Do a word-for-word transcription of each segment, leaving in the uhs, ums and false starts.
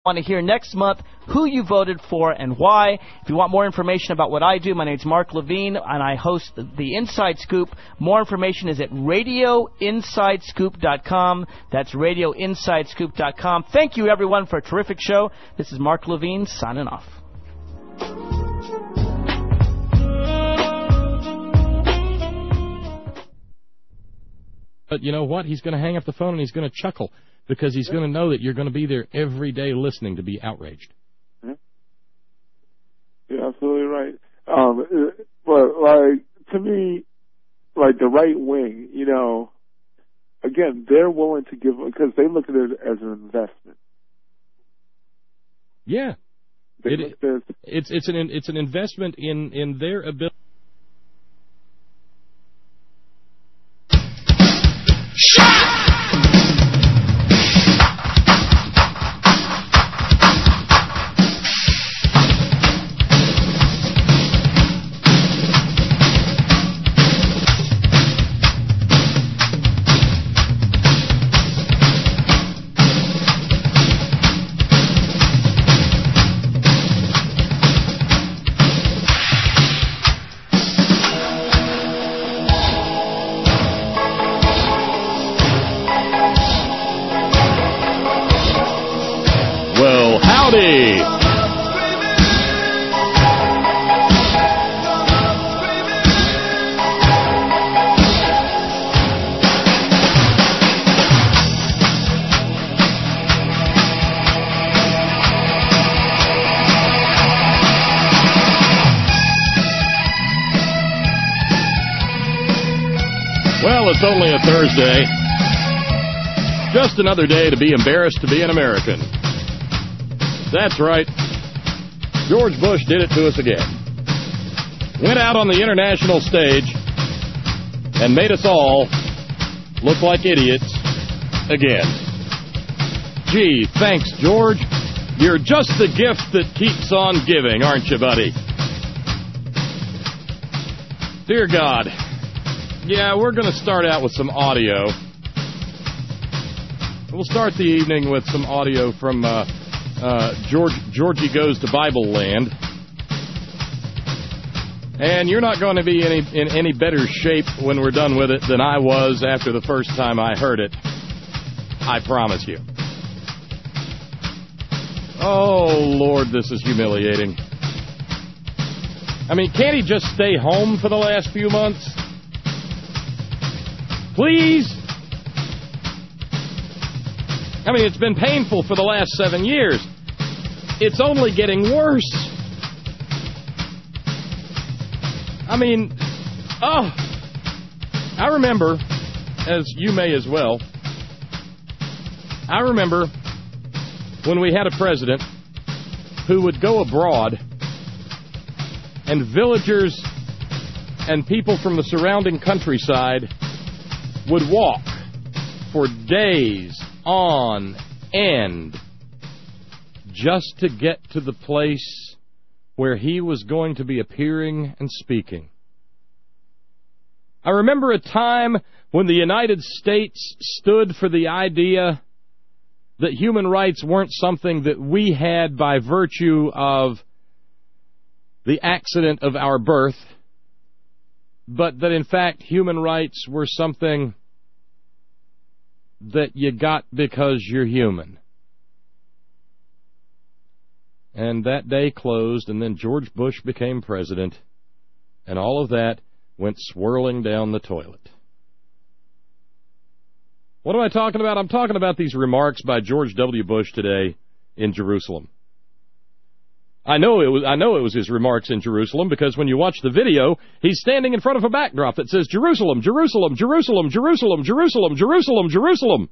Want to hear next month who you voted for and why. If you want more information about what I do, my name's Mark Levine, and I host the, the Inside Scoop. More information is at radio inside scoop dot com. That's radio inside scoop dot com. Thank you, everyone, for a terrific show. This is Mark Levine signing off. But you know what? He's going to hang up the phone and he's going to chuckle, because he's going to know that you're going to be there every day listening to be outraged. You're absolutely right. Um, but, like, to me, like, the right wing, you know, again, they're willing to give, because they look at it as an investment. Yeah. They It, look at it, it's, it's, an, it's an investment in, in their ability. Well, it's only a Thursday. Just another day to be embarrassed to be an American. That's right. George Bush did it to us again. Went out on the international stage and made us all look like idiots again. Gee, thanks, George. You're just the gift that keeps on giving, aren't you, buddy? Dear God. Yeah, we're going to start out with some audio. We'll start the evening with some audio from uh, uh, George, Georgie Goes to Bible Land. And you're not going to be any, in any better shape when we're done with it than I was after the first time I heard it. I promise you. Oh, Lord, this is humiliating. I mean, can't he just stay home for the last few months? Please? I mean, it's been painful for the last seven years. It's only getting worse. I mean, oh, I remember, as you may as well, I remember when we had a president who would go abroad and villagers and people from the surrounding countryside would walk for days on end just to get to the place where he was going to be appearing and speaking. I remember a time when the United States stood for the idea that human rights weren't something that we had by virtue of the accident of our birth, but that, in fact, human rights were something that you got because you're human. And that day closed, and then George Bush became president, and all of that went swirling down the toilet. What am I talking about? I'm talking about these remarks by George W. Bush today in Jerusalem. I know it was I know it was his remarks in Jerusalem, because when you watch the video, he's standing in front of a backdrop that says Jerusalem, Jerusalem, Jerusalem, Jerusalem, Jerusalem, Jerusalem, Jerusalem.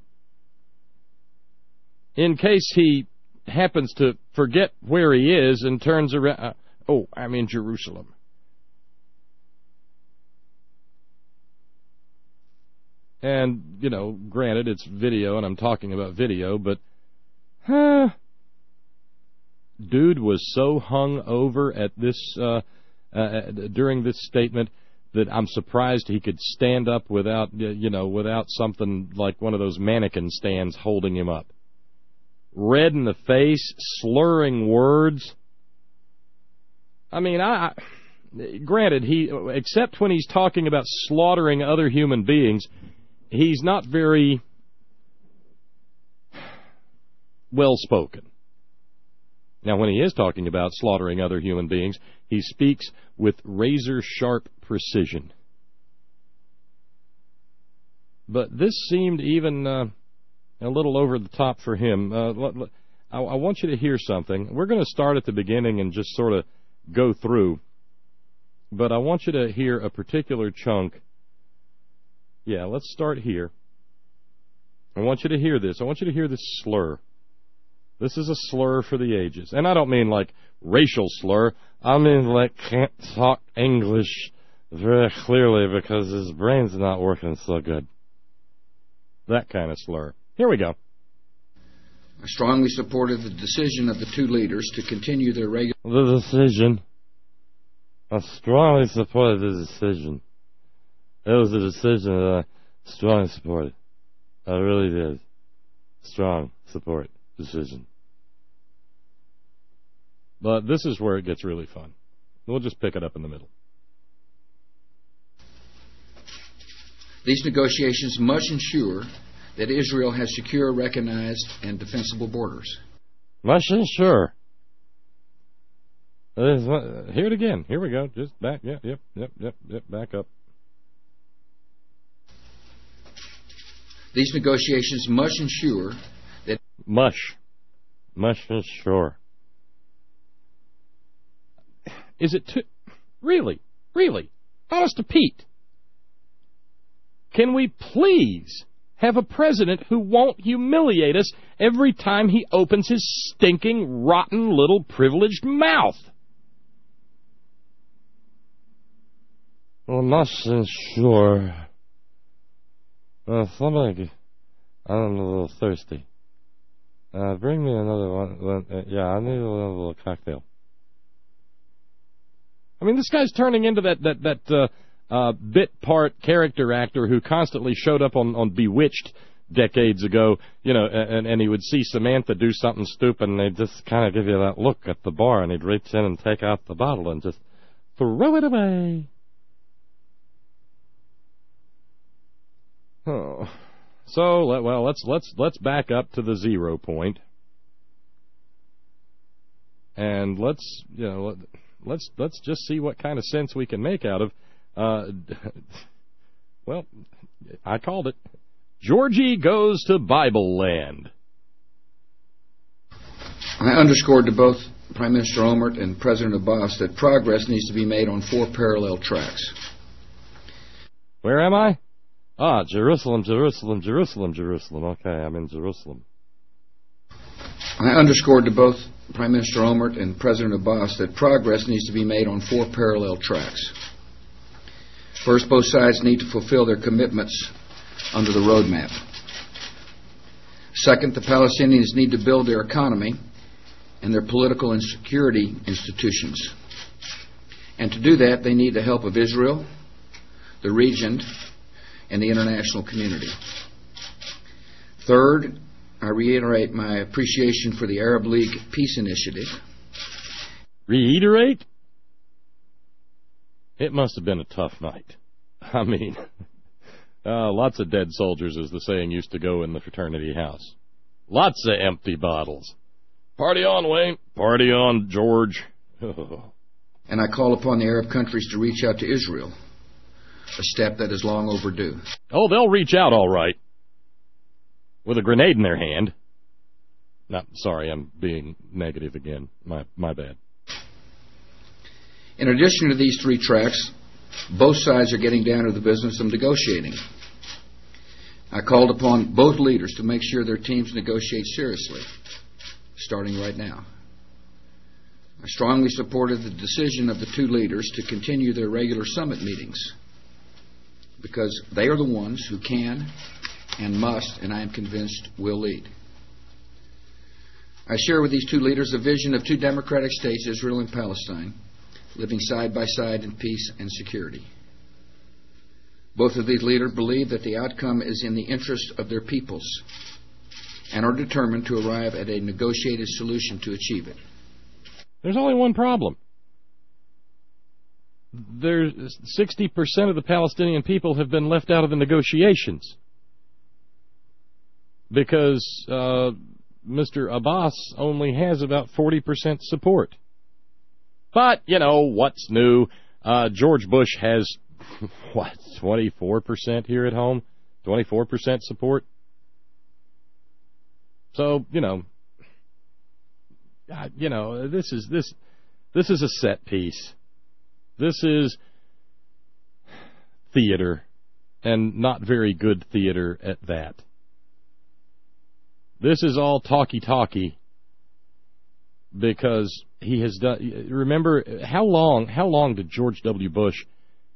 In case he happens to forget where he is and turns around. Uh, oh, I'm in Jerusalem. And, you know, granted, it's video, and I'm talking about video, but, huh, dude was so hung over at this, uh, uh, during this statement that I'm surprised he could stand up without, you know, without something like one of those mannequin stands holding him up. red in the face, slurring words. I mean, I, I granted, he except when he's talking about slaughtering other human beings, he's not very well-spoken. Now, when he is talking about slaughtering other human beings, he speaks with razor-sharp precision. But this seemed even uh, a little over the top for him. Uh, I, I want you to hear something. We're going to start at the beginning and just sort of go through. But I want you to hear a particular chunk. Yeah, let's start here. I want you to hear this. I want you to hear this slur. This is a slur for the ages. And I don't mean like racial slur. I mean like can't talk English very clearly because his brain's not working so good. That kind of slur. Here we go. I strongly supported the decision of the two leaders to continue their regular... The decision. I strongly supported the decision. It was a decision that I strongly supported. I really did. Strong support decision. But this is where it gets really fun. We'll just pick it up in the middle. These negotiations must ensure that Israel has secure, recognized, and defensible borders. Must ensure. Hear it again. Here we go. Just back. Yep, yep, yep, yep, yep. Back up. These negotiations must ensure that... Mush. Must ensure. Is it too... Really? Really? Honest to Pete. Can we please have a president who won't humiliate us every time he opens his stinking, rotten, little privileged mouth? Well, must ensure. Uh, somebody, I'm a little thirsty. Uh, bring me another one. one uh, yeah, I need a little, little cocktail. I mean, this guy's turning into that that that uh, uh, bit part character actor who constantly showed up on, on Bewitched decades ago. You know, and and he would see Samantha do something stupid, and they'd just kind of give you that look at the bar, and he'd reach in and take out the bottle and just throw it away. Oh, so well, let's let's let's back up to the zero point, and let's you know let's let's just see what kind of sense we can make out of. Uh, well, I called it. Georgie goes to Bible land. I underscored to both Prime Minister Olmert and President Abbas that progress needs to be made on four parallel tracks. Where am I? Ah, Jerusalem, Jerusalem, Jerusalem, Jerusalem. Okay, I'm in Jerusalem. I underscored to both Prime Minister Olmert and President Abbas that progress needs to be made on four parallel tracks. First, both sides need to fulfill their commitments under the roadmap. Second, the Palestinians need to build their economy and their political and security institutions. And to do that, they need the help of Israel, the region, and the international community. Third, I reiterate my appreciation for the Arab League Peace Initiative. Reiterate? It must have been a tough night. I mean, uh, lots of dead soldiers, as the saying used to go in the fraternity house. Lots of empty bottles. Party on, Wayne. Party on, George. And I call upon the Arab countries to reach out to Israel, a step that is long overdue. Oh, they'll reach out all right. With a grenade in their hand. No, sorry, I'm being negative again. My my bad. In addition to these three tracks, both sides are getting down to the business of negotiating. I called upon both leaders to make sure their teams negotiate seriously, starting right now. I strongly supported the decision of the two leaders to continue their regular summit meetings, because they are the ones who can and must, and I am convinced will lead. I share with these two leaders a vision of two democratic states, Israel and Palestine, living side by side in peace and security. Both of these leaders believe that the outcome is in the interest of their peoples and are determined to arrive at a negotiated solution to achieve it. There's only one problem. There's sixty percent of the Palestinian people have been left out of the negotiations because uh, Mister Abbas only has about forty percent support. But, you know, what's new? Uh, George Bush has, what, twenty-four percent here at home? twenty-four percent support? So, you know, you know, this is this this is a set piece. This is theater, and not very good theater at that. This is all talky-talky because he has done. Remember how long? How long did George W. Bush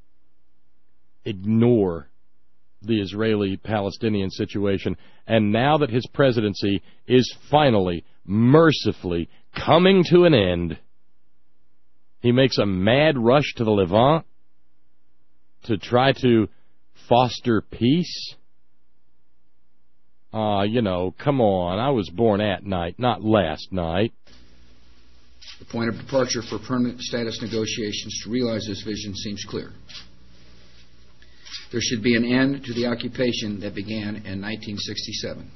ignore the Israeli-Palestinian situation? And now that his presidency is finally, mercifully coming to an end, he makes a mad rush to the Levant to try to foster peace. Ah, uh, you know, come on. I was born at night, not last night. The point of departure for permanent status negotiations to realize this vision seems clear. There should be an end to the occupation that began in nineteen sixty-seven.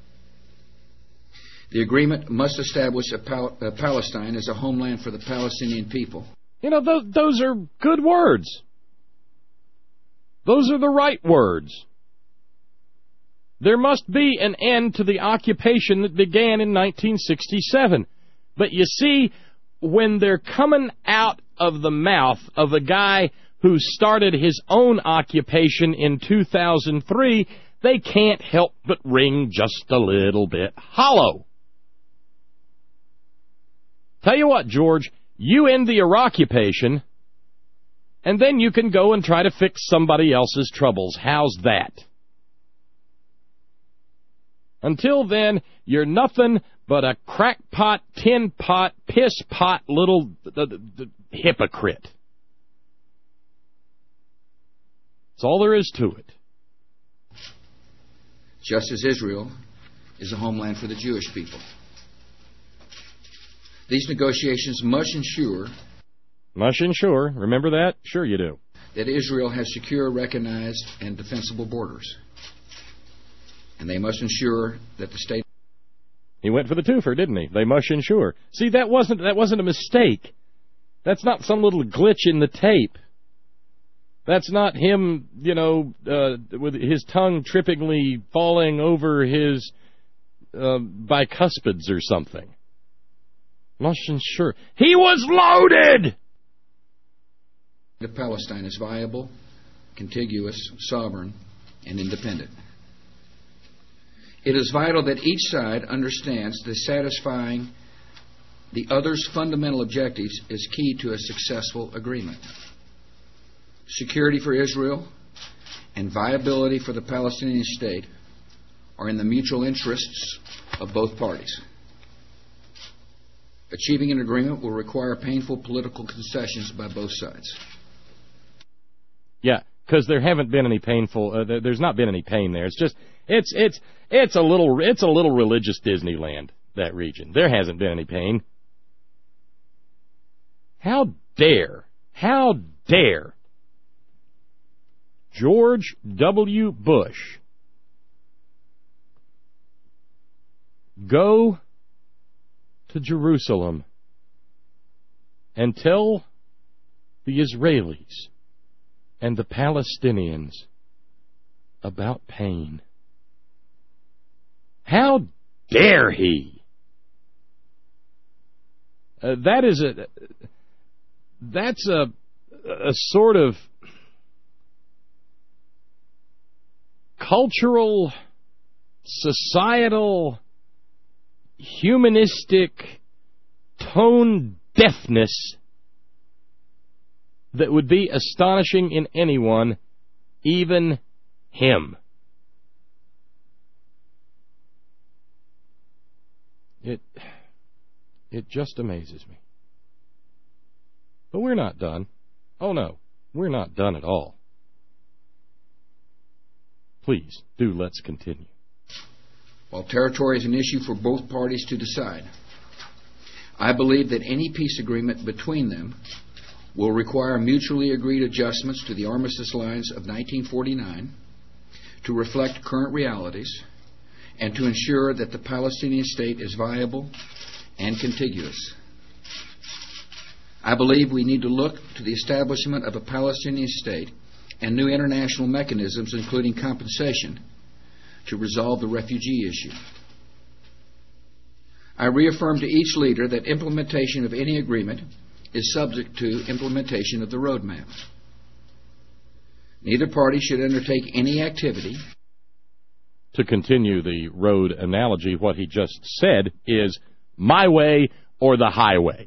The agreement must establish a Pal- uh, Palestine as a homeland for the Palestinian people. You know, those, those are good words. Those are the right words. There must be an end to the occupation that began in nineteen sixty-seven. But you see, when they're coming out of the mouth of a guy who started his own occupation in two thousand three, they can't help but ring just a little bit hollow. Tell you what, George, you end the Iraq-occupation, and then you can go and try to fix somebody else's troubles. How's that? Until then, you're nothing but a crackpot, tin pot, piss pot little uh, uh, hypocrite. That's all there is to it. Just as Israel is a homeland for the Jewish people. These negotiations must ensure... Must ensure, remember that? Sure you do. ...that Israel has secure, recognized, and defensible borders. And they must ensure that the state... He went for the twofer, didn't he? They must ensure. See, that wasn't that wasn't a mistake. That's not some little glitch in the tape. That's not him, you know, uh, with his tongue trippingly falling over his uh, bicuspids or something. Must ensure. He was loaded! The Palestine is viable, contiguous, sovereign, and independent. It is vital that each side understands that satisfying the other's fundamental objectives is key to a successful agreement. Security for Israel and viability for the Palestinian state are in the mutual interests of both parties. Achieving an agreement will require painful political concessions by both sides. Yeah, because there haven't been any painful. Uh, there's not been any pain there. It's just it's it's it's a little it's a little religious Disneyland, that region. There hasn't been any pain. How dare, how dare George W. Bush go to Jerusalem and tell the Israelis and the Palestinians about pain. How dare he? Uh, that is a that's a a sort of cultural, societal, humanistic tone deafness that would be astonishing in anyone, even him. It it just amazes me. But we're not done. Oh no, we're not done at all. Please, do let's continue. While territory is an issue for both parties to decide, I believe that any peace agreement between them will require mutually agreed adjustments to the armistice lines of nineteen forty-nine to reflect current realities and to ensure that the Palestinian state is viable and contiguous. I believe we need to look to the establishment of a Palestinian state and new international mechanisms, including compensation, to resolve the refugee issue. I reaffirm to each leader that implementation of any agreement is subject to implementation of the roadmap. Neither party should undertake any activity. To continue the road analogy, what he just said is my way or the highway.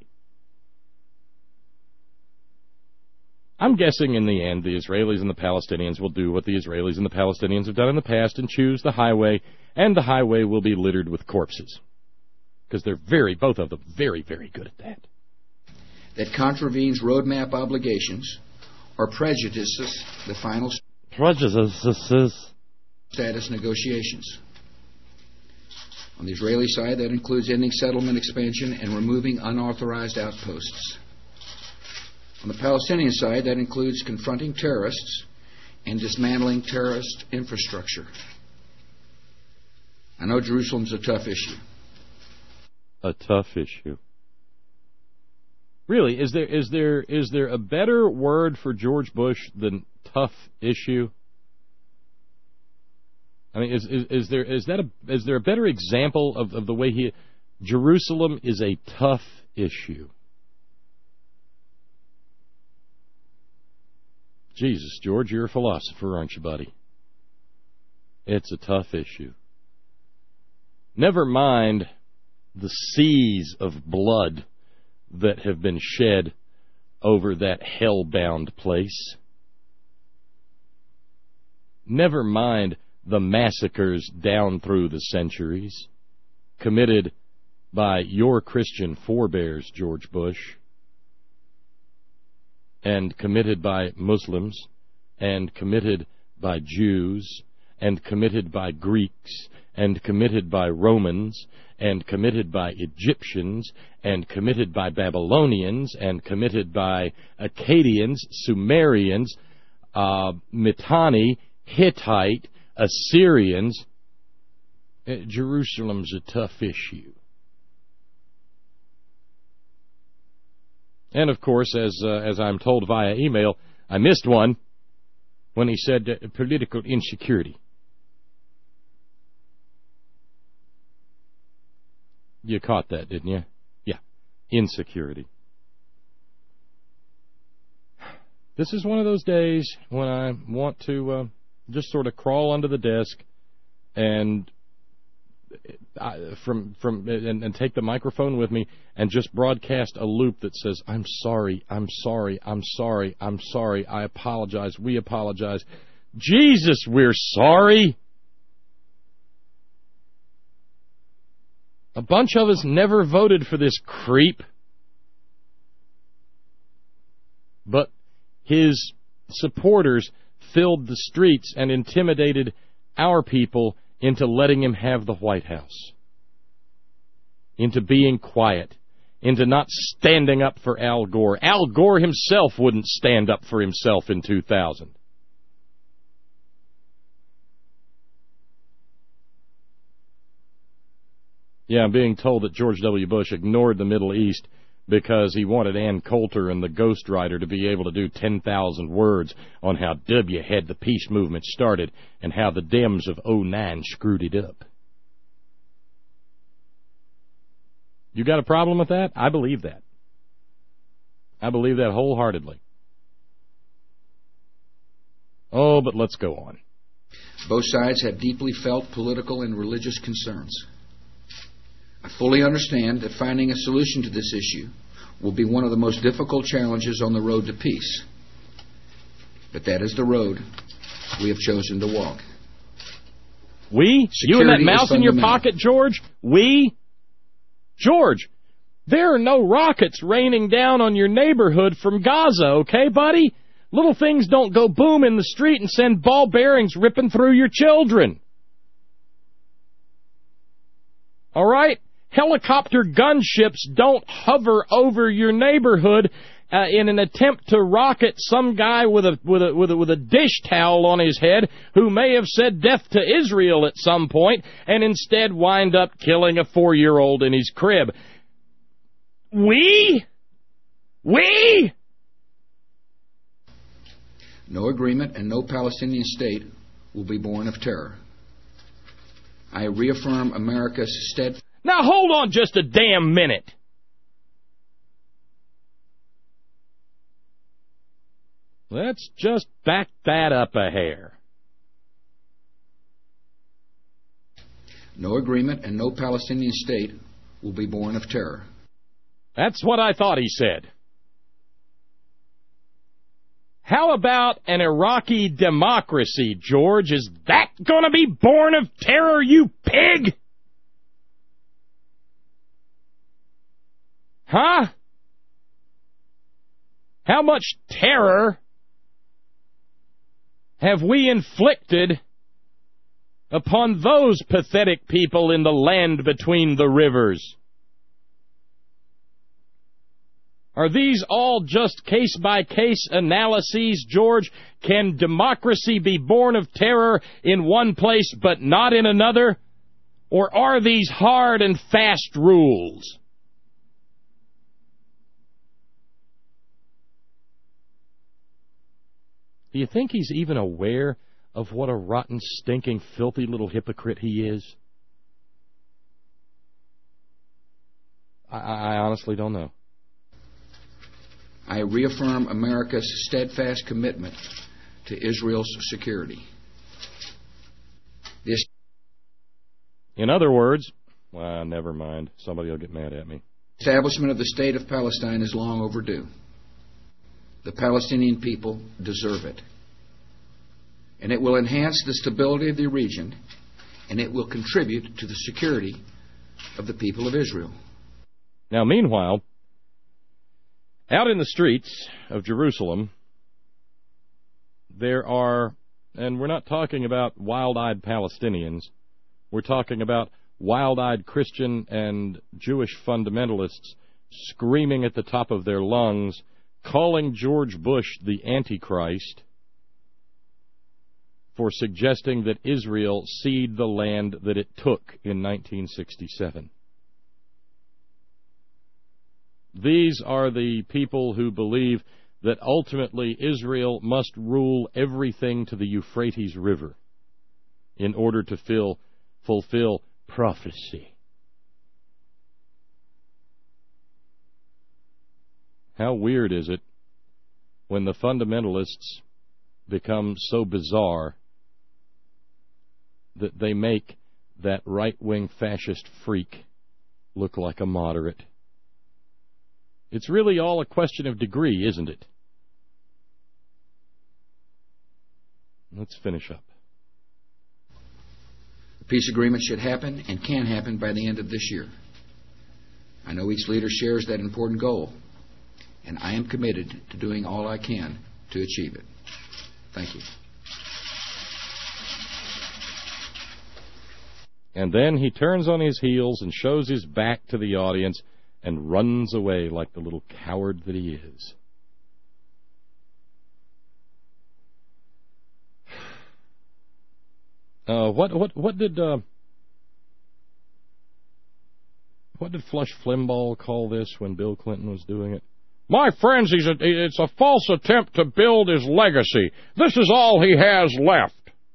I'm guessing in the end the Israelis and the Palestinians will do what the Israelis and the Palestinians have done in the past and choose the highway, and the highway will be littered with corpses. Because they're very, both of them, very, very good at that. That contravenes roadmap obligations or prejudices the final prejudices status negotiations. On the Israeli side, that includes ending settlement expansion and removing unauthorized outposts. On the Palestinian side, that includes confronting terrorists and dismantling terrorist infrastructure. I know Jerusalem's a tough issue. A tough issue. Really, is there is there is there a better word for George Bush than tough issue? I mean, is is, is there is that a is there a better example of, of the way he Jerusalem is a tough issue? Jesus, George, you're a philosopher, aren't you, buddy? It's a tough issue. Never mind the seas of blood that have been shed over that hell-bound place. Never mind the massacres down through the centuries committed by your Christian forebears, George Bush, and committed by Muslims, and committed by Jews, and committed by Greeks, and committed by Romans, and committed by Egyptians, and committed by Babylonians, and committed by Akkadians, Sumerians, uh, Mitanni, Hittite, Assyrians. Uh, Jerusalem's a tough issue. And, of course, as uh, as I'm told via email, I missed one when he said uh, political insecurity. You caught that, didn't you? Yeah, insecurity. This is one of those days when I want to uh, just sort of crawl under the desk and I, from from and, and take the microphone with me and just broadcast a loop that says, I'm sorry, I'm sorry, I'm sorry, I'm sorry, I apologize, we apologize. Jesus, we're sorry. A bunch of us never voted for this creep. But his supporters filled the streets and intimidated our people into letting him have the White House, into being quiet, into not standing up for Al Gore. Al Gore himself wouldn't stand up for himself in two thousand. Yeah, I'm being told that George W. Bush ignored the Middle East because he wanted Ann Coulter and the ghostwriter to be able to do ten thousand words on how W had the peace movement started and how the Dems of oh nine screwed it up. You got a problem with that? I believe that. I believe that wholeheartedly. Oh, but let's go on. Both sides have deeply felt political and religious concerns. I fully understand that finding a solution to this issue will be one of the most difficult challenges on the road to peace. But that is the road we have chosen to walk. We? You and that mouse in your pocket, George? We? George, there are no rockets raining down on your neighborhood from Gaza, okay, buddy? Little things don't go boom in the street and send ball bearings ripping through your children. All right? Helicopter gunships don't hover over your neighborhood uh, in an attempt to rocket some guy with a with a with a with a dish towel on his head who may have said death to Israel at some point and instead wind up killing a four-year-old in his crib. We? We? No agreement and no Palestinian state will be born of terror. I reaffirm America's steadfast... Now hold on just a damn minute. Let's just back that up a hair. No agreement and no Palestinian state will be born of terror. That's what I thought he said. How about an Iraqi democracy, George? Is that going to be born of terror, you pig? Huh? How much terror have we inflicted upon those pathetic people in the land between the rivers? Are these all just case-by-case analyses, George? Can democracy be born of terror in one place but not in another? Or are these hard and fast rules? Do you think he's even aware of what a rotten, stinking, filthy little hypocrite he is? I, I honestly don't know. I reaffirm America's steadfast commitment to Israel's security. This In other words, well, never mind. Somebody will get mad at me. establishment of the state of Palestine is long overdue. The Palestinian people deserve it. And it will enhance the stability of the region, and it will contribute to the security of the people of Israel. Now, meanwhile, out in the streets of Jerusalem, there are, and we're not talking about wild-eyed Palestinians, we're talking about wild-eyed Christian and Jewish fundamentalists screaming at the top of their lungs, calling George Bush the Antichrist for suggesting that Israel cede the land that it took in nineteen sixty-seven. These are the people who believe that ultimately Israel must rule everything to the Euphrates River in order to fill, fulfill prophecy. How weird is it when the fundamentalists become so bizarre that they make that right-wing fascist freak look like a moderate? It's really all a question of degree, isn't it? Let's finish up. The peace agreement should happen and can happen by the end of this year. I know each leader shares that important goal, and I am committed to doing all I can to achieve it. Thank you. And then he turns on his heels and shows his back to the audience and runs away like the little coward that he is. Uh, what what what did uh, what did Flush Flimbaugh call this when Bill Clinton was doing it? My friends, he's a, it's a false attempt to build his legacy. This is all he has left.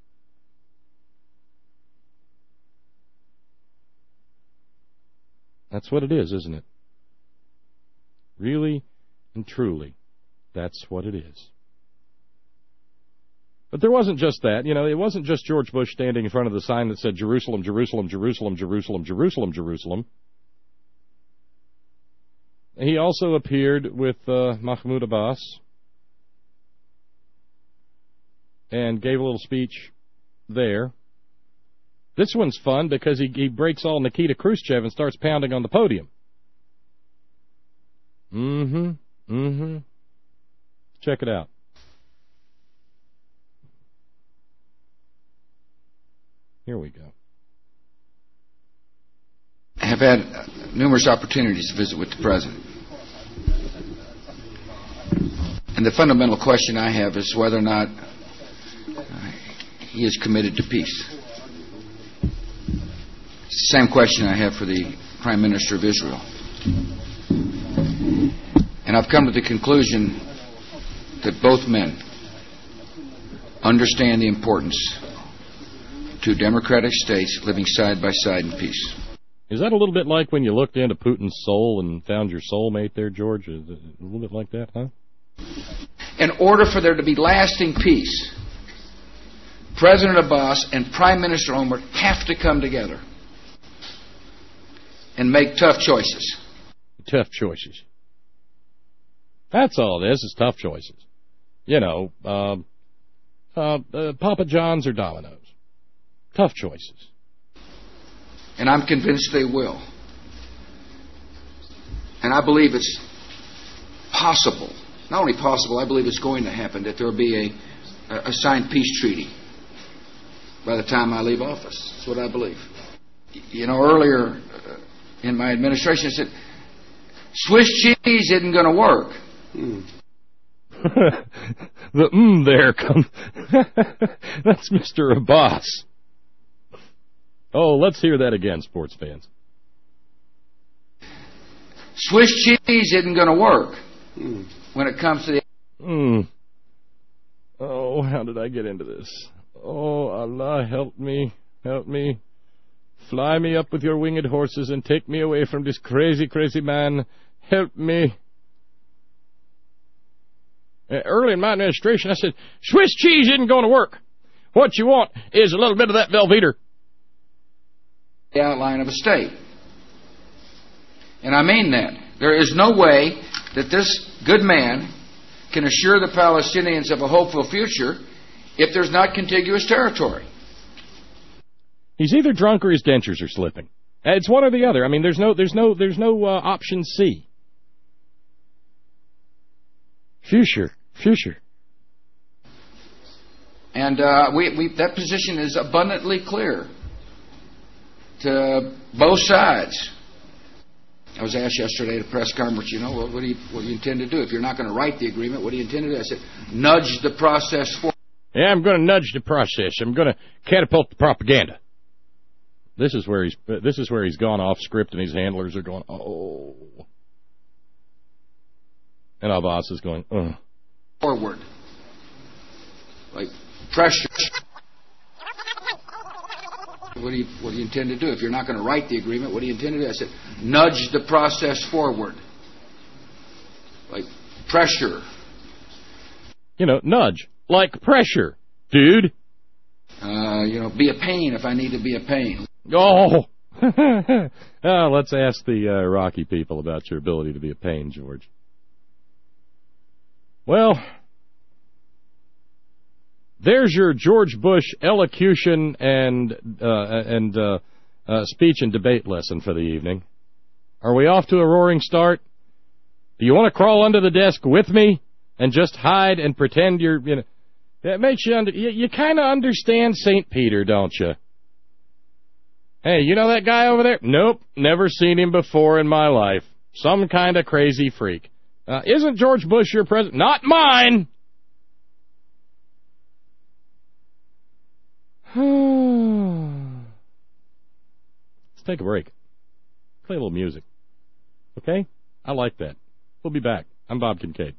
That's what it is, isn't it? Really and truly, that's what it is. But there wasn't just that. You know, it wasn't just George Bush standing in front of the sign that said Jerusalem, Jerusalem, Jerusalem, Jerusalem, Jerusalem, Jerusalem. He also appeared with uh, Mahmoud Abbas and gave a little speech there. This one's fun because he, he breaks all Nikita Khrushchev and starts pounding on the podium. Mm-hmm. Mm-hmm. Check it out. Here we go. have had numerous opportunities to visit with the President. And the fundamental question I have is whether or not uh, he is committed to peace. It's the same question I have for the Prime Minister of Israel. And I've come to the conclusion that both men understand the importance to democratic states living side by side in peace. Is that a little bit like when you looked into Putin's soul and found your soulmate there, George? Is it a little bit like that, huh? In order for there to be lasting peace, President Abbas and Prime Minister Olmert have to come together and make tough choices. Tough choices. That's all this is, tough choices. You know, uh, uh, uh, Papa John's or Domino's. Tough choices. And I'm convinced they will. And I believe it's possible, not only possible, I believe it's going to happen, that there will be a, a signed peace treaty by the time I leave office. That's what I believe. You know, earlier uh, in my administration, I said, Swiss cheese isn't going to work. Mm. The mm there comes. That's Mister Abbas. Oh, let's hear that again, sports fans. Swiss cheese isn't going to work mm. when it comes to the... Mm. Oh, how did I get into this? Oh, Allah, help me, help me. Fly me up with your winged horses and take me away from this crazy, crazy man. Help me. Early in my administration, I said, Swiss cheese isn't going to work. What you want is a little bit of that Velveeta. The outline of a state. And I mean that. There is no way that this good man can assure the Palestinians of a hopeful future if there's not contiguous territory. He's either drunk or his dentures are slipping. It's one or the other. I mean, there's no, there's no, there's no uh, option C. Future, future. And uh, we, we, that position is abundantly clear to both sides. I was asked yesterday at a press conference, you know, well, what do you what do you intend to do? If you're not going to write the agreement, what do you intend to do? I said, nudge the process forward. Yeah, I'm going to nudge the process. I'm going to catapult the propaganda. This is where he's this is where he's gone off script, and his handlers are going, oh. And Abbas is going, ugh. Forward. Like pressure. What do you what do you intend to do? If you're not going to write the agreement, what do you intend to do? I said, nudge the process forward. Like pressure. You know, nudge. Like pressure, dude. Uh, you know, be a pain if I need to be a pain. Oh. oh let's ask the uh, Iraqi people about your ability to be a pain, George. Well, there's your George Bush elocution and uh, and uh, uh, speech and debate lesson for the evening. Are we off to a roaring start? Do you want to crawl under the desk with me and just hide and pretend you're, you know, that makes you, under, you, you kind of understand Saint Peter, don't you? Hey, you know that guy over there? Nope, never seen him before in my life. Some kind of crazy freak. Uh, isn't George Bush your president? Not mine! Let's take a break. Play a little music. Okay? I like that. We'll be back. I'm Bob Kincaid.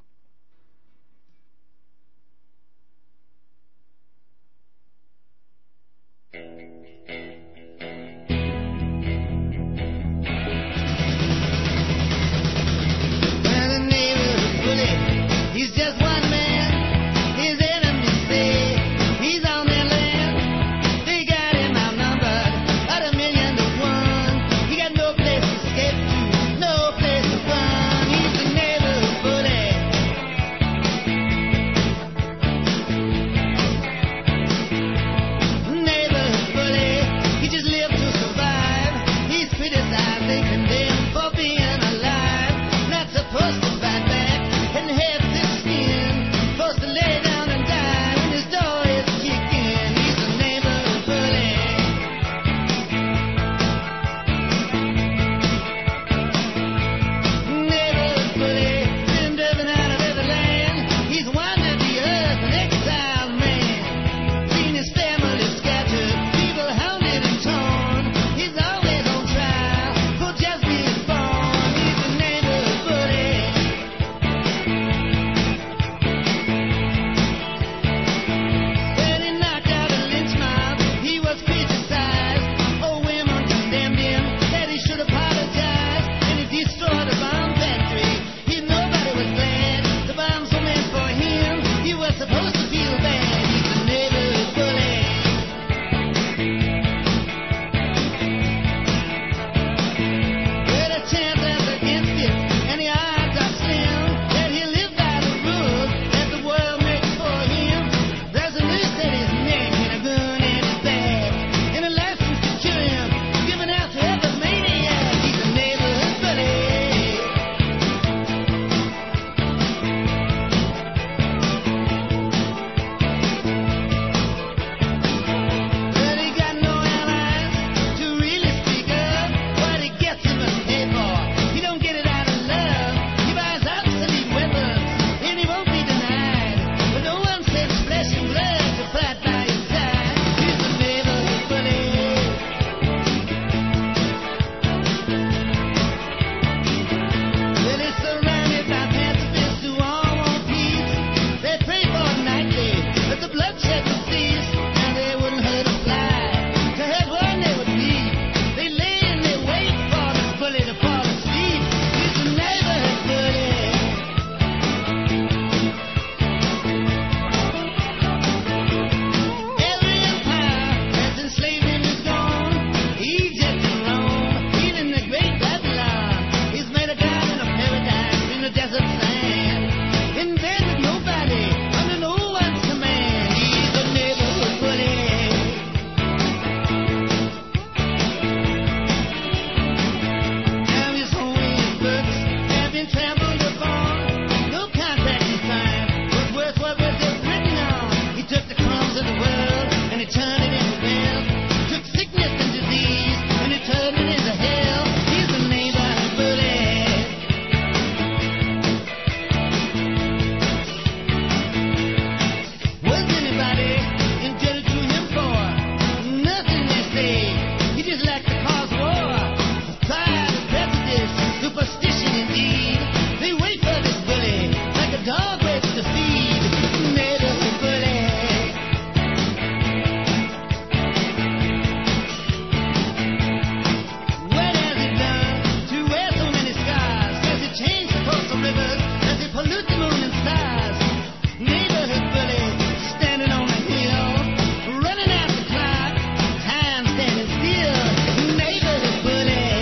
the rivers as they pollute the moon and stars. Neighborhood bully standing on the hill, running out the clock, time standing still. Neighborhood bully.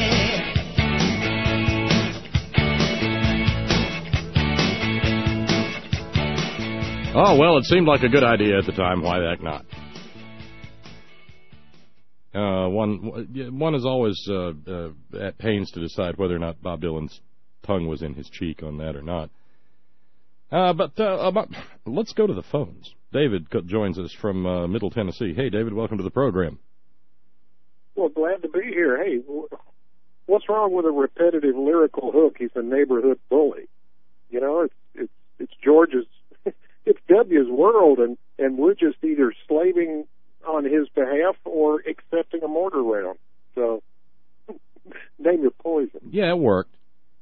Oh, well, it seemed like a good idea at the time. Why the heck not? Uh, one, one is always uh, uh, at pains to decide whether or not Bob Dylan's tongue was in his cheek on that or not. Uh, but uh, about, let's go to the phones. David joins us from uh, Middle Tennessee. Hey, David, welcome to the program. Well, glad to be here. Hey, what's wrong with a repetitive lyrical hook? He's a neighborhood bully. You know, it's it's it's George's, it's W's world, and and we're just either slaving on his behalf or accepting a mortar round. So, name your poison. Yeah, it worked.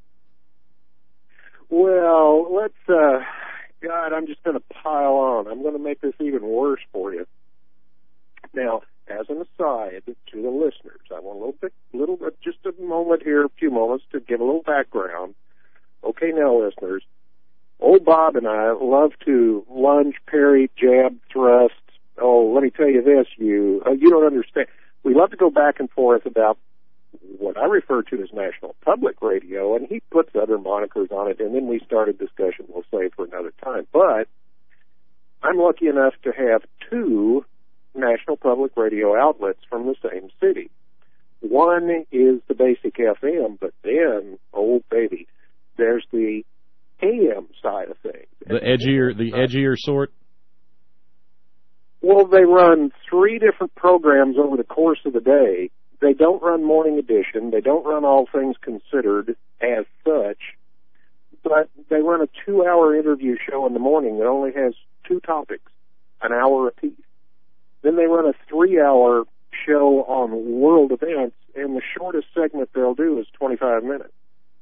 Well, let's, uh, God, I'm just going to pile on. I'm going to make this even worse for you. Now, as an aside to the listeners, I want a little bit, little bit, just a moment here, a few moments to give a little background. Okay, now, listeners, old Bob and I love to lunge, parry, jab, thrust. Oh, let me tell you this, you uh, you don't understand. We love to go back and forth about what I refer to as National Public Radio, and he puts other monikers on it, and then we start a discussion we'll save for another time. But I'm lucky enough to have two National Public Radio outlets from the same city. One is the basic F M, but then, oh, baby, there's the A M side of things. The edgier, the edgier sort? Well, they run three different programs over the course of the day. They don't run Morning Edition. They don't run All Things Considered as such. But they run a two-hour interview show in the morning that only has two topics, an hour apiece. Then they run a three-hour show on world events, and the shortest segment they'll do is twenty-five minutes.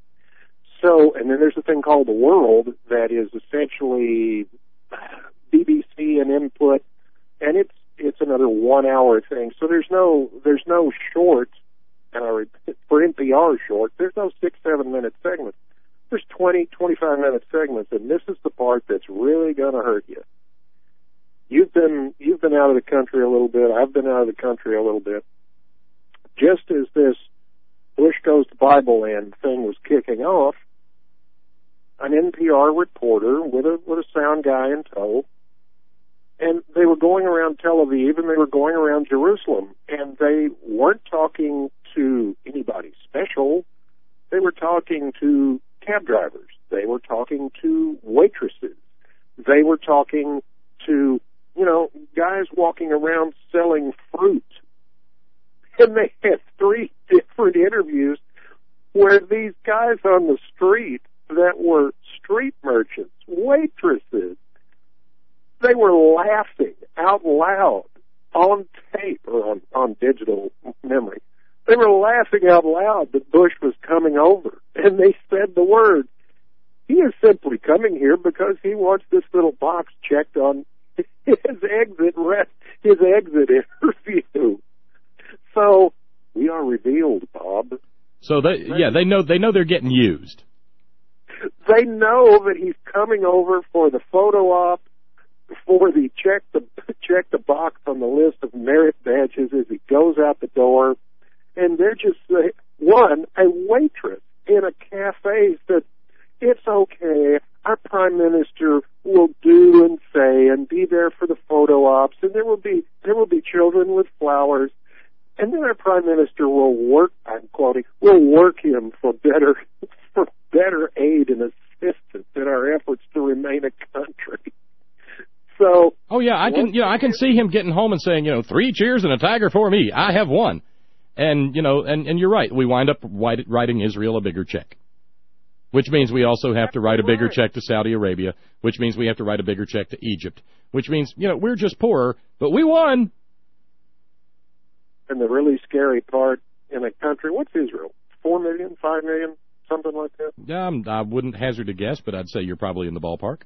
So, and then there's a thing called The World that is essentially B B C and input, and it's it's another one-hour thing. So there's no there's no short, and I repeat, for N P R short, there's no six, seven-minute segments. There's twenty, twenty-five-minute segments, and this is the part that's really going to hurt you. You've been you've been out of the country a little bit. I've been out of the country a little bit. Just as this Bush Goes to Bible Land thing was kicking off, an N P R reporter with a with a sound guy in tow, and they were going around Tel Aviv and they were going around Jerusalem, and they weren't talking to anybody special. They were talking to cab drivers. They were talking to waitresses. They were talking to, you know, guys walking around selling fruit. And they had three different interviews where these guys on the street that were street merchants, waitresses, they were laughing out loud on tape or on, on digital memory. They were laughing out loud that Bush was coming over, and they said the words, he is simply coming here because he wants this little box checked on his exit his exit interview. So we are revealed, Bob. So they yeah they know they know they're getting used. They know that he's coming over for the photo op, for the check the check the box on the list of merit badges as he goes out the door, and they're just uh, one a waitress in a cafe said, "It's okay. Our prime minister will do and say and be there for the photo ops, and there will be there will be children with flowers, and then our prime minister will work. I'm quoting. Will work him for better for better aid and assistance in our efforts to remain a country." So, oh yeah, I can you know I can see him getting home and saying, you know, three cheers and a tiger for me. I have won, and you know, and and you're right. We wind up writing Israel a bigger check. Which means we also have to write a bigger check to Saudi Arabia, which means we have to write a bigger check to Egypt, which means, you know, we're just poorer, but we won. And the really scary part in a country, what's Israel? Four million, five million, something like that? Um, I wouldn't hazard a guess, but I'd say you're probably in the ballpark.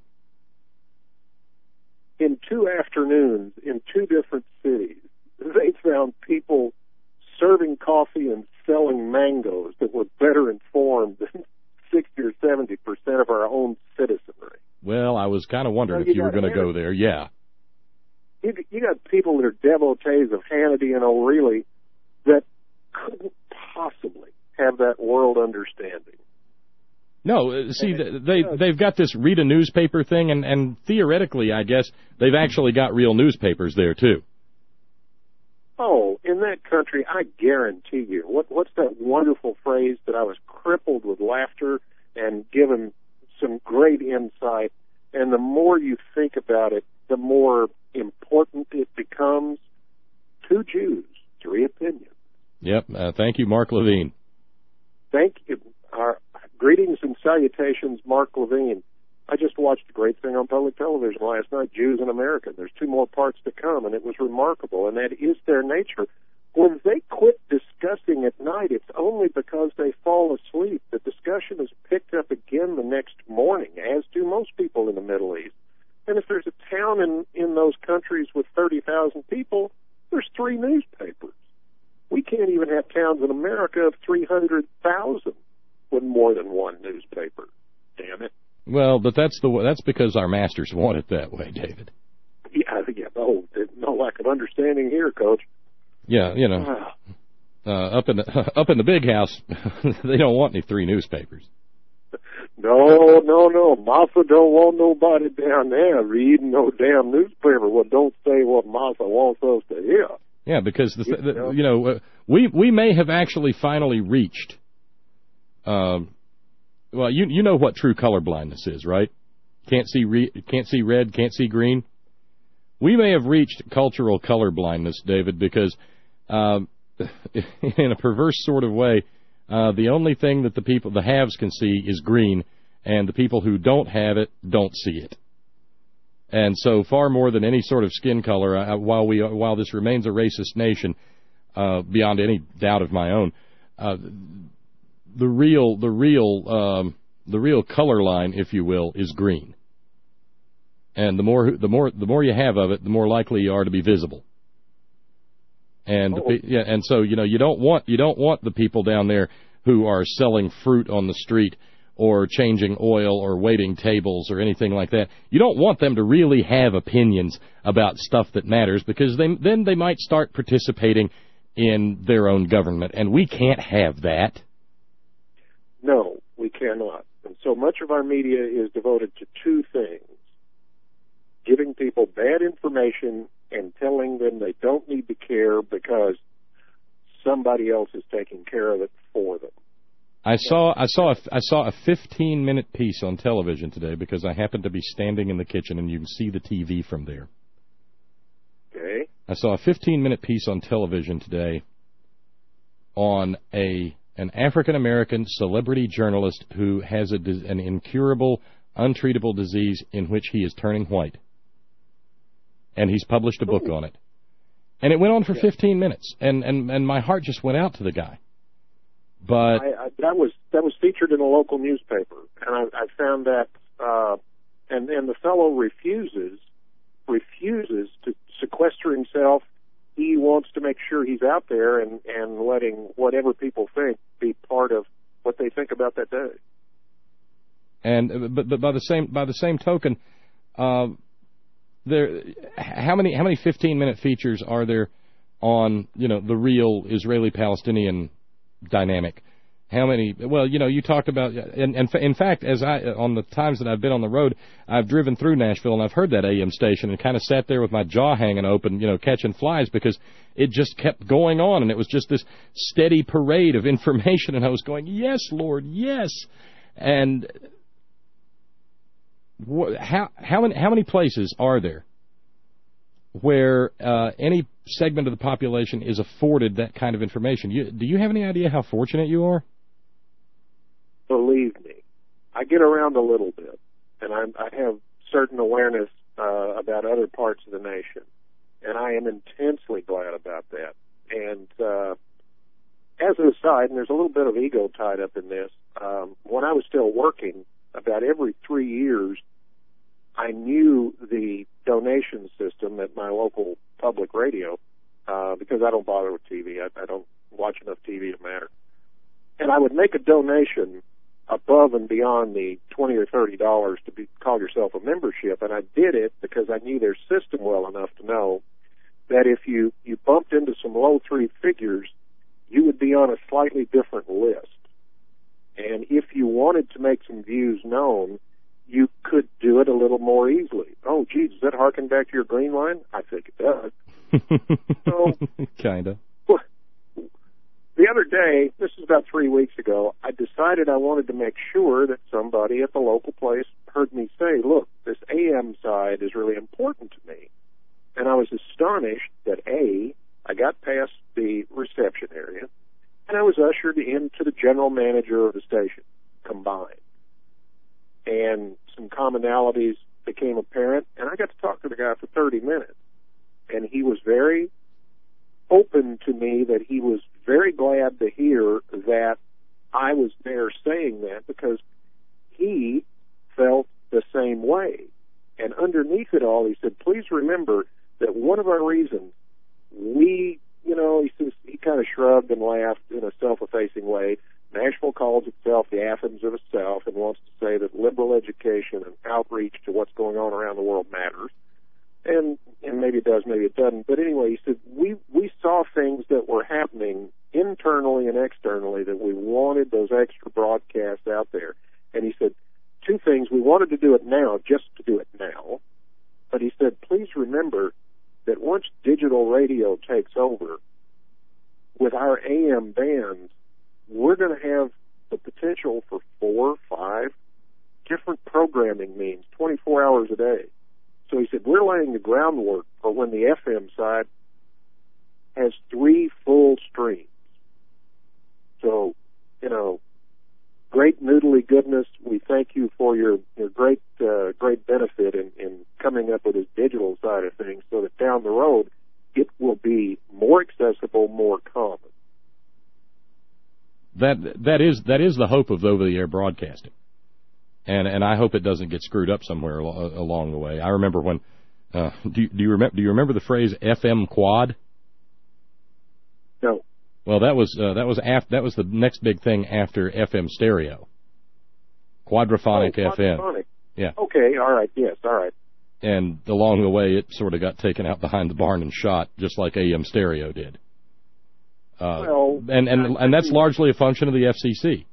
In two afternoons, in two different cities, they found people serving coffee and selling mangoes that were better informed than sixty or seventy percent of our own citizenry. Well, I was kind of wondering Well, if you you were got going to go Hannity. there. Yeah. You, you got people that are devotees of Hannity and O'Reilly that couldn't possibly have that world understanding. No, uh, see, th- they they've got this read a newspaper thing, and, and theoretically, I guess they've actually got real newspapers there too. Oh, in that country, I guarantee you. What what's that wonderful phrase that I was crippled with laughter and given some great insight? And the more you think about it, the more important it becomes. Two Jews, three opinions. Yep. Uh, thank you, Mark Levine. Thank you. Our greetings and salutations, Mark Levine. I just watched a great thing on public television last night, Jews in America. There's two more parts to come, and it was remarkable, and that is their nature. When they quit discussing at night, it's only because they fall asleep. The discussion is picked up again the next morning, as do most people in the Middle East. And if there's a town in, in those countries with thirty thousand people, there's three newspapers. We can't even have towns in America of three hundred thousand with more than one newspaper. Damn it. Well, but that's the that's because our masters want it that way, David. Yeah, yeah. No, there's no lack of understanding here, Coach. Yeah, you know, uh, up in the up in the big house, they don't want any three newspapers. No, no, no. Massa don't want nobody down there reading no damn newspaper. Well, don't say what Massa wants us to hear. Yeah, because the, the you know uh, we we may have actually finally reached. Um, well, you you know what true color blindness is, right? Can't see re- can't see red, can't see green. We may have reached cultural color blindness, David, because um, in a perverse sort of way, uh, the only thing that the people, the haves, can see is green, and the people who don't have it don't see it. And so, far more than any sort of skin color, uh, while we while this remains a racist nation, uh, beyond any doubt of my own, uh, the real the real um, the real color line, if you will, is green. And the more the more the more you have of it, the more likely you are to be visible. And Oh. the, yeah, and so you know you don't want you don't want the people down there who are selling fruit on the street or changing oil or waiting tables or anything like that. You don't want them to really have opinions about stuff that matters, because they, then they might start participating in their own government, and we can't have that. No, we cannot. And so much of our media is devoted to two things: giving people bad information and telling them they don't need to care because somebody else is taking care of it for them. I saw I saw a, I saw a fifteen minute piece on television today because I happened to be standing in the kitchen and you can see the T V from there. Okay. I saw a fifteen minute piece on television today on a an African American celebrity journalist who has a, an incurable, untreatable disease in which he is turning white. And he's published a book Ooh. on it. And it went on for Yeah. fifteen minutes, and, and, and my heart just went out to the guy. But I, I, that was that was featured in a local newspaper, and I, I found that, uh, and and the fellow refuses refuses to sequester himself. He wants to make sure he's out there and and letting whatever people think be part of what they think about that day. and but, but by the same by the same token, uh, there how many how many fifteen minute features are there on you know the real Israeli-Palestinian dynamic? How many? Well, you know, you talked about, and, and in fact, as I on the times that I've been on the road, I've driven through Nashville and I've heard that A M station and kind of sat there with my jaw hanging open, you know, catching flies, because it just kept going on, and it was just this steady parade of information, and I was going, yes, Lord, yes. And wh- how how many how many places are there where uh, any segment of the population is afforded that kind of information? You, do you have any idea how fortunate you are? Believe me, I get around a little bit, and I, I have certain awareness uh, about other parts of the nation, and I am intensely glad about that. And uh, as an aside, and there's a little bit of ego tied up in this, um, when I was still working, about every three years, I knew the donation system at my local public radio, uh, because I don't bother with T V. I, I don't watch enough T V to matter. And I would make a donation above and beyond the twenty or thirty dollars to be, call yourself a membership, and I did it because I knew their system well enough to know that if you, you bumped into some low three figures, you would be on a slightly different list. And if you wanted to make some views known, you could do it a little more easily. Oh, geez, does that harken back to your green line? I think it does. So, Kinda. The other day, this is about three weeks ago, I decided I wanted to make sure that somebody at the local place heard me say, look, this A M side is really important to me. And I was astonished that, A, I got past the reception area, and I was ushered into the general manager of the station, combined. And some commonalities became apparent, and I got to talk to the guy for thirty minutes. And he was very open to me that he was very glad to hear that I was there saying that, because he felt the same way. And underneath it all, he said, please remember that one of our reasons we, you know, he says, he kind of shrugged and laughed in a self-effacing way. Nashville calls itself the Athens of the South and wants to say that liberal education and outreach to what's going on around the world matters. And and maybe it does, maybe it doesn't. But anyway, he said, we, we saw things that were happening internally and externally that we wanted those extra broadcasts out there. And he said, two things. We wanted to do it now, just to do it now. But he said, please remember that once digital radio takes over, with our A M bands, we're going to have the potential for four, five different programming means, twenty-four hours a day. So he said, we're laying the groundwork for when the F M side has three full streams. So, you know, great noodly goodness. We thank you for your, your great uh, great benefit in, in coming up with this digital side of things, so that down the road it will be more accessible, more common. That that is that is the hope of over-the-air broadcasting, and and I hope it doesn't get screwed up somewhere al- along the way. I remember when uh, do you, do you remember do you remember the phrase F M quad? No. Well, that was uh, that was af- that was the next big thing after F M stereo. Quadraphonic oh, F M. Quadraphonic. Yeah. Okay. All right. Yes. All right. And along the way, it sort of got taken out behind the barn and shot, just like A M stereo did. Uh, well, and and and that's largely a function of the F C C.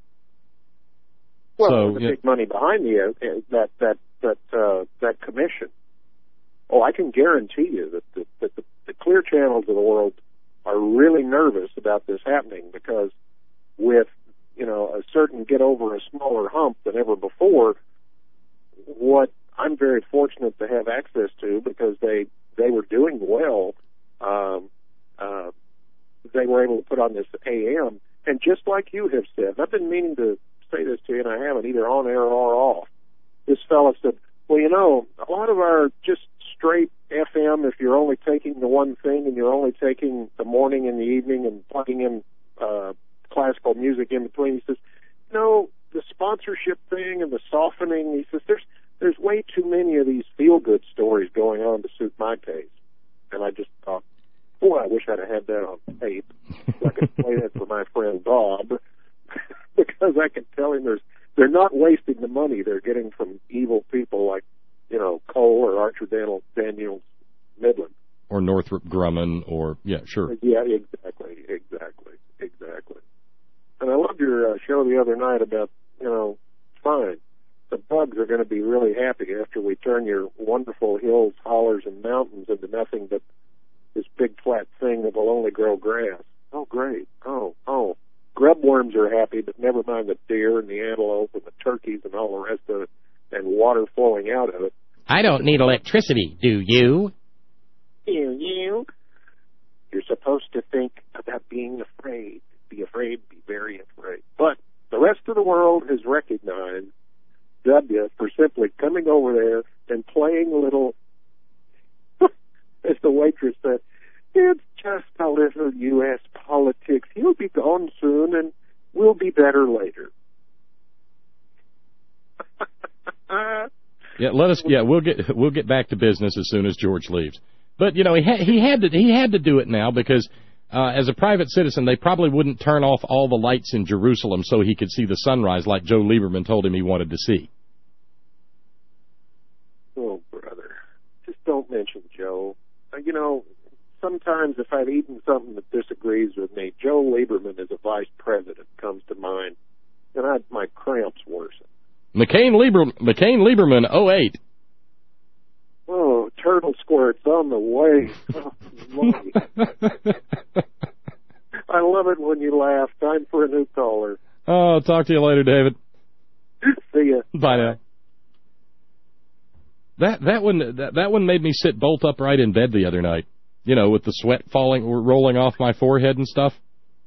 Well, so, the yeah. big money behind the uh, that that that uh, that commission. Oh, I can guarantee you that the, that the, the clear channels of the world are really nervous about this happening, because with, you know, a certain get over a smaller hump than ever before, what I'm very fortunate to have access to, because they they were doing well. Um, uh, they were able to put on this A M, and just like you have said, and I've been meaning to say this to you, and I haven't, either on air or off. This fellow said, well, you know, a lot of our just straight F M, if you're only taking the one thing and you're only taking the morning and the evening and plugging in uh, classical music in between, he says, no, the sponsorship thing and the softening, he says, there's there's way too many of these feel-good stories going on to suit my taste. And I just thought, boy, I wish I'd have had that on tape so I could play that for my friend Bob, because I can tell him there's they're not wasting the money they're getting from evil people like, you know, Cole or Archer Daniel, Daniels Midland. Or Northrop Grumman, or, yeah, sure. Yeah, exactly, exactly, exactly. And I loved your uh, show the other night about, you know, fine, the bugs are going to be really happy after we turn your wonderful hills, hollers, and mountains into nothing but this big flat thing that will only grow grass. Oh, great. Oh, oh. Grub worms are happy, but never mind the deer and the antelope and the turkeys and all the rest of it, and water flowing out of it. I don't need electricity, do you? You, you. You're supposed to think about being afraid. Be afraid, be very afraid. But the rest of the world has recognized W for simply coming over there and playing a little, as the waitress said, it's just a little U S politics. He'll be gone soon, and we'll be better later. Yeah, let us. Yeah, we'll get we'll get back to business as soon as George leaves. But you know, he ha- he had to he had to do it now, because uh, as a private citizen, they probably wouldn't turn off all the lights in Jerusalem so he could see the sunrise like Joe Lieberman told him he wanted to see. Oh, brother. Just don't mention Joe. Uh, you know, sometimes if I've eaten something that disagrees with me, Joe Lieberman as a vice president comes to mind, and I, my cramps worsen. McCain, Lieber, McCain Lieberman, oh eight. Oh, turtle squirts on the way. Oh, Lordy. I love it when you laugh. Time for a new caller. Oh, talk to you later, David. See ya. Bye now. That that one that, that one made me sit bolt upright in bed the other night. You know, with the sweat falling or rolling off my forehead and stuff.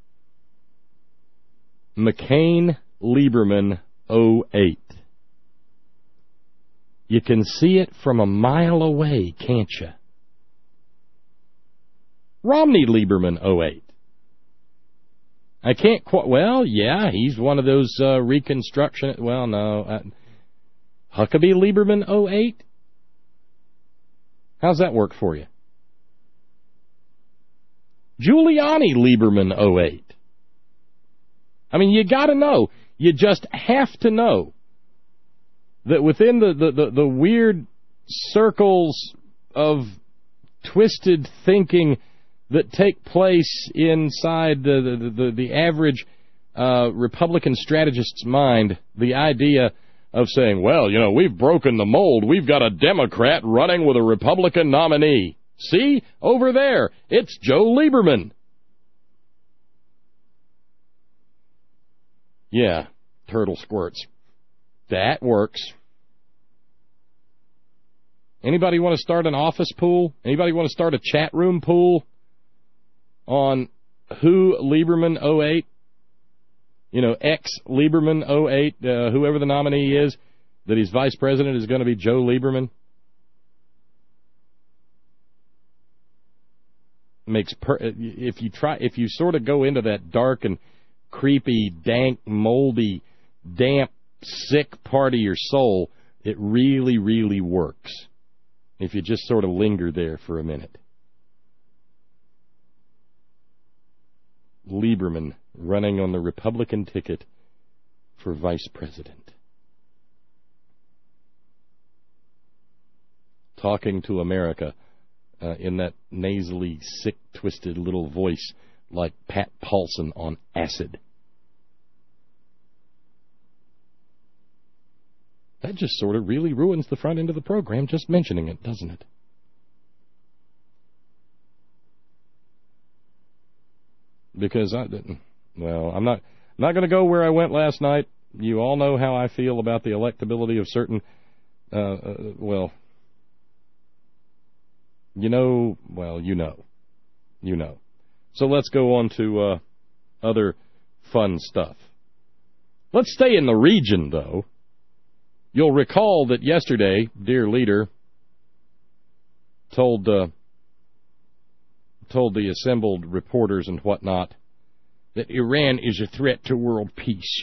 McCain Lieberman, oh eight. You can see it from a mile away, can't you? Romney Lieberman, oh eight. I can't quite... Well, yeah, he's one of those uh, reconstruction... Well, no. Uh, Huckabee Lieberman, oh eight? How's that work for you? Giuliani Lieberman, oh eight. I mean, you got to know. You just have to know that within the, the, the, the weird circles of twisted thinking that take place inside the, the, the, the average uh, Republican strategist's mind, the idea of saying, well, you know, we've broken the mold. We've got a Democrat running with a Republican nominee. See? Over there. It's Joe Lieberman. Yeah, turtle squirts. That works. Anybody want to start an office pool? Anybody want to start a chat room pool on who Lieberman oh eight? You know, ex Lieberman oh eight, uh, whoever the nominee is, that he's vice president is going to be Joe Lieberman. Makes per- if you try if you sort of go into that dark and creepy, dank, moldy, damp, sick part of your soul, it really, really works. If you just sort of linger there for a minute. Lieberman running on the Republican ticket for vice president. Talking to America uh, in that nasally, sick, twisted little voice like Pat Paulson on acid. That just sort of really ruins the front end of the program, just mentioning it, doesn't it? Because I didn't. Well, I'm not. I'm not going to go where I went last night. You all know how I feel about the electability of certain. Uh, uh, well, you know. Well, you know. You know. So let's go on to uh, other fun stuff. Let's stay in the region, though. You'll recall that yesterday, dear leader told uh, told the assembled reporters and whatnot that Iran is a threat to world peace.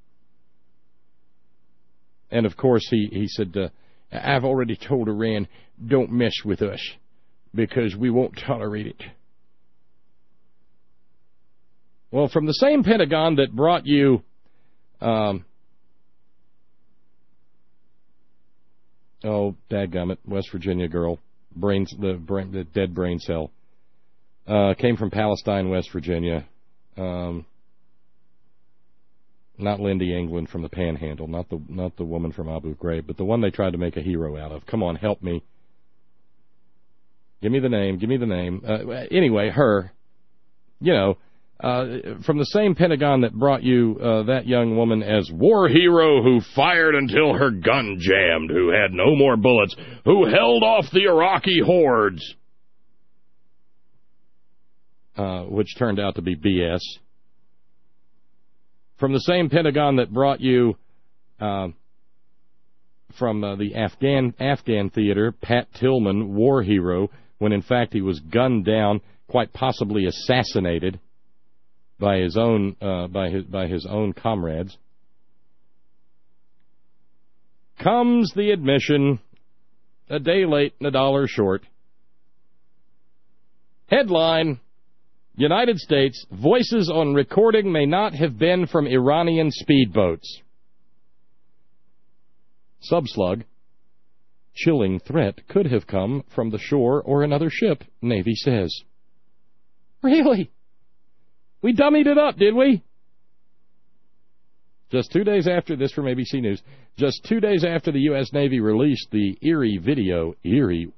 And, of course, he, he said, uh, I've already told Iran, don't mess with us because we won't tolerate it. Well, from the same Pentagon that brought you... Um, Oh, dadgummit, West Virginia girl, brains the brain, the dead brain cell, uh, came from Palestine, West Virginia. Um, not Lindy England from the Panhandle, not the not the woman from Abu Ghraib, but the one they tried to make a hero out of. Come on, help me. Give me the name. Give me the name. Uh, anyway, her. You know. Uh, from the same Pentagon that brought you uh, that young woman as war hero who fired until her gun jammed, who had no more bullets, who held off the Iraqi hordes, uh, which turned out to be B S. From the same Pentagon that brought you uh, from uh, the Afghan Afghan theater, Pat Tillman, war hero, when in fact he was gunned down, quite possibly assassinated by his own uh, by his by his own comrades, comes the admission, a day late and a dollar short. Headline: United States, voices on recording may not have been from Iranian speedboats. Subslug, chilling threat could have come from the shore or another ship, Navy says. Really? We dummied it up, did we? Just two days after this from A B C News, just two days after the U S Navy released the eerie video, eerie,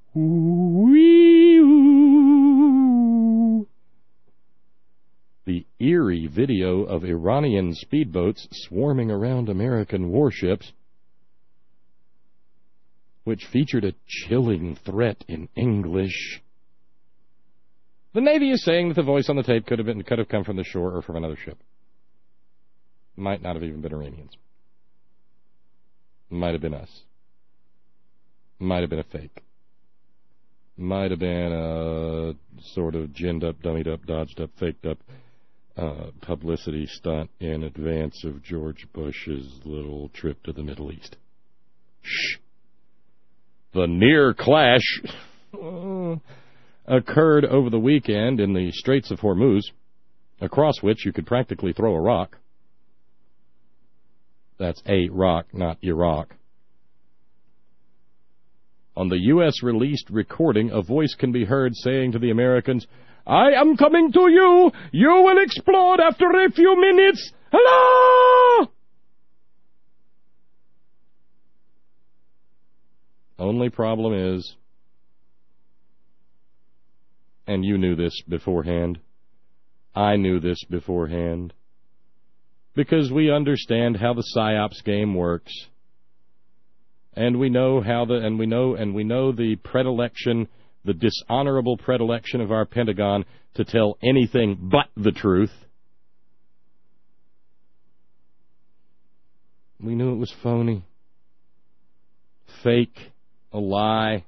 ooh, the eerie video of Iranian speedboats swarming around American warships, which featured a chilling threat in English. The Navy is saying that the voice on the tape could have been could have come from the shore or from another ship. Might not have even been Iranians. Might have been us. Might have been a fake. Might have been a sort of ginned up, dummied up, dodged up, faked up uh, publicity stunt in advance of George Bush's little trip to the Middle East. Shh. The near clash uh, occurred over the weekend in the Straits of Hormuz, across which you could practically throw a rock. That's a rock, not Iraq. On the U S released recording, a voice can be heard saying to the Americans, "I am coming to you. You will explode after a few minutes. Hello!" Only problem is, and you knew this beforehand, I knew this beforehand, because we understand how the PSYOPs game works, and we know how the and we know and we know the predilection, the dishonorable predilection of our Pentagon to tell anything but the truth. We knew it was phony, fake, a lie.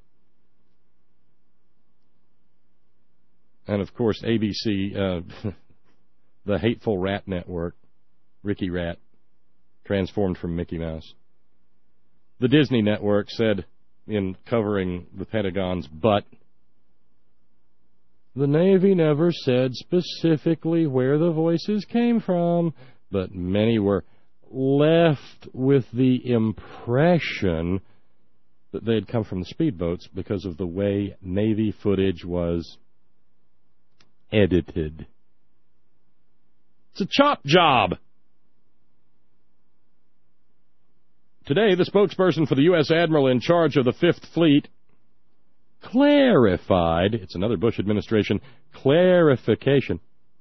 And of course, A B C, uh, the hateful rat network, Ricky Rat, transformed from Mickey Mouse. The Disney network said, in covering the Pentagon's butt, the Navy never said specifically where the voices came from, but many were left with the impression that they had come from the speedboats because of the way Navy footage was edited. It's a chop job. Today, the spokesperson for the U S Admiral in charge of the Fifth Fleet clarified, it's another Bush administration clarification,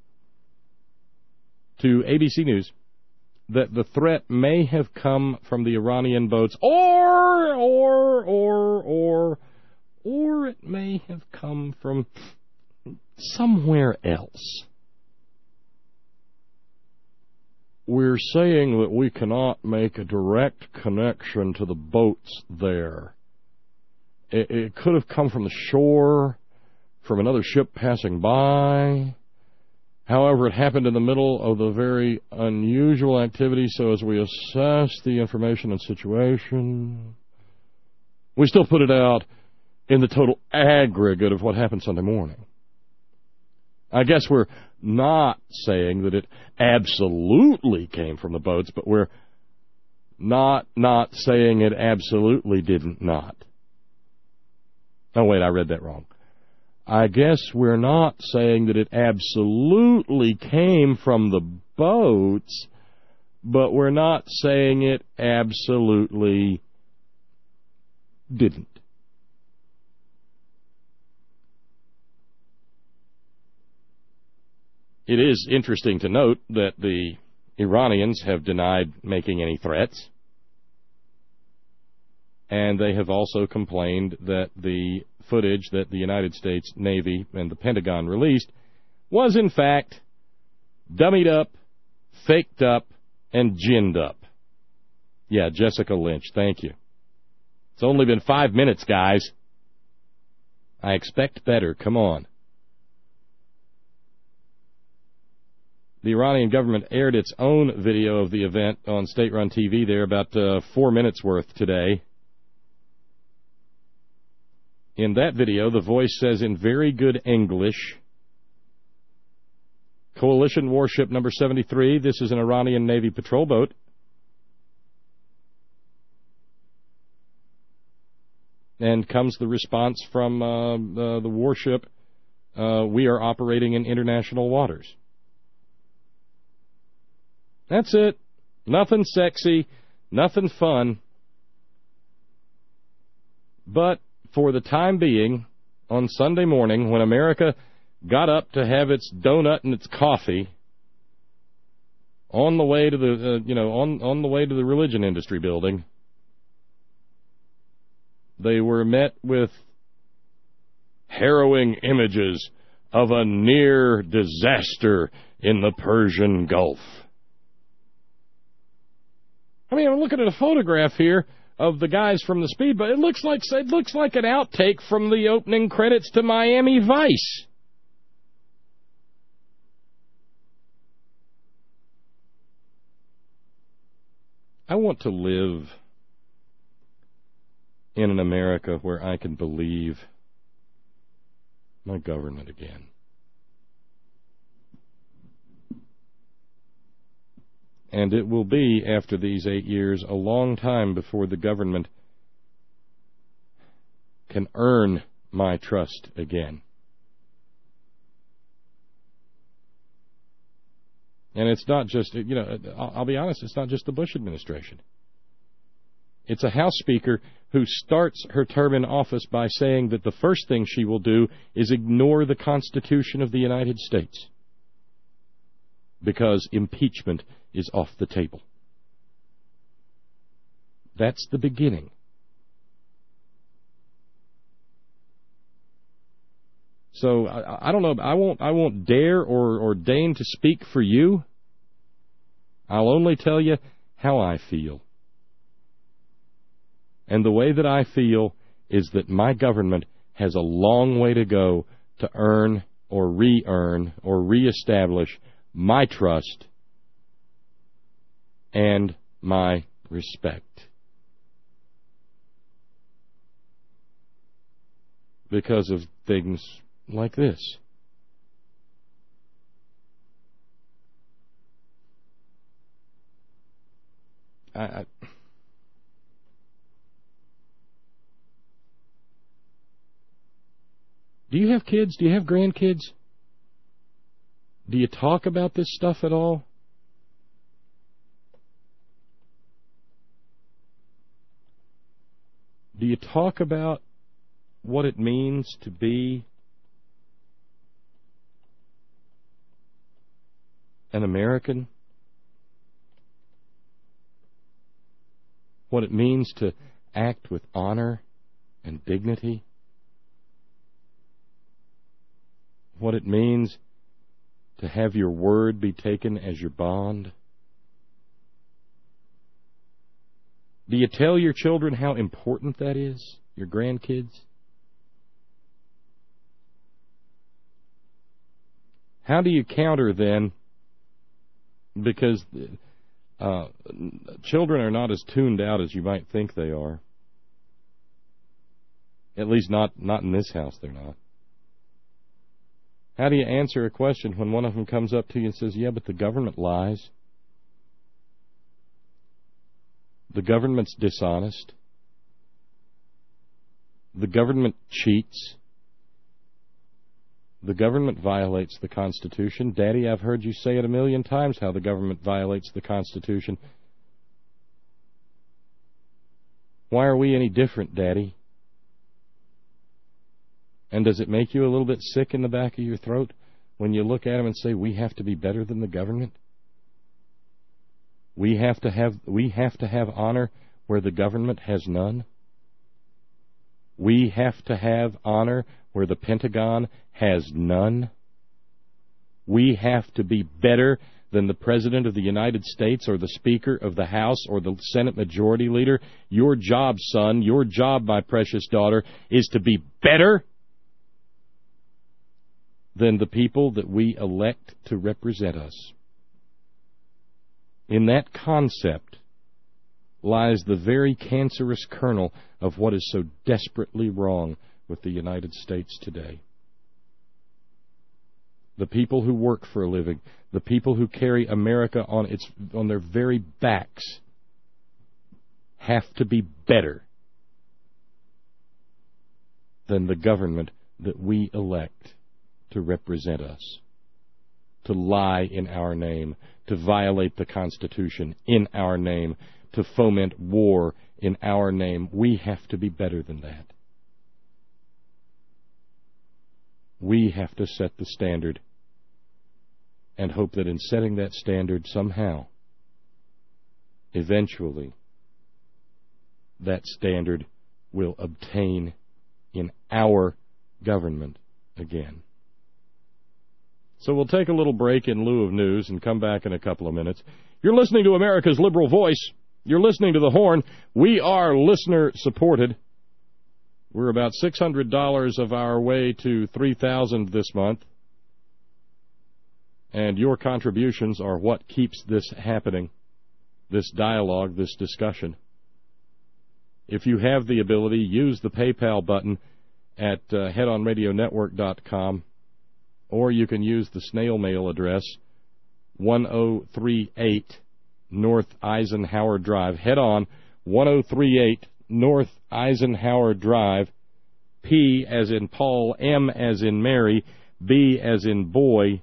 to A B C News that the threat may have come from the Iranian boats, or, or, or, or, or it may have come from somewhere else. We're saying that we cannot make a direct connection to the boats there. It, it could have come from the shore, from another ship passing by. However, it happened in the middle of the very unusual activity, so as we assess the information and situation, we still put it out in the total aggregate of what happened Sunday morning. I guess we're not saying that it absolutely came from the boats, but we're not not saying it absolutely didn't not. Oh, wait, I read that wrong. I guess we're not saying that it absolutely came from the boats, but we're not saying it absolutely didn't. It is interesting to note that the Iranians have denied making any threats, and they have also complained that the footage that the United States Navy and the Pentagon released was, in fact, dummied up, faked up, and ginned up. Yeah, Jessica Lynch, thank you. It's only been five minutes, guys. I expect better. Come on. The Iranian government aired its own video of the event on state-run T V there, about uh, four minutes worth today. In that video, the voice says in very good English, Coalition warship number seventy-three. This is an Iranian Navy patrol boat. And comes the response from uh, uh, the warship, uh, we are operating in international waters. That's it. Nothing sexy, nothing fun. But for the time being, on Sunday morning, when America got up to have its donut and its coffee on the way to the, uh, you know, on, on the way to the religion industry building, they were met with harrowing images of a near disaster in the Persian Gulf. I mean, I'm looking at a photograph here of the guys from the speedboat. It looks like it looks like an outtake from the opening credits to Miami Vice. I want to live in an America where I can believe my government again. And it will be, after these eight years, a long time before the government can earn my trust again. And it's not just, you know, I'll, I'll be honest, it's not just the Bush administration. It's a House Speaker who starts her term in office by saying that the first thing she will do is ignore the Constitution of the United States because impeachment is off the table. That's the beginning. So I, I don't know. I won't. I won't dare or, or deign to speak for you. I'll only tell you how I feel. And the way that I feel is that my government has a long way to go to earn or re-earn or reestablish my trust and my respect. Because of things like this. I... I Do you have kids? Do you have grandkids? Do you talk about this stuff at all? Do you talk about what it means to be an American? What it means to act with honor and dignity? What it means to have your word be taken as your bond? Do you tell your children how important that is, your grandkids? How do you counter then, because uh, children are not as tuned out as you might think they are. At least not, not in this house they're not. How do you answer a question when one of them comes up to you and says, yeah, but the government lies? The government's dishonest. The government cheats. The government violates the Constitution. Daddy, I've heard you say it a million times how the government violates the Constitution. Why are we any different, Daddy? And does it make you a little bit sick in the back of your throat when you look at them and say, we have to be better than the government? We have to have, we have to have honor where the government has none? We have to have honor where the Pentagon has none? We have to be better than the President of the United States or the Speaker of the House or the Senate Majority Leader? Your job, son, your job, my precious daughter, is to be better than the people that we elect to represent us. In that concept lies the very cancerous kernel of what is so desperately wrong with the United States today. the people who work for a living, the people who carry America on its on their very backs, have to be better than the government that we elect to represent us, to lie in our name, to violate the Constitution in our name, to foment war in our name. We have to be better than that. We have to set the standard and hope that in setting that standard somehow, eventually, that standard will obtain in our government again. So we'll take a little break in lieu of news and come back in a couple of minutes. You're listening to America's Liberal Voice. You're listening to The Horn. We are listener-supported. We're about six hundred dollars of our way to three thousand dollars this month. And your contributions are what keeps this happening, this dialogue, this discussion. If you have the ability, use the PayPal button at uh, head on radio network dot com, or you can use the snail mail address, one oh three eight North Eisenhower Drive. Head on, one oh three eight North Eisenhower Drive, P as in Paul, M as in Mary, B as in boy,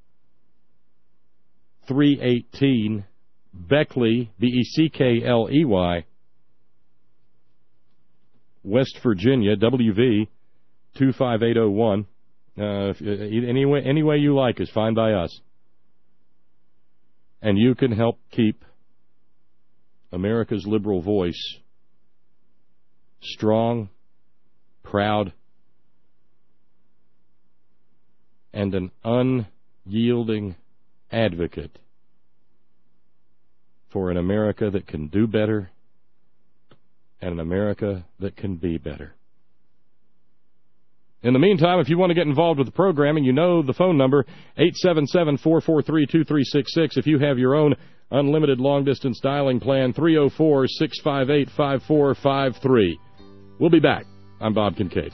three eighteen Beckley, B E C K L E Y, West Virginia, W V two five eight oh one. Uh, if, any, way, any way you like is fine by us. And you can help keep America's liberal voice strong, proud, and an unyielding advocate for an America that can do better and an America that can be better. In the meantime, if you want to get involved with the programming, you know the phone number, eight seven seven, four four three, two three six six. If you have your own unlimited long-distance dialing plan, three oh four, six five eight, five four five three. We'll be back. I'm Bob Kincaid.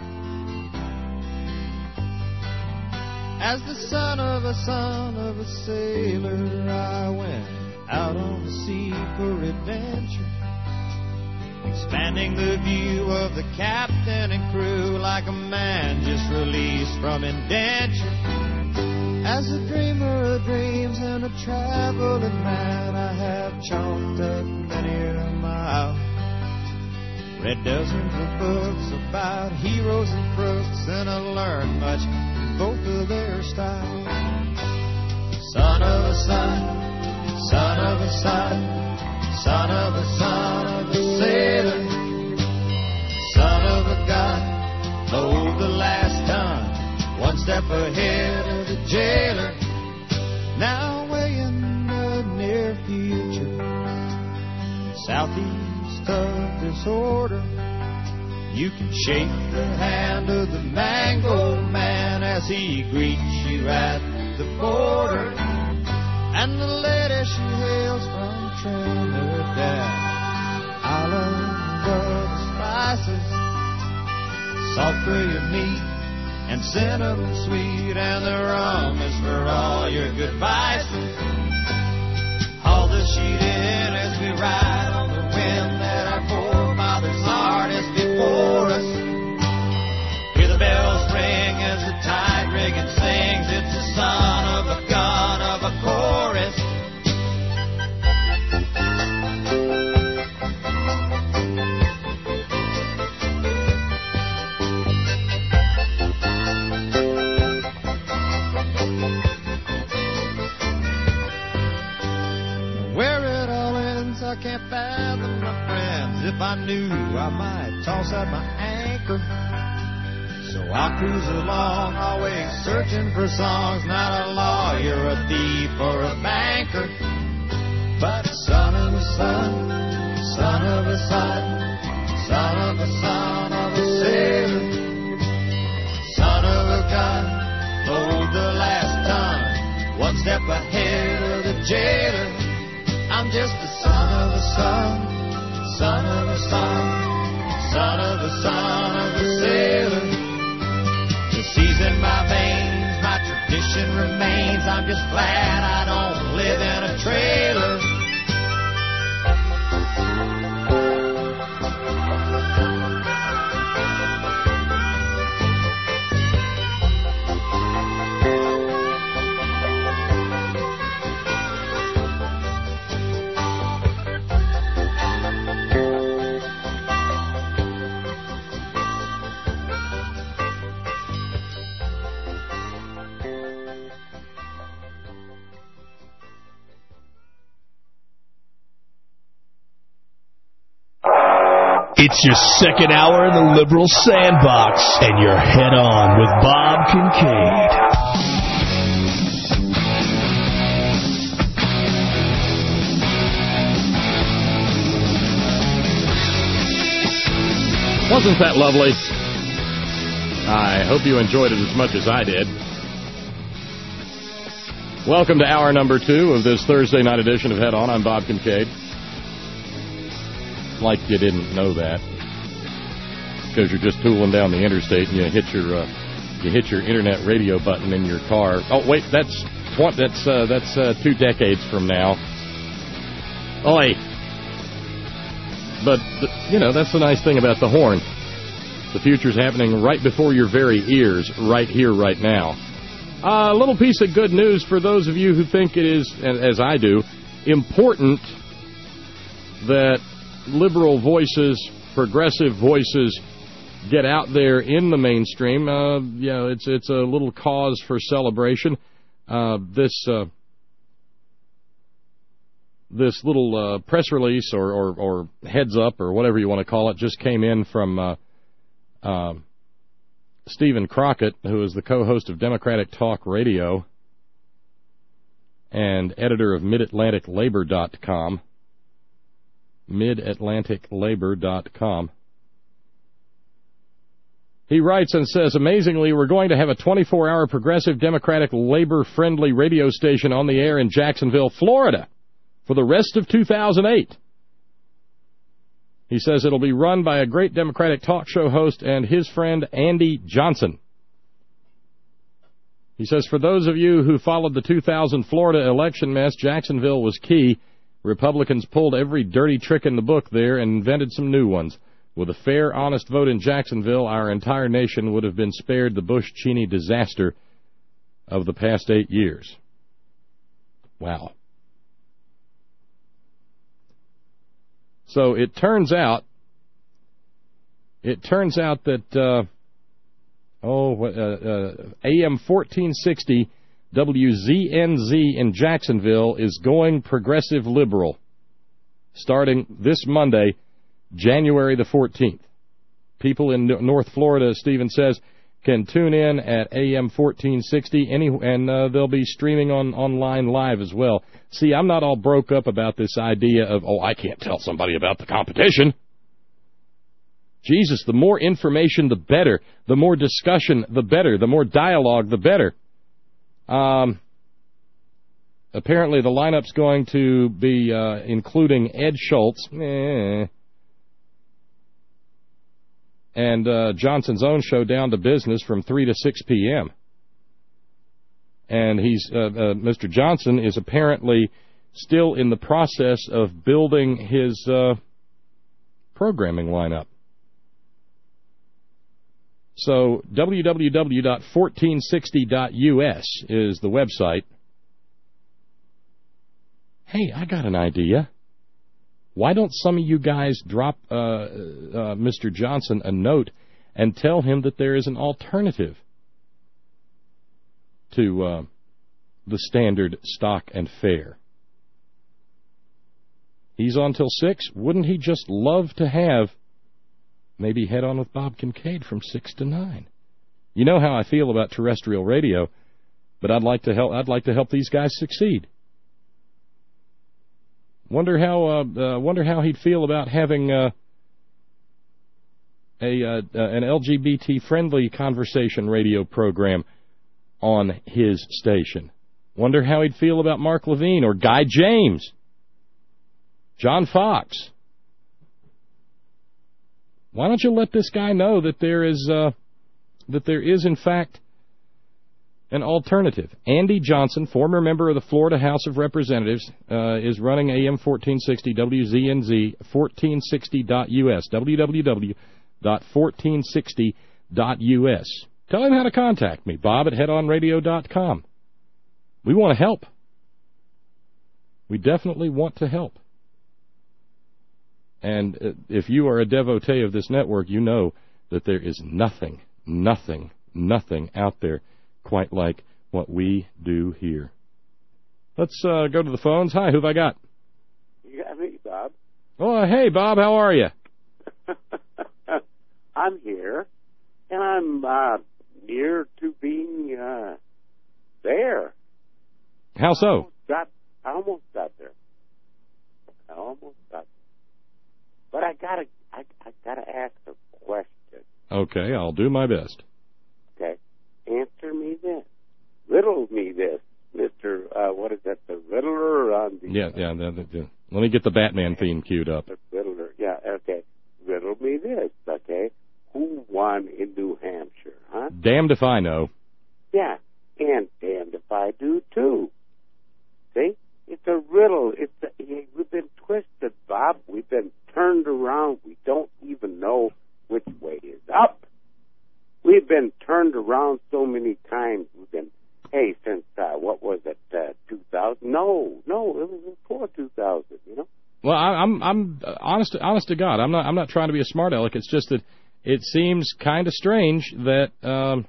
As the son of a son of a sailor, I went out on the sea for adventure, expanding the view of the captain and crew like a man just released from indenture. As a dreamer of dreams and a traveling man, I have chalked up many a mile, read dozens of books about heroes and crooks, and I learned much from both of their styles. Son of a son, son of a son, son of a son of a sailor, son of a gun, load the last ton, one step ahead of the jailer. Now way in the near future, southeast of disorder, you can shake the hand of the mango man as he greets you at the border. And the lady she hails from Trinidad, island of the spices, salt for your meat and cinnamon sweet, and the rum is for all your good vices. Haul the sheet in as we ride on the wind that our forefathers harnessed before us. Hear the bells ring as the tide rig and sings. It's the son of a gun of a chorus. Where it all ends, I can't fathom, my friends. If I knew, I might toss out my anchor. So I'll cruise along, always searching for songs. Not a lawyer, a thief, or a banker, but son of a son, son of a son, son of a son of a sailor, son of a gun, load the last ton, one step ahead of the jailer. I'm just a son of a son, son of a son, son of a son of a sailor. The seas in my veins, my tradition nation remains. I'm just glad I don't live in a trailer. It's your second hour in the Liberal Sandbox, and you're head on with Bob Kincaid. Wasn't that lovely? I hope you enjoyed it as much as I did. Welcome to hour number two of this Thursday night edition of Head On. I'm Bob Kincaid. Like you didn't know that, because you're just tooling down the interstate and you hit your uh, you hit your internet radio button in your car. Oh wait, that's that's uh, that's uh, two decades from now. Oi! But you know, that's the nice thing about the horn. The future's happening right before your very ears, right here, right now. A uh, little piece of good news for those of you who think it is, as I do, important that liberal voices, progressive voices, get out there in the mainstream. Uh, you know, it's it's a little cause for celebration. Uh, this uh, this little uh, press release or, or, or heads up or whatever you want to call it just came in from uh, uh, Stephen Crockett, who is the co-host of Democratic Talk Radio and editor of mid atlantic labor dot com. mid atlantic labor dot com. He writes and says, amazingly, we're going to have a twenty-four hour progressive Democratic labor-friendly radio station on the air in Jacksonville, Florida, for the rest of two thousand eight. He says it'll be run by a great Democratic talk show host and his friend Andy Johnson. He says, for those of you who followed the two thousand Florida election mess, Jacksonville was key. Republicans pulled every dirty trick in the book there and invented some new ones. With a fair, honest vote in Jacksonville, our entire nation would have been spared the Bush-Cheney disaster of the past eight years. Wow. So it turns out, it turns out that, uh, oh, uh, uh, A M fourteen sixty W Z N Z in Jacksonville is going progressive liberal starting this Monday, January the fourteenth. People in North Florida, Stephen says, can tune in at A M fourteen sixty, any, and uh, they'll be streaming on online live as well. See, I'm not all broke up about this idea of, oh, I can't tell somebody about the competition. Jesus, the more information, the better. The more discussion, the better. The more dialogue, the better. Um, apparently the lineup's going to be uh, including Ed Schultz eh, and uh, Johnson's own show Down to Business from three to six p.m. And he's uh, uh, Mister Johnson is apparently still in the process of building his uh, programming lineup. So w w w dot fourteen sixty dot u s is the website. Hey, I got an idea. Why don't some of you guys drop uh, uh, Mister Johnson a note and tell him that there is an alternative to uh, the standard stock and fare? He's on till six. Wouldn't he just love to have maybe Head On with Bob Kincaid from six to nine? You know how I feel about terrestrial radio, but I'd like to help. I'd like to help these guys succeed. Wonder how. Uh, uh, wonder how he'd feel about having uh, a uh, uh, an L G B T friendly conversation radio program on his station. Wonder how he'd feel about Mark Levine or Guy James, John Fox. Why don't you let this guy know that there is, uh, that there is in fact, an alternative. Andy Johnson, former member of the Florida House of Representatives, uh, is running A M fourteen sixty W Z N Z, fourteen sixty dot U S, w w w dot fourteen sixty dot U S. Tell him how to contact me, Bob at head on radio dot com. We want to help. We definitely want to help. And if you are a devotee of this network, you know that there is nothing, nothing, nothing out there quite like what we do here. Let's uh, go to the phones. Hi, who've I got? You got me, Bob. Oh, hey, Bob, how are you? I'm here, and I'm uh, near to being uh, there. How so? I almost got, I almost got there. I almost got there. But I gotta, I, I gotta ask a question. Okay, I'll do my best. Okay, answer me this. Riddle me this, Mister Uh, what is that? The Riddler on the. Yeah, yeah. The, the, the, let me get the Batman theme queued up. The Riddler. Yeah. Okay. Riddle me this. Okay. Who won in New Hampshire? Huh? Damned if I know. Yeah, and damned if I do too. See, it's a riddle. It's a, we've been twisted, Bob. We've been turned around. We don't even know which way is up. We've been turned around so many times. We've been, hey, since, uh, what was it, uh, two thousand? No, no, it was before two thousand, you know? Well, I, I'm, I'm uh, honest, honest to God, I'm not, I'm not trying to be a smart aleck. It's just that it seems kind of strange that, um...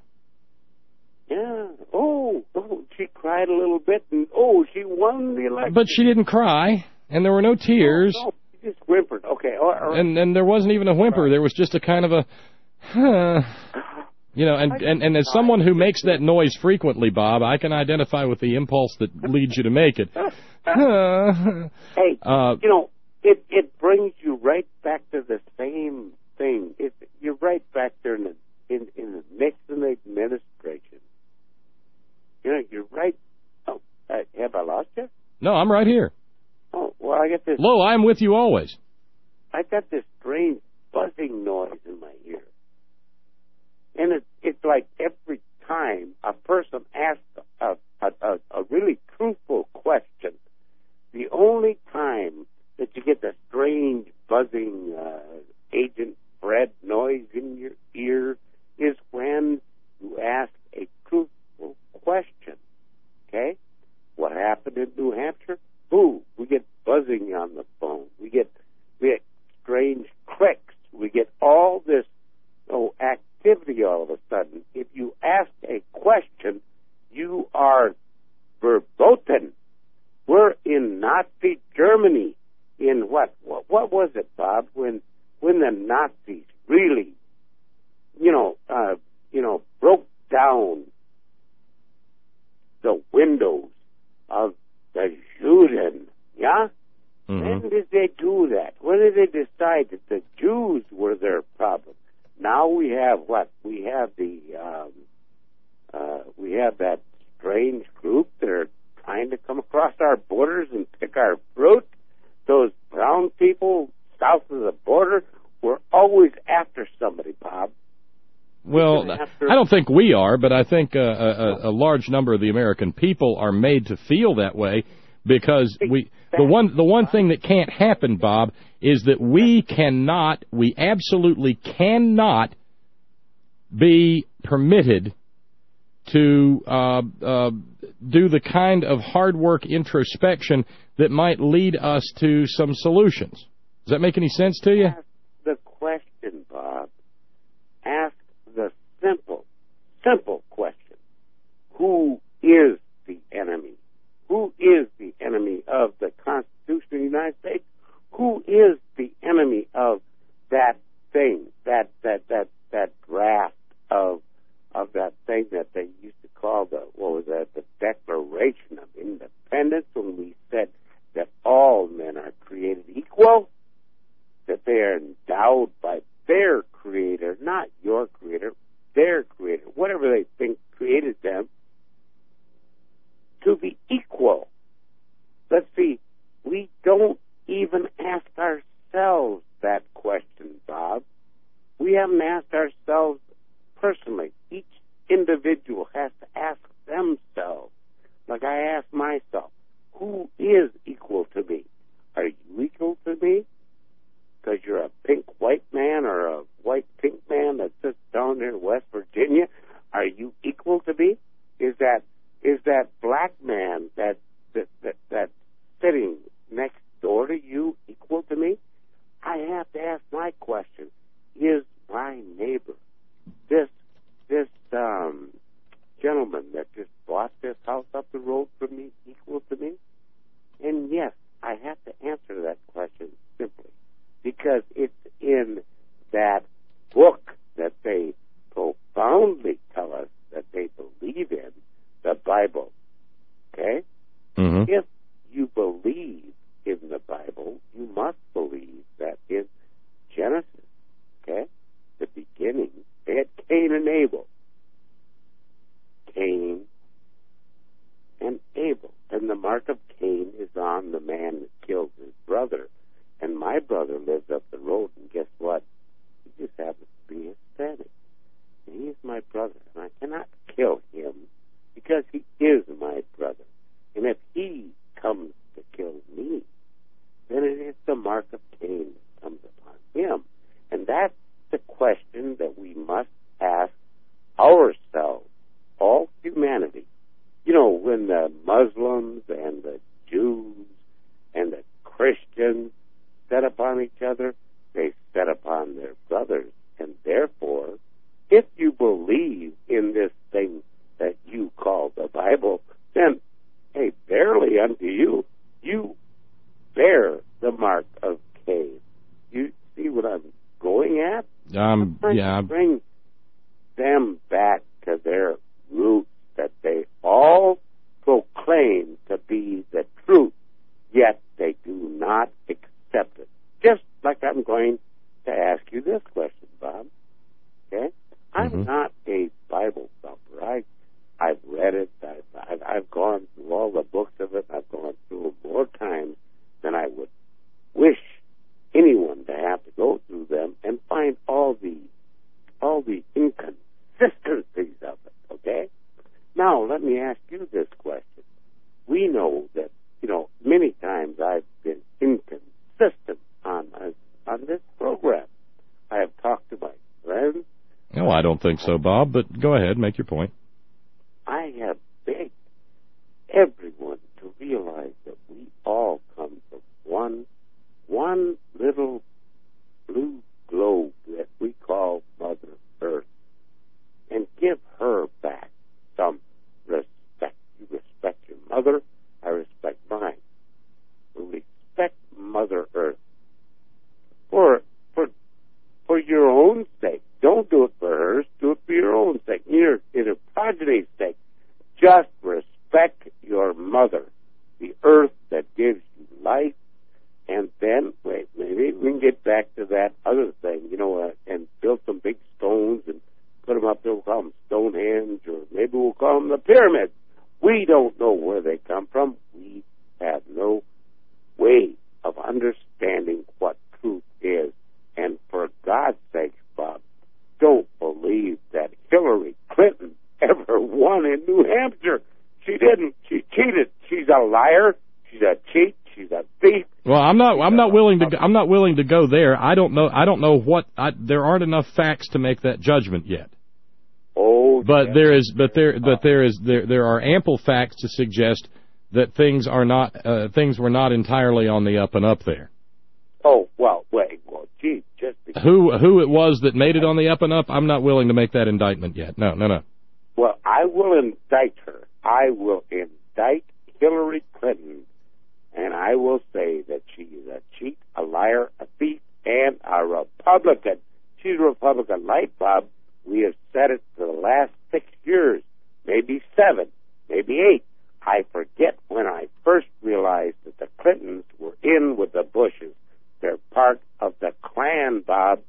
Yeah, oh, oh, she cried a little bit, and, oh, she won the election. But she didn't cry, and there were no tears. No, no. Just whimpered. Okay. All right. And and there wasn't even a whimper. Right. There was just a kind of a, huh. You know, and, and, and as someone who makes that noise frequently, Bob, I can identify with the impulse that leads you to make it. Hey, uh, you know, it, it brings you right back to the same thing. It, you're right back there in the, in, in the Nixon administration. You know, you're right. Oh, uh, have I lost you? No, I'm right here. Oh, well, I got this. Lo, I'm with you always. I got this strange buzzing noise in my ear. And it, it's like every time a person asks a, a, a, a really truthful question, the only time that you get the strange buzzing uh, Agent Fred noise in your ear is when you ask a truthful question. Okay? What happened in New Hampshire? Ooh, we get buzzing on the phone. We get we get strange clicks. We get all this oh, activity all of a sudden. If you ask a question, you are verboten. We're in Nazi Germany. In what? What, what was it, Bob? When when the Nazis really, you know, uh, you know, broke down the windows of the Juden, yeah? Mm-hmm. When did they do that? When did they decide that the Jews were their problem? Now we have what? We have the, um, uh, we have that strange group that are trying to come across our borders and pick our fruit. Those brown people south of the border were always after somebody, Bob. Well, I don't think we are, but I think uh, a, a large number of the American people are made to feel that way because we the one the one thing that can't happen, Bob, is that we cannot, we absolutely cannot be permitted to uh, uh, do the kind of hard work introspection that might lead us to some solutions. Does that make any sense to you? Ask the question, Bob. Ask the simple, simple question. Who is the enemy? Who is the enemy of the Constitution of the United States? Who is the enemy of that thing, that that that that draft of of that thing that they used to call the what was that the Declaration of Independence, when we said that all men are created equal, that they are endowed by their creator, not your creator, their creator, whatever they think created them, to be equal. Let's see, we don't even ask ourselves that question, Bob. We haven't asked ourselves personally. Each individual has to ask themselves. Like I ask myself, who is equal to me? Are you equal to me? Because you're a pink white man or a white pink man that sits down there in West Virginia. Are you equal to me? Is that is that black man that that that that's sitting next door to you equal to me? I have to ask my question: is my neighbor, this this um, gentleman that just bought this house up the road from me, equal to me? And yes, I have to answer that question simply because it's in that book that they profoundly tell us that they believe in, the Bible. Okay? Mm-hmm. If you believe in the Bible, you must believe that in Genesis, okay, the beginning, they had Cain and Abel. Cain and Abel. And the mark of Cain is on the man that killed his brother. And my brother lives up the road, and guess what? He just happens to be Hispanic. And he's my brother, and I cannot kill him because he is my brother. And if he comes to kill me, then it is the mark of Cain that comes upon him. And that's the question that we must ask ourselves, all humanity. You know, when the Muslims and the Jews and the Christians set upon each other, they set upon their brothers. And therefore, if you believe in this thing that you call the Bible, then, hey, verily unto you, you bear the mark of Cain. You see what I'm going at? Um, I'm yeah. Bring them back to their roots that they all proclaim to be the truth, yet they do not accept it. Just like I'm going to ask you this question, Bob. Okay? I'm Mm-hmm. not a Bible thumper. I, I've read it. I've, I've, I've gone through all the books of it. I've gone through them more times than I would wish anyone to have to go through them and find all the all the inconsistencies of it. Okay? Now, let me ask you this question. We know that, you know, many times I've been inconsistent on uh, on this program. I have talked to my friends. No, I don't think so, Bob, but go ahead, make your point. I have begged everyone to realize that we all come from one, one little blue globe that we call Mother Earth, and give her back some respect. You respect your mother, I respect mine. Respect Mother Earth for for for your own sake. Don't do it for hers. Do it for your own sake. Your in her progeny's sake. Just respect your mother, the earth that gives you life. And then, wait, maybe we can get back to that other thing, you know, uh, and build some big stones and put them up there. We'll call them Stonehenge, or maybe we'll call them the pyramids. We don't know where they come from. We have no way of understanding what truth is. And for God's sake, Bob, don't believe that Hillary Clinton ever won in New Hampshire. She didn't. She cheated. She's a liar. She's a cheat. She's a thief. Well, I'm not. I'm not willing to. I'm not willing to go there. I don't know. I don't know what. I, there aren't enough facts to make that judgment yet. Oh, but yes. there is. But there. But there is. There. There are ample facts to suggest that things are not. Uh, things were not entirely on the up and up there. Oh well. Wait. Well, gee. Just because. Who. Who it was that made it on the up and up? I'm not willing to make that indictment yet. No. No. No. Well, I will indict her. I will indict Hillary Clinton, and I will say that she is a cheat, a liar, a thief, and a Republican. She's a Republican light, Bob. We have said it for the last six years, maybe seven, maybe eight. I forget when I first realized that the Clintons were in with the Bushes. They're part of the Klan, Bob.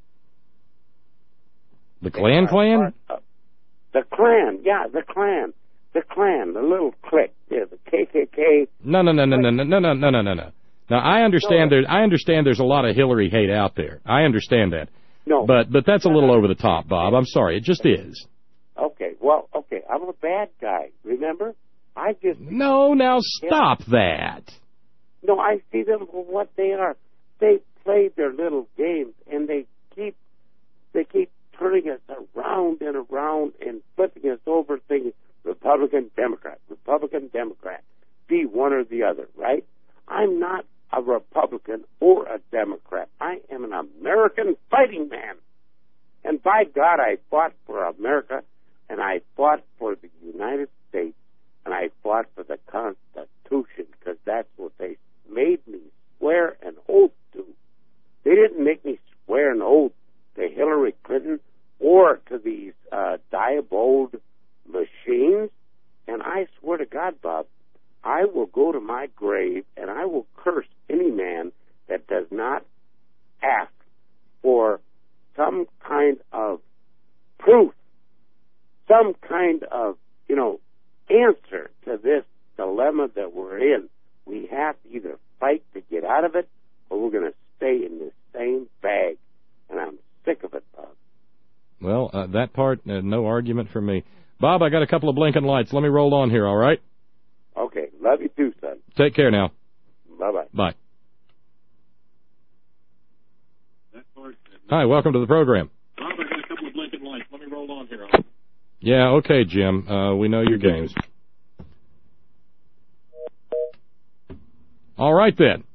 The Klan Klan? The Klan, yeah, the Klan. The Klan, the little clique, yeah, the K K K. No, no, no, no, no, no, no, no, no, no, no. Now, I understand no. there. I understand there's a lot of Hillary hate out there. I understand that. No. But but that's a little over the top, Bob. I'm sorry. It just is. Okay. well, okay, I'm a bad guy, remember? I just... No, now stop that. No, I see them for what they are. They play their little games, and they keep they keep turning us around and around and flipping us over, thinking Republican, Democrat, Republican, Democrat, be one or the other, right? I'm not a Republican or a Democrat. I am an American fighting man. And by God, I fought for America, and I fought for the United States, and I fought for the Constitution, because that's what they made me swear an oath to. They didn't make me swear an oath to Hillary Clinton or to these uh, diabolical machines. And I swear to God, Bob, I will go to my grave and I will curse any man that does not ask for some kind of proof, some kind of, you know, answer to this dilemma that we're in. We have to either fight to get out of it, or we're going to stay in this same bag. And I'm sick of it, Bob. Well, uh, that part, uh, no argument from me. Bob, I got a couple of blinking lights. Let me roll on here, all right? Okay. Love you too, son. Take care now. Bye-bye. Bye. Hi, welcome to the program. Bob, I got a couple of blinking lights. Let me roll on here. Yeah, okay, Jim. Uh, we know your games. All right, then.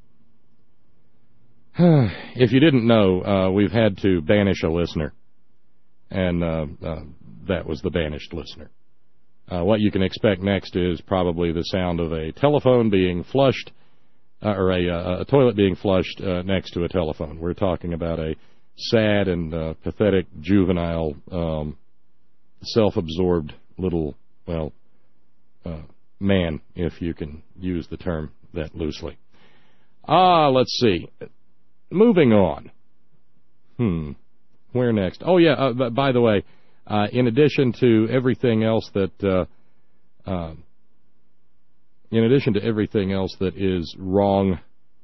If you didn't know, uh, we've had to banish a listener, and uh, uh, that was the banished listener. Uh, what you can expect next is probably the sound of a telephone being flushed, uh, or a, uh, a toilet being flushed uh, next to a telephone. We're talking about a sad and uh, pathetic, juvenile, um, self-absorbed little, well, uh, man, if you can use the term that loosely. Ah, let's see. Moving on. Hmm. Where next? Oh, yeah, uh, by the way, uh, in addition to everything else that, uh, uh, in addition to everything else that is wrong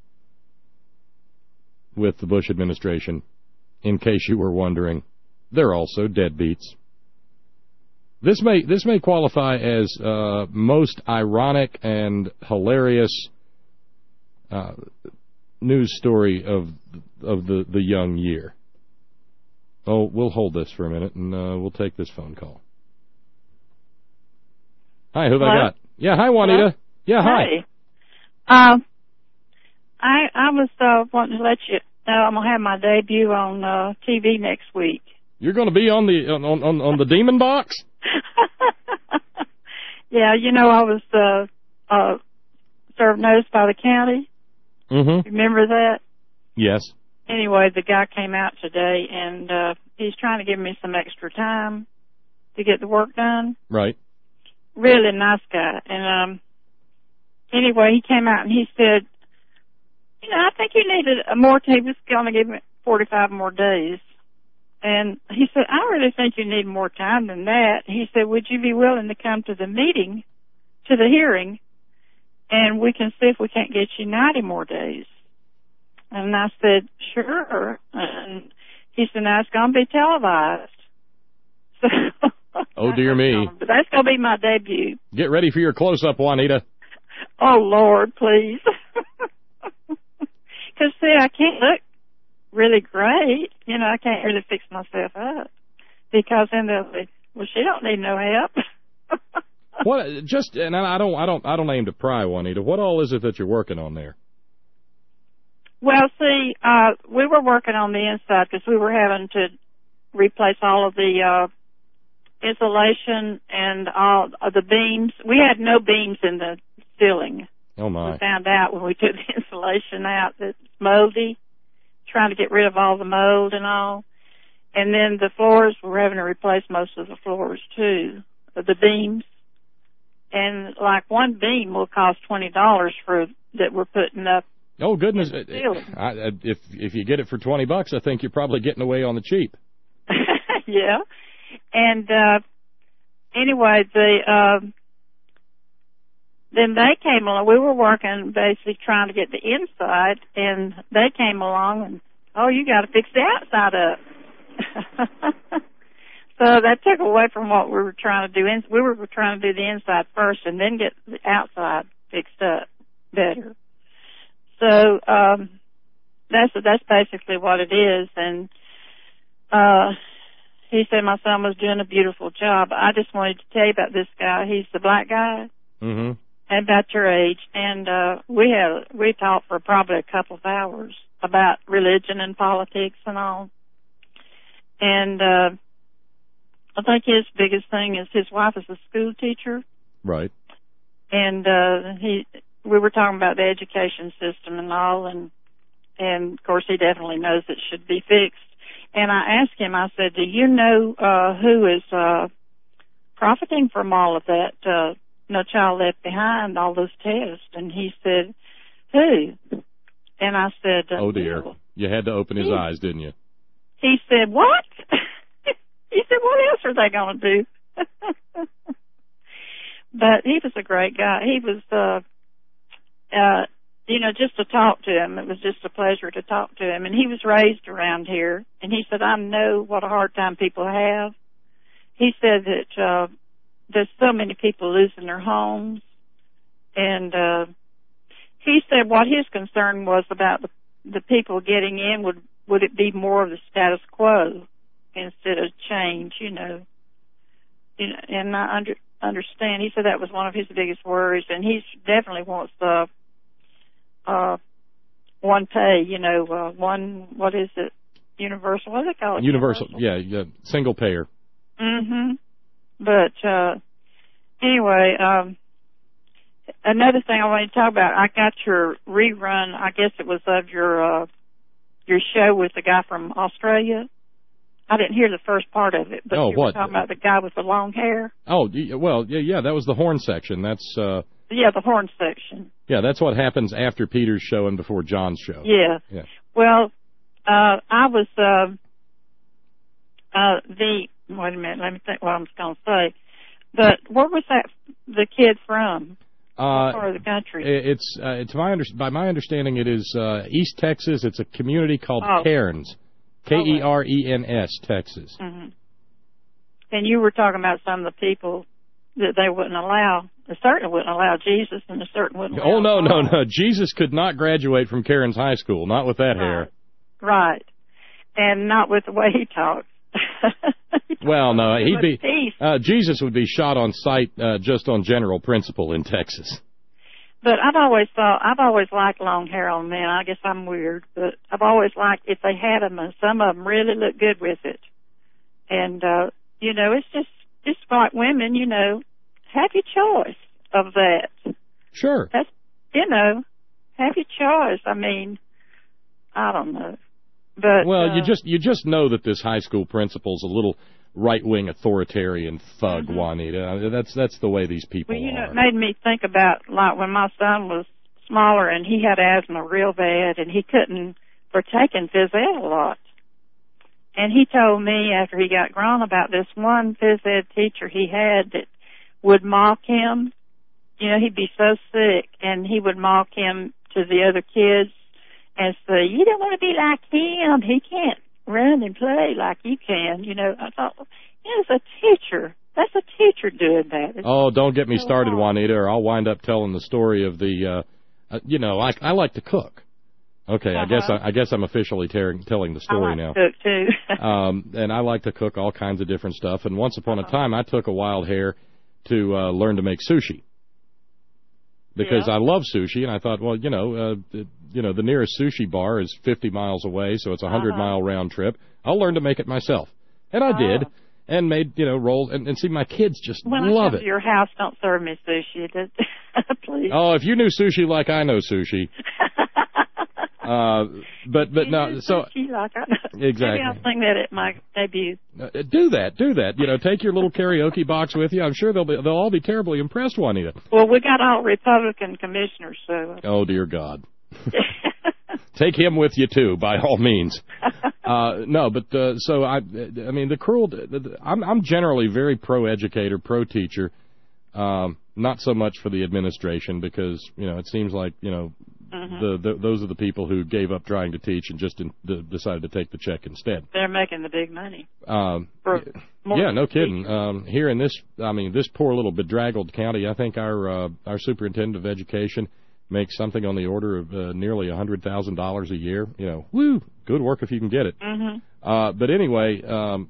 with the Bush administration, in case you were wondering, they're also deadbeats. This may this may qualify as uh, most ironic and hilarious uh, news story of of the, the young year. Oh, we'll hold this for a minute, and uh, we'll take this phone call. Hi, who have I got? Yeah, hi, Juanita. Hello? Yeah, hi. Hi. Um, I I was uh, wanting to let you know I'm gonna have my debut on uh, T V next week. You're going to be on the on on, on the Demon Box? Yeah, you know I was uh, uh, served notice by the county. Mm-hmm. Remember that? Yes. Anyway, the guy came out today, and uh, he's trying to give me some extra time to get the work done. Right. Really nice guy. And um, anyway, he came out and he said, you know, I think you needed a more time. He was going to give me forty-five more days. And he said, I really think you need more time than that. He said, would you be willing to come to the meeting, to the hearing, and we can see if we can't get you ninety more days. And I said, sure. And he said, now it's going to be televised. So, oh, dear me. But that's going to be my debut. Get ready for your close-up, Juanita. Oh, Lord, please. Because, see, I can't look really great. You know, I can't really fix myself up. Because then they'll say, well, she don't need no help. What, just, and I don't, I don't, I don't aim to pry, Juanita. What all is it that you're working on there? Well, see, uh, we were working on the inside because we were having to replace all of the uh, insulation and all of the beams. We had no beams in the ceiling. Oh, my. We found out when we took the insulation out that it's moldy, trying to get rid of all the mold and all. And then the floors, we're having to replace most of the floors, too, of the beams. And, like, one beam will cost twenty dollars for that we're putting up. Oh, goodness. I, I, if if you get it for twenty bucks, I think you're probably getting away on the cheap. Yeah. And uh, anyway, the uh, then they came along. We were working basically trying to get the inside, and they came along and, oh, you got to fix the outside up. So that took away from what we were trying to do. We were trying to do the inside first and then get the outside fixed up better. So um, that's that's basically what it is. And uh, he said my son was doing a beautiful job. I just wanted to tell you about this guy. He's the black guy, mm-hmm. about your age, and uh, we had we talked for probably a couple of hours about religion and politics and all. And uh, I think his biggest thing is his wife is a school teacher. Right. And uh, he, we were talking about the education system and all, and and of course he definitely knows it should be fixed. And I asked him, I said, do you know uh, who is uh, profiting from all of that? Uh, No Child Left Behind, all those tests. And he said, who? And I said, uh, oh dear, Bill. You had to open his he, eyes, didn't you? He said, what? He said, what else are they going to do? But he was a great guy. He was, uh, uh, you know, just to talk to him, it was just a pleasure to talk to him. And he was raised around here. And he said, I know what a hard time people have. He said that uh, there's so many people losing their homes. And uh, he said what his concern was about the, the people getting in, would, would it be more of the status quo instead of change, you know. You know, and I under, understand. He said that was one of his biggest worries, and he definitely wants the uh, one pay, you know, uh, one, what is it, universal, what do they call it? Universal, universal. yeah, yeah, single payer. Mm-hmm. But uh, anyway, um, another thing I wanted to talk about, I got your rerun, I guess it was of your uh, your show with the guy from Australia. I didn't hear the first part of it, but oh, you were what? talking about the guy with the long hair. Oh, well, yeah, yeah, that was the horn section. That's uh, yeah, the horn section. Yeah, that's what happens after Peter's show and before John's show. Yeah. Yeah. Well, uh, I was uh, uh, the wait a minute. Let me think what I was going to say. But where was that the kid from? Uh, what part of the country? It's uh, it's my under, by my understanding, it is uh, East Texas. It's a community called oh. Cairns. K E R E N S, Texas. Mm-hmm. And you were talking about some of the people that they wouldn't allow. They certainly wouldn't allow Jesus, and they certainly wouldn't allow Oh, no, no, God. no. Jesus could not graduate from Cairns High School, not with that right. hair. Right. And not with the way he talks. he well, no, he'd be... Peace. Uh, Jesus would be shot on sight uh, just on general principle in Texas. But I've always thought, I've always liked long hair on men. I guess I'm weird, but I've always liked if they had them, and some of them really look good with it. And, uh, you know, it's just, just like women, you know, have your choice of that. Sure. That's, you know, have your choice. I mean, I don't know. But Well, uh, you just you just know that this high school principal's a little right-wing authoritarian thug, mm-hmm. Juanita. That's that's the way these people well, you know, are. it made me think about, like, when my son was smaller and he had asthma real bad and he couldn't partake in phys ed a lot. And he told me after he got grown about this one phys ed teacher he had that would mock him. You know, he'd be so sick and he would mock him to the other kids and say, you don't want to be like him. He can't run and play like you can. You know, I thought, yeah, it's a teacher. That's a teacher doing that. It's oh, don't get me so started, hard. Juanita, or I'll wind up telling the story of the, uh, uh, you know, I, I like to cook. Okay, uh-huh. I guess I, I guess I'm officially tearing, telling the story I like now. to cook too. um, and I like to cook all kinds of different stuff. And once upon uh-huh. a time, I took a wild hair to uh, learn to make sushi because yeah. I love sushi, and I thought, well, you know, uh, the, you know, the nearest sushi bar is fifty miles away, so it's a hundred uh-huh. mile round trip. I'll learn to make it myself, and I oh. did, and made you know rolls, and, and see, my kids just when love I come it. to your house, don't serve me sushi, please. Oh, if you knew sushi like I know sushi. Uh, but but you no, do so sushi like I know. exactly. Maybe I'll sing that at my debut. Uh, do that, do that. You know, take your little karaoke box with you. I'm sure they'll be, they'll all be terribly impressed, Juanita. Well, we got all Republican commissioners, so. Oh dear God. Take him with you too, by all means. Uh, no, but uh, so I, I mean, the cruel. I'm I'm generally very pro-educator, pro-teacher. Um, not so much for the administration because you know it seems like you know. Mm-hmm. The, the those are the people who gave up trying to teach and just in, the, decided to take the check instead. They're making the big money. Um, For more Yeah, no kidding. Um, here in this, I mean, this poor little bedraggled county, I think our uh, our superintendent of education makes something on the order of uh, nearly a hundred thousand dollars a year. You know, woo, good work if you can get it. Mm-hmm. Uh, but anyway, um,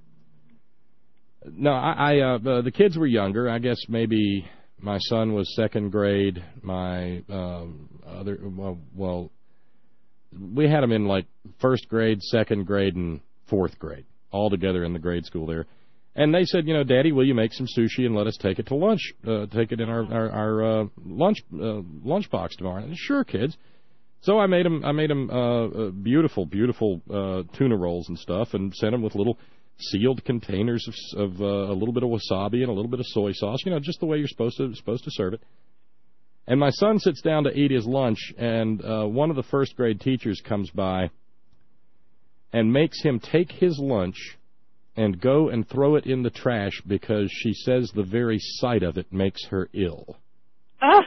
no, I, I uh, the, the kids were younger. I guess maybe my son was second grade. My um, other, well, well, we had them in like first grade, second grade, and fourth grade, all together in the grade school there. And they said, you know, Daddy, will you make some sushi and let us take it to lunch, uh, take it in our our, our uh, lunch uh, lunch box tomorrow? And sure, kids. So I made them I made them uh, uh, beautiful, beautiful uh, tuna rolls and stuff, and sent them with little sealed containers of, of uh, a little bit of wasabi and a little bit of soy sauce, you know, just the way you're supposed to supposed to serve it. And my son sits down to eat his lunch, and uh, one of the first grade teachers comes by and makes him take his lunch and go and throw it in the trash because she says the very sight of it makes her ill. Ah.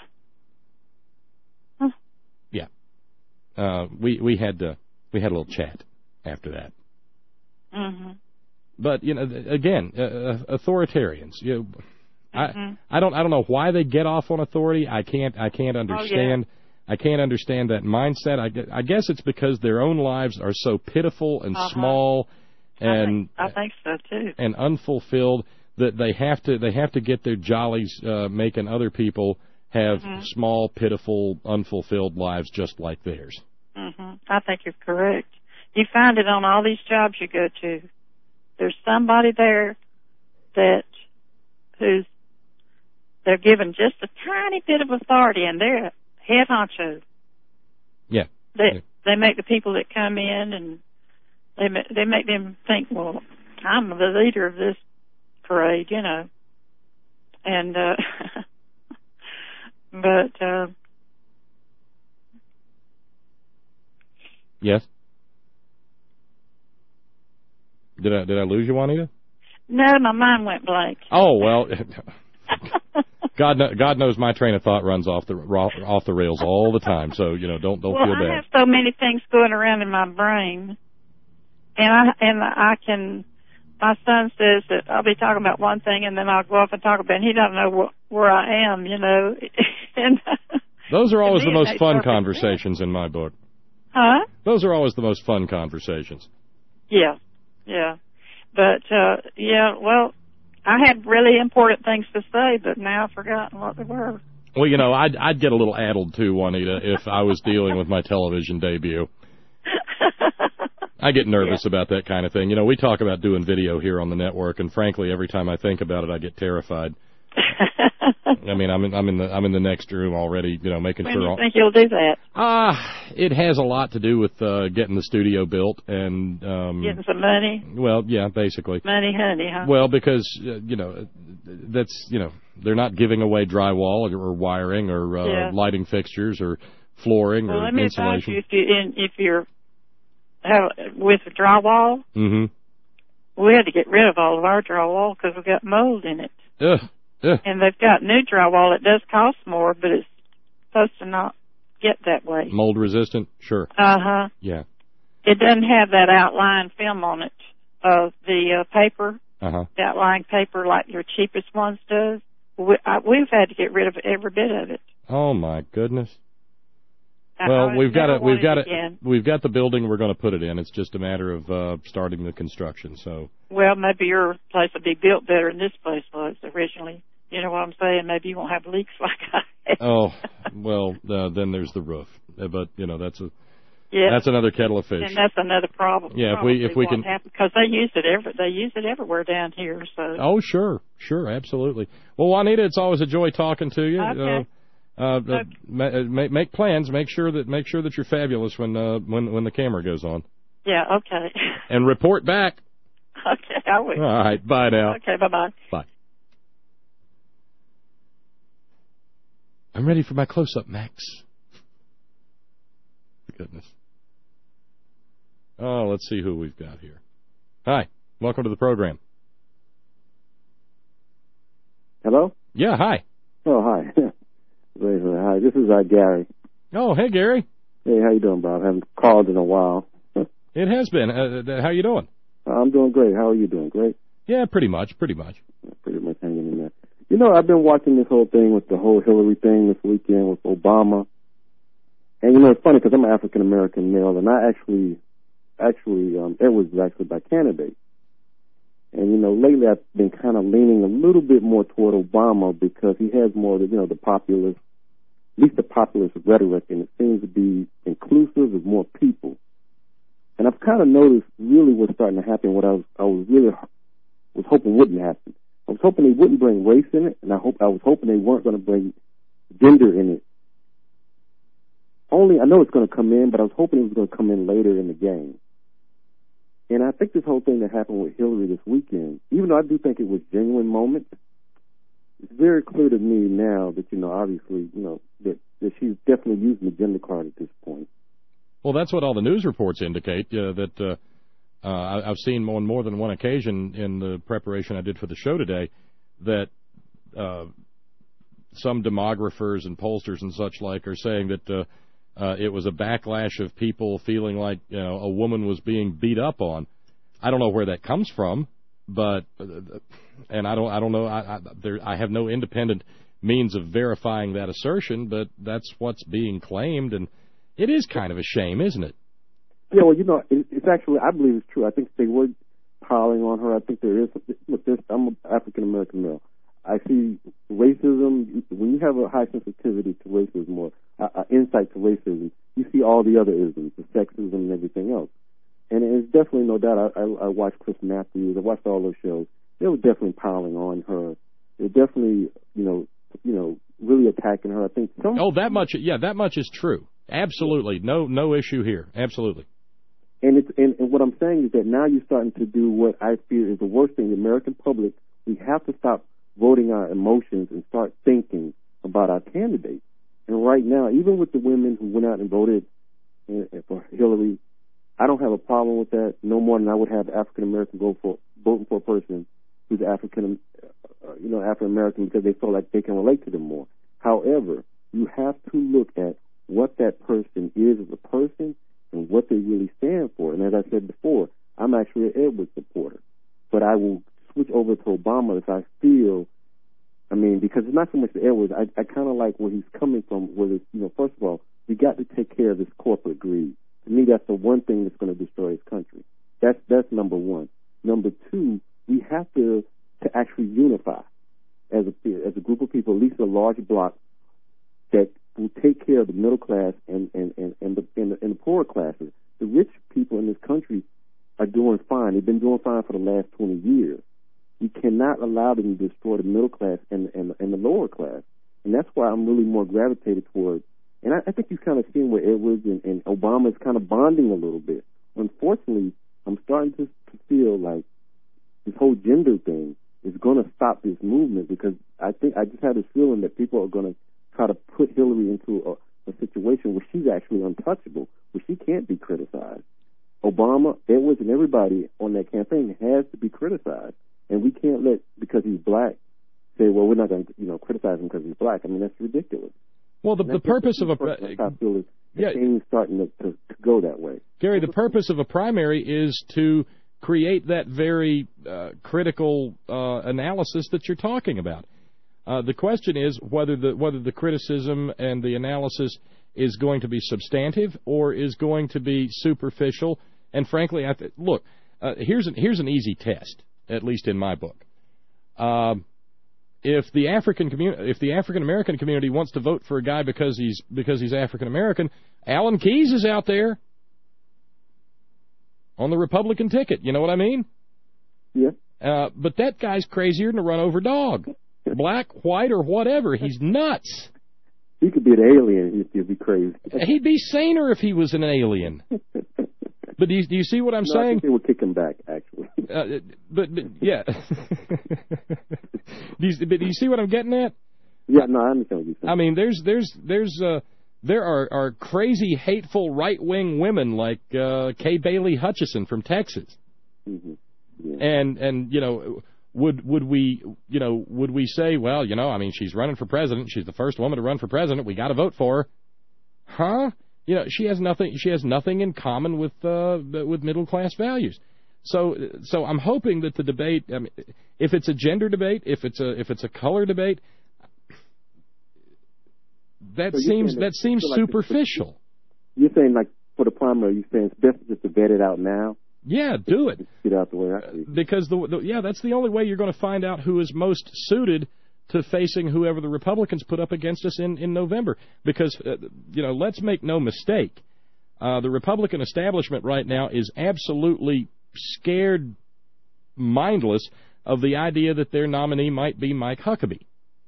Huh. Yeah. Uh, we we had to, we had a little chat after that. Mm-hmm. But you know, again, uh, authoritarians. You know, mm-hmm. I I don't I don't know why they get off on authority. I can't I can't understand. Oh, yeah. I can't understand that mindset. I, I guess it's because their own lives are so pitiful and uh-huh. small. And I think, I think so too. And unfulfilled, that they have to they have to get their jollies uh, making other people have mm-hmm. small, pitiful, unfulfilled lives just like theirs. Mm-hmm. I think you're correct. You find it on all these jobs you go to. There's somebody there that who's they're given just a tiny bit of authority, and they're head honcho. Yeah. They yeah. they make the people that come in and. They they make them think, well, I'm the leader of this parade, you know. And, uh, but, uh, yes. Did I did I lose you, Juanita? No, my mind went blank. Oh well, God kn- God knows my train of thought runs off the off the rails all the time. So you know, don't don't well, feel bad. I have so many things going around in my brain. And I and I can. My son says that I'll be talking about one thing, and then I'll go off and talk about. It, and he doesn't know wh- where I am, you know. and those are always the most fun perfect conversations sense. in my book. Huh? Those are always the most fun conversations. Yeah, yeah, but uh, yeah. Well, I had really important things to say, but now I've forgotten what they were. Well, you know, I'd I'd get a little addled too, Juanita, if I was dealing with my television debut. I get nervous yeah. about that kind of thing. You know, we talk about doing video here on the network, and frankly, every time I think about it, I get terrified. I mean, I'm in, I'm in the I'm in the next room already. You know, making when sure. When all... do you think you'll do that? Ah, uh, it has a lot to do with uh, getting the studio built and um, getting some money. Well, yeah, basically. Money, honey, huh? Well, because uh, you know, that's you know, they're not giving away drywall or, or wiring or uh, yeah. lighting fixtures or flooring well, or let me insulation. Advise you if you in, if you're have, with the drywall, mm-hmm. we had to get rid of all of our drywall because we got mold in it. Ugh. Ugh. And they've got new drywall. It does cost more, but it's supposed to not get that way. Mold resistant? Sure. Uh-huh. Yeah. It doesn't have that outline film on it of the uh, paper, uh-huh. the outline paper like your cheapest ones does. We, I, we've had to get rid of every bit of it. Oh, my goodness. I Well, we've got it. We've got it. Again. We've got the building. We're going to put it in. It's just a matter of uh, starting the construction. So. Well, maybe your place will be built better than this place was originally. You know what I'm saying? Maybe you won't have leaks like I had. Oh, well, uh, then there's the roof. Uh, but you know that's a yeah. that's another kettle of fish. And that's another problem. Yeah, if we if we can because they use it every they use it everywhere down here. So. Oh, sure, sure, absolutely. Well, Juanita, it's always a joy talking to you. Okay. Uh, uh, okay. uh, make, make plans. Make sure that make sure that you're fabulous when uh, when when the camera goes on. Yeah. Okay. And report back. Okay, I will. All right. Bye now. Okay. Bye-bye. Bye. I'm ready for my close-up, Max. Goodness. Oh, let's see who we've got here. Hi. Welcome to the program. Hello? Yeah, hi. Oh, hi. Hi, this is uh, Gary. Oh, hey, Gary. Hey, how you doing, Bob? I haven't called in a while. It has been. Uh, how you doing? I'm doing great. How are you doing? Great. Yeah, pretty much, pretty much. Pretty much hanging in there. You know, I've been watching this whole thing with the whole Hillary thing this weekend with Obama. And, you know, it's funny because I'm an African-American male, and I actually, actually, um, it was actually by candidate. And, you know, lately I've been kind of leaning a little bit more toward Obama because he has more of the, you know, the populist, at least the populist rhetoric, and it seems to be inclusive of more people. And I've kind of noticed really what's starting to happen, what I was, I was really was hoping wouldn't happen. I was hoping they wouldn't bring race in it, and I hope I was hoping they weren't going to bring gender in it. Only, I know it's going to come in, but I was hoping it was going to come in later in the game. And I think this whole thing that happened with Hillary this weekend, even though I do think it was a genuine moment, it's very clear to me now that, you know, obviously, you know, that, that she's definitely using the gender card at this point. Well, that's what all the news reports indicate, uh, that uh, uh, I, I've seen on more than one occasion in the preparation I did for the show today, that uh, some demographers and pollsters and such like are saying that uh, uh, it was a backlash of people feeling like, you know, a woman was being beat up on. I don't know where that comes from, but uh, and I don't I don't know I I, there, I have no independent means of verifying that assertion, but that's what's being claimed, and it is kind of a shame, isn't it? Yeah, well, you know, it, it's actually, I believe it's true. I think they were piling on her. I think there is, look, there's, I'm an African-American male. I see racism, when you have a high sensitivity to racism or uh, uh, insight to racism, you see all the other isms, the sexism and everything else. And it's definitely no doubt, I, I, I watched Chris Matthews, I watched all those shows. They were definitely piling on her. They were definitely, you know, you know, really attacking her. I think some. Oh, that much, yeah, that much is true. Absolutely, no, no issue here. Absolutely. And it's and, and what I'm saying is that now you're starting to do what I fear is the worst thing. The American public, we have to stop voting our emotions and start thinking about our candidates. And right now, even with the women who went out and voted for Hillary, I don't have a problem with that. No more than I would have African American go for voting for a person who's African, uh, you know, African American because they feel like they can relate to them more. However, you have to look at what that person is as a person and what they really stand for. And as I said before, I'm actually an Edwards supporter. But I will switch over to Obama if I feel, I mean, because it's not so much the Edwards. I, I kind of like where he's coming from, where it's, you know, first of all, we got to take care of this corporate greed. To me, that's the one thing that's going to destroy his country. That's that's number one. Number two, we have to to actually unify as a as a group of people, at least a large block that will take care of the middle class and and and and the, and the and the poorer classes. The rich people in this country are doing fine. They've been doing fine for the last twenty years. We cannot allow them to destroy the middle class and and, and the lower class. And that's why I'm really more gravitated towards. And I, I think you've kind of seen where Edwards and, and Obama is kind of bonding a little bit. Unfortunately, I'm starting to, to feel like this whole gender thing is going to stop this movement because I think I just have this feeling that people are going to try to put Hillary into a, a situation where she's actually untouchable, where she can't be criticized. Obama, Edwards, and everybody on that campaign has to be criticized. And we can't let, because he's black, say, well, we're not going to, you know, criticize him because he's black. I mean, that's ridiculous. Well, the, the purpose of a I feel is yeah, things starting to, to, to go that way. Gary, the purpose of a primary is to create that very uh, critical uh, analysis that you're talking about. Uh, the question is whether the whether the criticism and the analysis is going to be substantive or is going to be superficial. And frankly, I th- look, uh, here's an here's an easy test, at least in my book. Um, If the African community, if the African American community wants to vote for a guy because he's because he's African American, Alan Keyes is out there on the Republican ticket. You know what I mean? Yeah. Uh, but that guy's crazier than a run over dog, black, white, or whatever. He's nuts. He could be an alien. He'd be crazy. He'd be saner if he was an alien. But do you, do you see what I'm no, saying? I think they would kick him back, actually. Uh, but, but yeah. do, you, but do you see what I'm getting at? Yeah, no, I understand what you're saying. I mean, there's there's there's uh, there are, are crazy, hateful right wing women like uh, Kay Bailey Hutchison from Texas, mm-hmm. yeah. and and you know would would we you know would we say, well, you know, I mean, she's running for president, she's the first woman to run for president, we got to vote for her, huh? You know, she has nothing. She has nothing in common with uh, with middle class values. So, so I'm hoping that the debate, I mean, if it's a gender debate, if it's a if it's a color debate, that So you're seems saying that seems so like the- superficial. You're saying, like, for the primary, you're saying it's best just to vet it out now? Yeah, do it. Get out the way. I see. Because, the, the yeah, that's the only way you're going to find out who is most suited to facing whoever the Republicans put up against us in, in November. Because, uh, you know, let's make no mistake, uh, the Republican establishment right now is absolutely scared mindless of the idea that their nominee might be Mike Huckabee.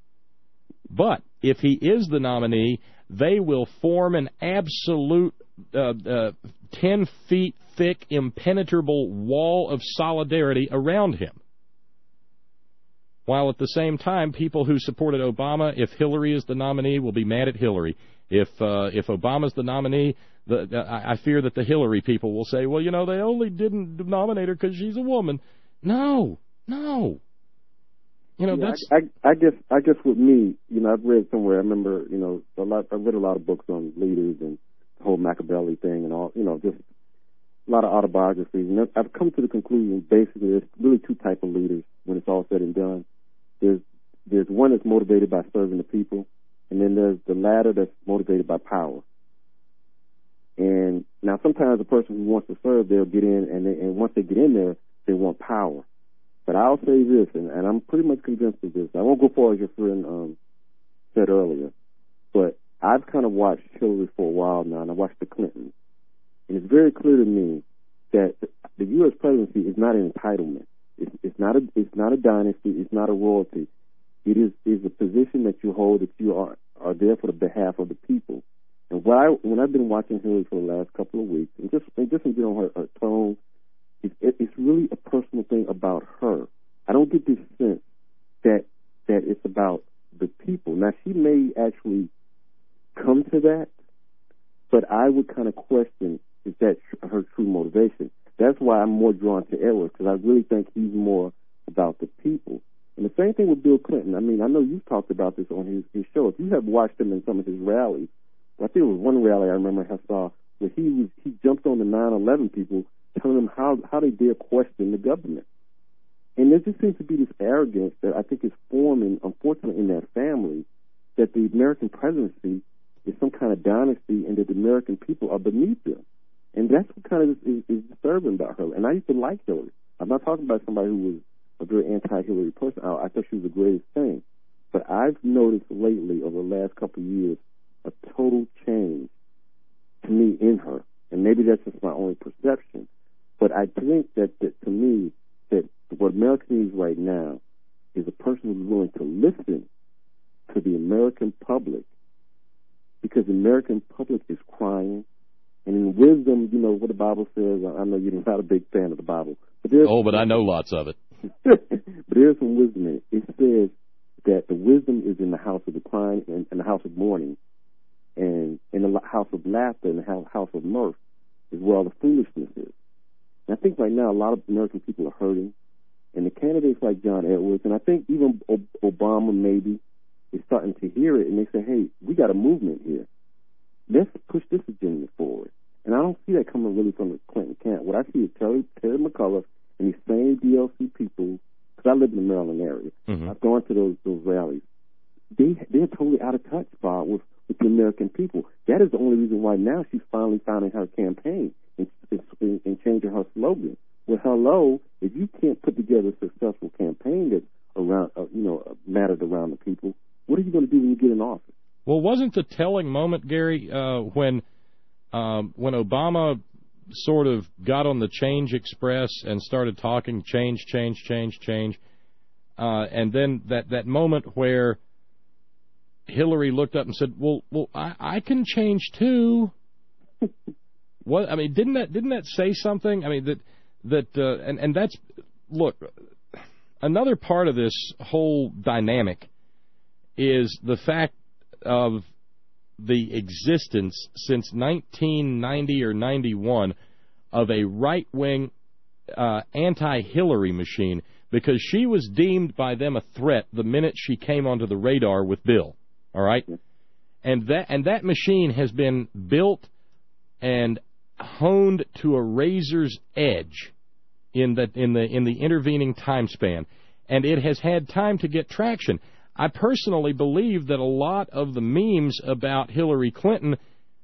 But if he is the nominee, they will form an absolute uh, uh, ten feet thick, impenetrable wall of solidarity around him. While at the same time, people who supported Obama, if Hillary is the nominee, will be mad at Hillary. If uh, if Obama's the nominee, the, the, I fear that the Hillary people will say, well, you know, they only didn't nominate her because she's a woman. No, no. You know, Yeah, that's. I, I, I guess. I guess with me, you know, I've read somewhere. I remember, you know, a lot. I've read a lot of books on leaders and the whole Machiavelli thing and all. You know, just a lot of autobiographies. And I've come to the conclusion, basically, there's really two types of leaders when it's all said and done. There's there's one that's motivated by serving the people, and then there's the latter that's motivated by power. And now, sometimes a person who wants to serve, they'll get in, and they, and once they get in there, they want power. But I'll say this, and, and I'm pretty much convinced of this. I won't go far as your friend um, said earlier, but I've kind of watched Hillary for a while now, and I watched the Clintons. And it's very clear to me that the U S presidency is not an entitlement. It's, it's not a it's not a dynasty. It's not a royalty. It is is a position that you hold, that you are are there for the behalf of the people. And what I, when I've been watching Hillary for the last couple of weeks, and just and just in general, her, her tone, it, it, it's really a personal thing about her. I don't get this sense that that it's about the people. Now, she may actually come to that, but I would kind of question is that tr- her true motivation. That's why I'm more drawn to Edwards, because I really think he's more about the people. And the same thing with Bill Clinton. I mean, I know you've talked about this on his, his show. If you have watched him in some of his rallies, I think it was one rally I remember I saw where he was he jumped on the nine eleven people, telling them how, how they dare question the government. And there just seems to be this arrogance that I think is forming, unfortunately, in that family, that the American presidency is some kind of dynasty and that the American people are beneath them. And that's what kind of is, is disturbing about her. And I used to like Hillary. I'm not talking about somebody who was a very anti-Hillary person. I, I thought she was the greatest thing. But I've noticed lately, over the last couple of years, a total change to me in her. And maybe that's just my only perception. But I think that, that to me, that what America needs right now is a person who's willing to listen to the American public, because the American public is crying. And in wisdom, you know what the Bible says. I know you're not a big fan of the Bible. But there's, oh, but I know lots of it. But there's some wisdom in it. It says that the wisdom is in the house of decline and in the house of mourning, and in the house of laughter and the house of mirth is where all the foolishness is. And I think right now a lot of American people are hurting, and the candidates like John Edwards, and I think even Obama maybe is starting to hear it, and they say, hey, we got a movement here. Let's push this agenda forward. And I don't see that coming really from the Clinton camp. What I see is Terry, Terry McAuliffe and these same D L C people, because I live in the Maryland area. Mm-hmm. I've gone to those those rallies. They, they're totally out of touch, Bob, with, with the American people. That is the only reason why now she's finally finding her campaign and, and, and changing her slogan. Well, hello, if you can't put together a successful campaign that around, uh, you know, mattered around the people, what are you going to do when you get in office? Well, wasn't the telling moment, Gary, uh, when um, when Obama sort of got on the Change Express and started talking change, change, change, change, uh, and then that, that moment where Hillary looked up and said, "Well, well, I, I can change too." What I mean, didn't that didn't that say something? I mean that that uh, and and that's look, another part of this whole dynamic is the fact of the existence since nineteen ninety or ninety-one of a right-wing uh, anti-Hillary machine, because she was deemed by them a threat the minute she came onto the radar with Bill. All right? And that and that machine has been built and honed to a razor's edge in the in the in the intervening time span, and it has had time to get traction. I personally believe that a lot of the memes about Hillary Clinton,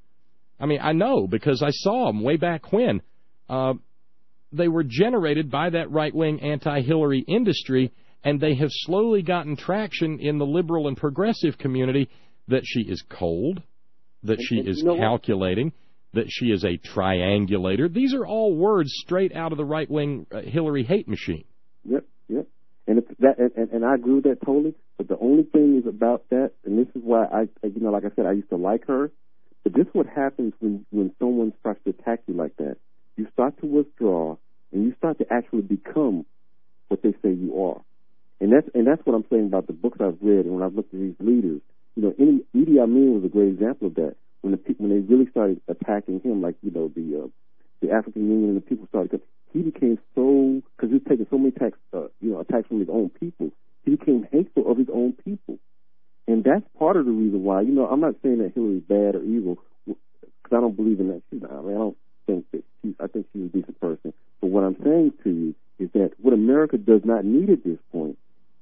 I mean, I know because I saw them way back when. Uh, they were generated by that right-wing anti-Hillary industry, and they have slowly gotten traction in the liberal and progressive community that she is cold, that she is calculating, that she is a triangulator. These are all words straight out of the right-wing uh, Hillary hate machine. Yep, yep. And it's that, and, and I agree with that totally. But the only thing is about that, and this is why I, you know, like I said, I used to like her. But this is what happens when when someone starts to attack you like that. You start to withdraw, and you start to actually become what they say you are. And that's and that's what I'm saying about the books I've read and when I've looked at these leaders. You know, Idi Amin was a great example of that. When the when they really started attacking him, like you know the uh, the African Union and the people started, he became so because he was taking so many attacks, uh, you know, attacks from his own people. He became hateful of his own people, and that's part of the reason why. You know, I'm not saying that Hillary's bad or evil because I don't believe in that. She's not. I mean, I don't think that she's. I think she's a decent person. But what I'm saying to you is that what America does not need at this point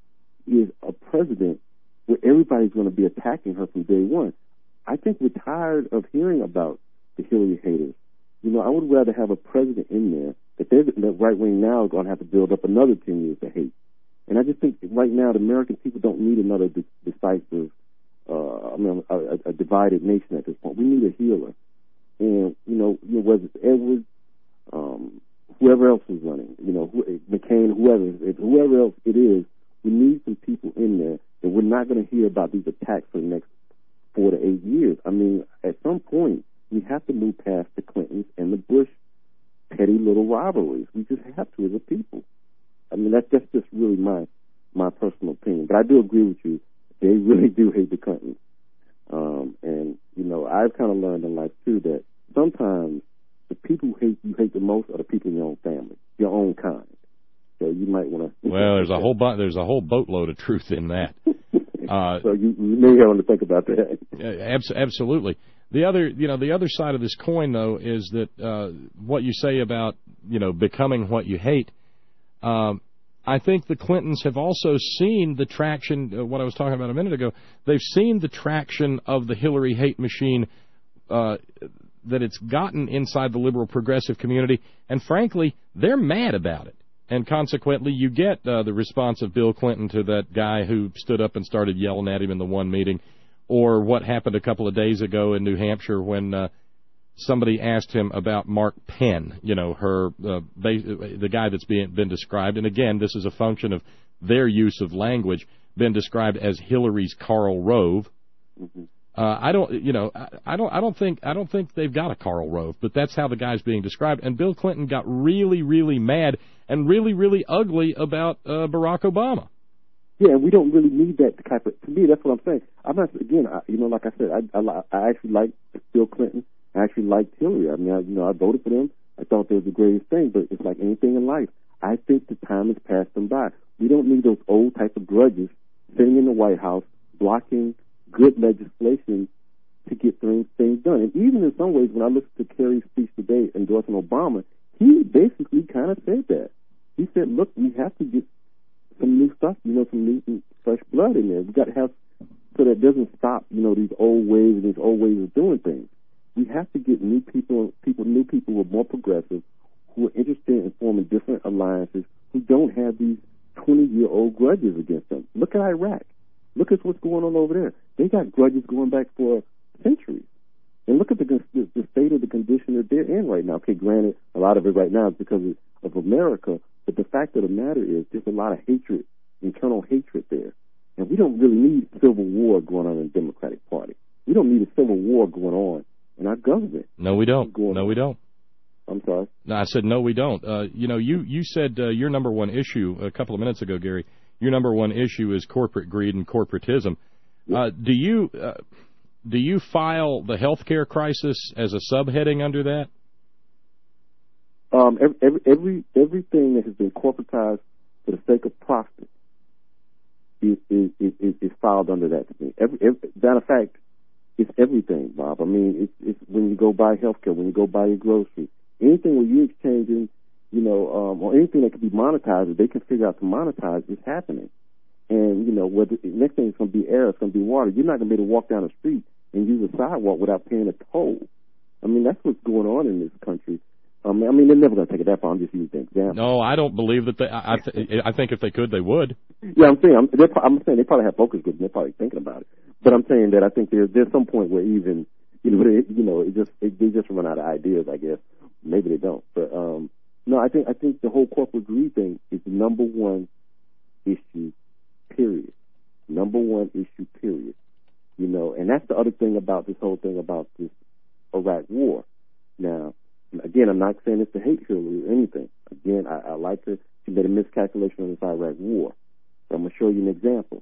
is a president where everybody's going to be attacking her from day one. I think we're tired of hearing about the Hillary haters. You know, I would rather have a president in there that they're, the right wing now is going to have to build up another ten years of hate. And I just think right now the American people don't need another de- decisive, uh, I mean, a, a, a divided nation at this point. We need a healer. And, you know, you know whether it's Edwards, um, whoever else is running, you know, wh- McCain, whoever, if whoever else it is, we need some people in there that we're not going to hear about these attacks for the next four to eight years. I mean, at some point, we have to move past the Clintons and the Bush petty little rivalries. We just have to as a people. I mean, that's, that's just really my my personal opinion. But I do agree with you. They really do hate the Clintons. Um, and, you know, I've kind of learned in life, too, that sometimes the people who hate you hate the most are the people in your own family, your own kind. So you might want to... Well, there's a whole bu- there's a whole boatload of truth in that. Uh, so you, you may want to think about that. Abs- absolutely. The other, you know, the other side of this coin, though, is that uh, what you say about, you know, becoming what you hate. Um, I think the Clintons have also seen the traction. Uh, what I was talking about a minute ago, they've seen the traction of the Hillary hate machine uh, that it's gotten inside the liberal progressive community, and frankly, they're mad about it. And consequently, you get uh, the response of Bill Clinton to that guy who stood up and started yelling at him in the one meeting, or what happened a couple of days ago in New Hampshire when uh, somebody asked him about Mark Penn, you know, her uh, the guy that's being been described. And again, this is a function of their use of language, been described as Hillary's Karl Rove. Mm-hmm. Uh, I don't, you know, I, I don't, I don't think, I don't think they've got a Karl Rove, but that's how the guy's being described. And Bill Clinton got really, really mad and really, really ugly about uh, Barack Obama. Yeah, we don't really need that type of. To me, that's what I'm saying. I'm not again. I, you know, like I said, I, I, I actually like Bill Clinton. I actually liked Hillary. I mean, I, you know, I voted for them. I thought they were the greatest thing. But it's like anything in life. I think the time has passed them by. We don't need those old type of grudges sitting in the White House blocking good legislation to get things, things done. And even in some ways, when I listened to Kerry's speech today endorsing Obama, he basically kind of said that. He said, look, we have to get some new stuff, you know, some new fresh blood in there. We've got to have, so that it doesn't stop, you know, these old ways and these old ways of doing things. We have to get new people, people, new people who are more progressive, who are interested in forming different alliances, who don't have these twenty-year-old grudges against them. Look at Iraq. Look at what's going on over there. They got grudges going back for centuries. And look at the, the, the state of the condition that they're in right now. Okay, granted, a lot of it right now is because of, of America, but the fact of the matter is there's a lot of hatred, internal hatred there. And we don't really need civil war going on in the Democratic Party. We don't need a civil war going on in our government. No, we don't. No, on. we don't. I'm sorry? No, I said no, we don't. Uh, you know, you, you said uh, your number one issue a couple of minutes ago, Gary, your number one issue is corporate greed and corporatism. Uh, do you uh, do you file the healthcare crisis as a subheading under that? Um, every, every, every everything that has been corporatized for the sake of profit is is, is, is filed under that to me. Every, every, matter of fact, it's everything, Bob. I mean, it's, it's when you go buy healthcare, when you go buy your groceries, anything where you're exchanging you know, um, or anything that can be monetized, if they can figure out to monetize, it's happening. And, you know, whether, next thing is going to be air, it's going to be water. You're not going to be able to walk down the street and use a sidewalk without paying a toll. I mean, that's what's going on in this country. Um, I mean, they're never going to take it that far. I'm just using an example. No, I don't believe that they. I, I, th- I think if they could, they would. Yeah, I'm saying. I'm, they're, I'm saying they probably have focus groups and they're probably thinking about it. But I'm saying that I think there's there's some point where even you know they, you know it just it, they just run out of ideas. I guess maybe they don't. But um, no, I think I think the whole corporate greed thing is the number one issue. Period. Number one issue. Period. You know, and that's the other thing about this whole thing about this Iraq war. Now. Again, I'm not saying it's to hate Hillary or anything. Again, I, I like her. She made a miscalculation on this Iraq war. But I'm going to show you an example.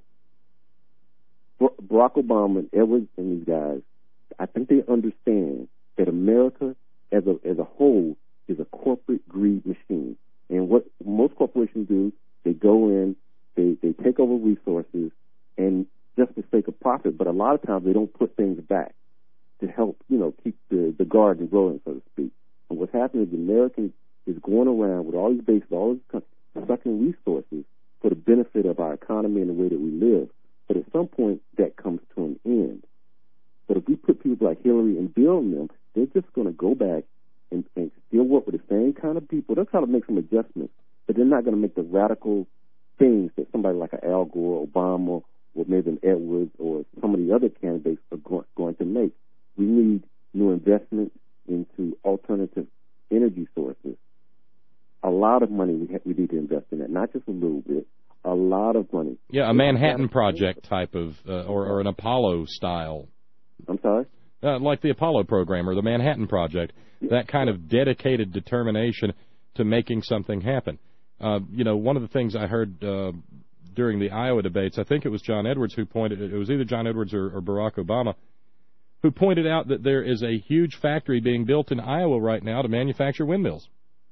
Barack Obama and Edwards and these guys, I think they understand that America as a as a whole is a corporate greed machine. And what most corporations do, they go in, they, they take over resources, and just for the sake of profit. But a lot of times they don't put things back to help, you know, keep the, the garden growing, so to speak. And what's happening is the American is going around with all these bases, all these countries, sucking resources for the benefit of our economy and the way that we live. But at some point, that comes to an end. But if we put people like Hillary and Bill in them, they're just going to go back and, and still work with the same kind of people. They'll try to make some adjustments, but they're not going to make the radical things that somebody like an Al Gore, Obama, or maybe an Edwards, or some of the other candidates are go- going to make. We need new investments into alternative energy sources. A lot of money we, ha- we need to invest in that, not just a little bit, a lot of money. Yeah, a Manhattan Project type of, uh, or, or an Apollo style. I'm sorry? Uh, like the Apollo program or the Manhattan Project, yeah. That kind of dedicated determination to making something happen. Uh, you know, one of the things I heard uh, during the Iowa debates, I think it was John Edwards who pointed, it was either John Edwards or, or Barack Obama, who pointed out that there is a huge factory being built in Iowa right now to manufacture windmills.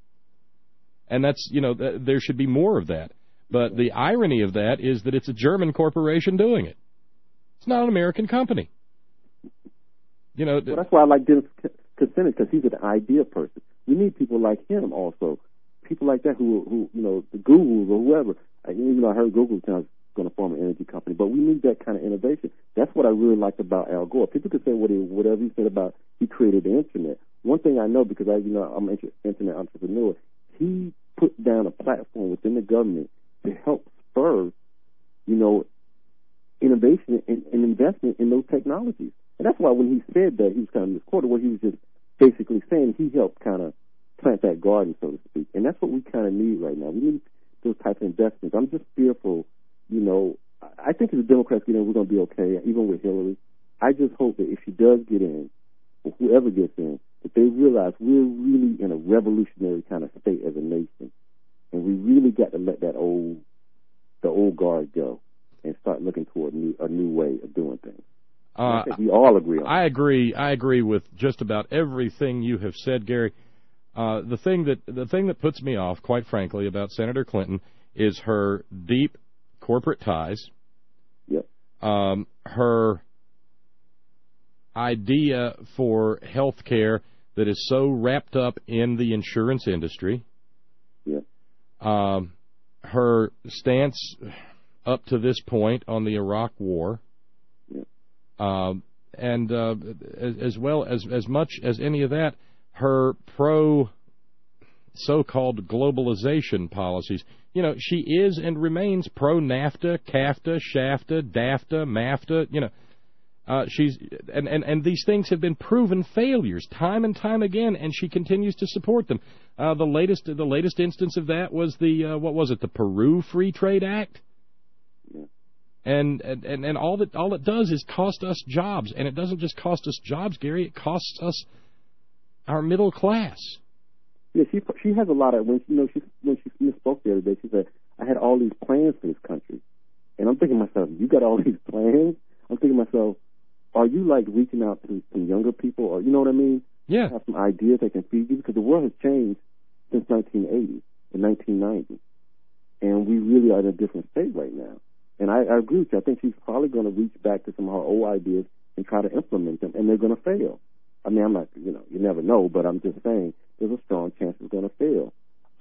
And that's, you know, th- there should be more of that. But the irony of that is that it's a German corporation doing it. It's not an American company. You know, well, that's why I like Dennis Kucinich, because he's an idea person. We need people like him also. People like that who, who you know, the Googles or whoever. I, even though I heard Google was going to form an energy company, but we need that kind of innovation. That's what I really liked about Al Gore. People could say what he, whatever he said about he created the internet. One thing I know, because I, you know, I'm an internet entrepreneur, he put down a platform within the government to help spur, you know, innovation and, and investment in those technologies. And that's why when he said that, he was kind of misquoted, where he was just basically saying he helped kind of plant that garden, so to speak. And that's what we kind of need right now. We need those types of investments. I'm just fearful, you know, I think if the Democrats get in, we're going to be okay, even with Hillary. I just hope that if she does get in, or whoever gets in, that they realize we're really in a revolutionary kind of state as a nation. And we really got to let that old, the old guard go and start looking toward a new, a new way of doing things. Uh, I think we all agree on that. I agree. I agree with just about everything you have said, Gary. Uh, the thing that the thing that puts me off, quite frankly, about Senator Clinton is her deep corporate ties. Yep. Um, her idea for health care that is so wrapped up in the insurance industry. Yep. Um, her stance up to this point on the Iraq War. Yep. Um, and uh, as, as well as as much as any of that, her pro so-called globalization policies. You know, she is and remains pro NAFTA, CAFTA, SHAFTA, DAFTA, MAFTA. You know, uh, she's and, and and these things have been proven failures time and time again, and she continues to support them. Uh, the latest the latest instance of that was the uh, what was it? The Peru Free Trade Act. Yeah. And, and and all that all it does is cost us jobs, and it doesn't just cost us jobs, Gary. It costs us our middle class. Yeah, she she has a lot of when you know she when she misspoke the other day. She said, "I had all these plans for this country," and I'm thinking to myself, "You got all these plans?" I'm thinking to myself, "Are you like reaching out to some younger people, or you know what I mean? Yeah, have some ideas they can feed you because the world has changed since nineteen eighty and nineteen ninety, and we really are in a different state right now." And I, I agree with you. I think she's probably going to reach back to some of her old ideas and try to implement them, and they're going to fail. I mean, I'm not, you know, you never know, but I'm just saying there's a strong chance it's going to fail.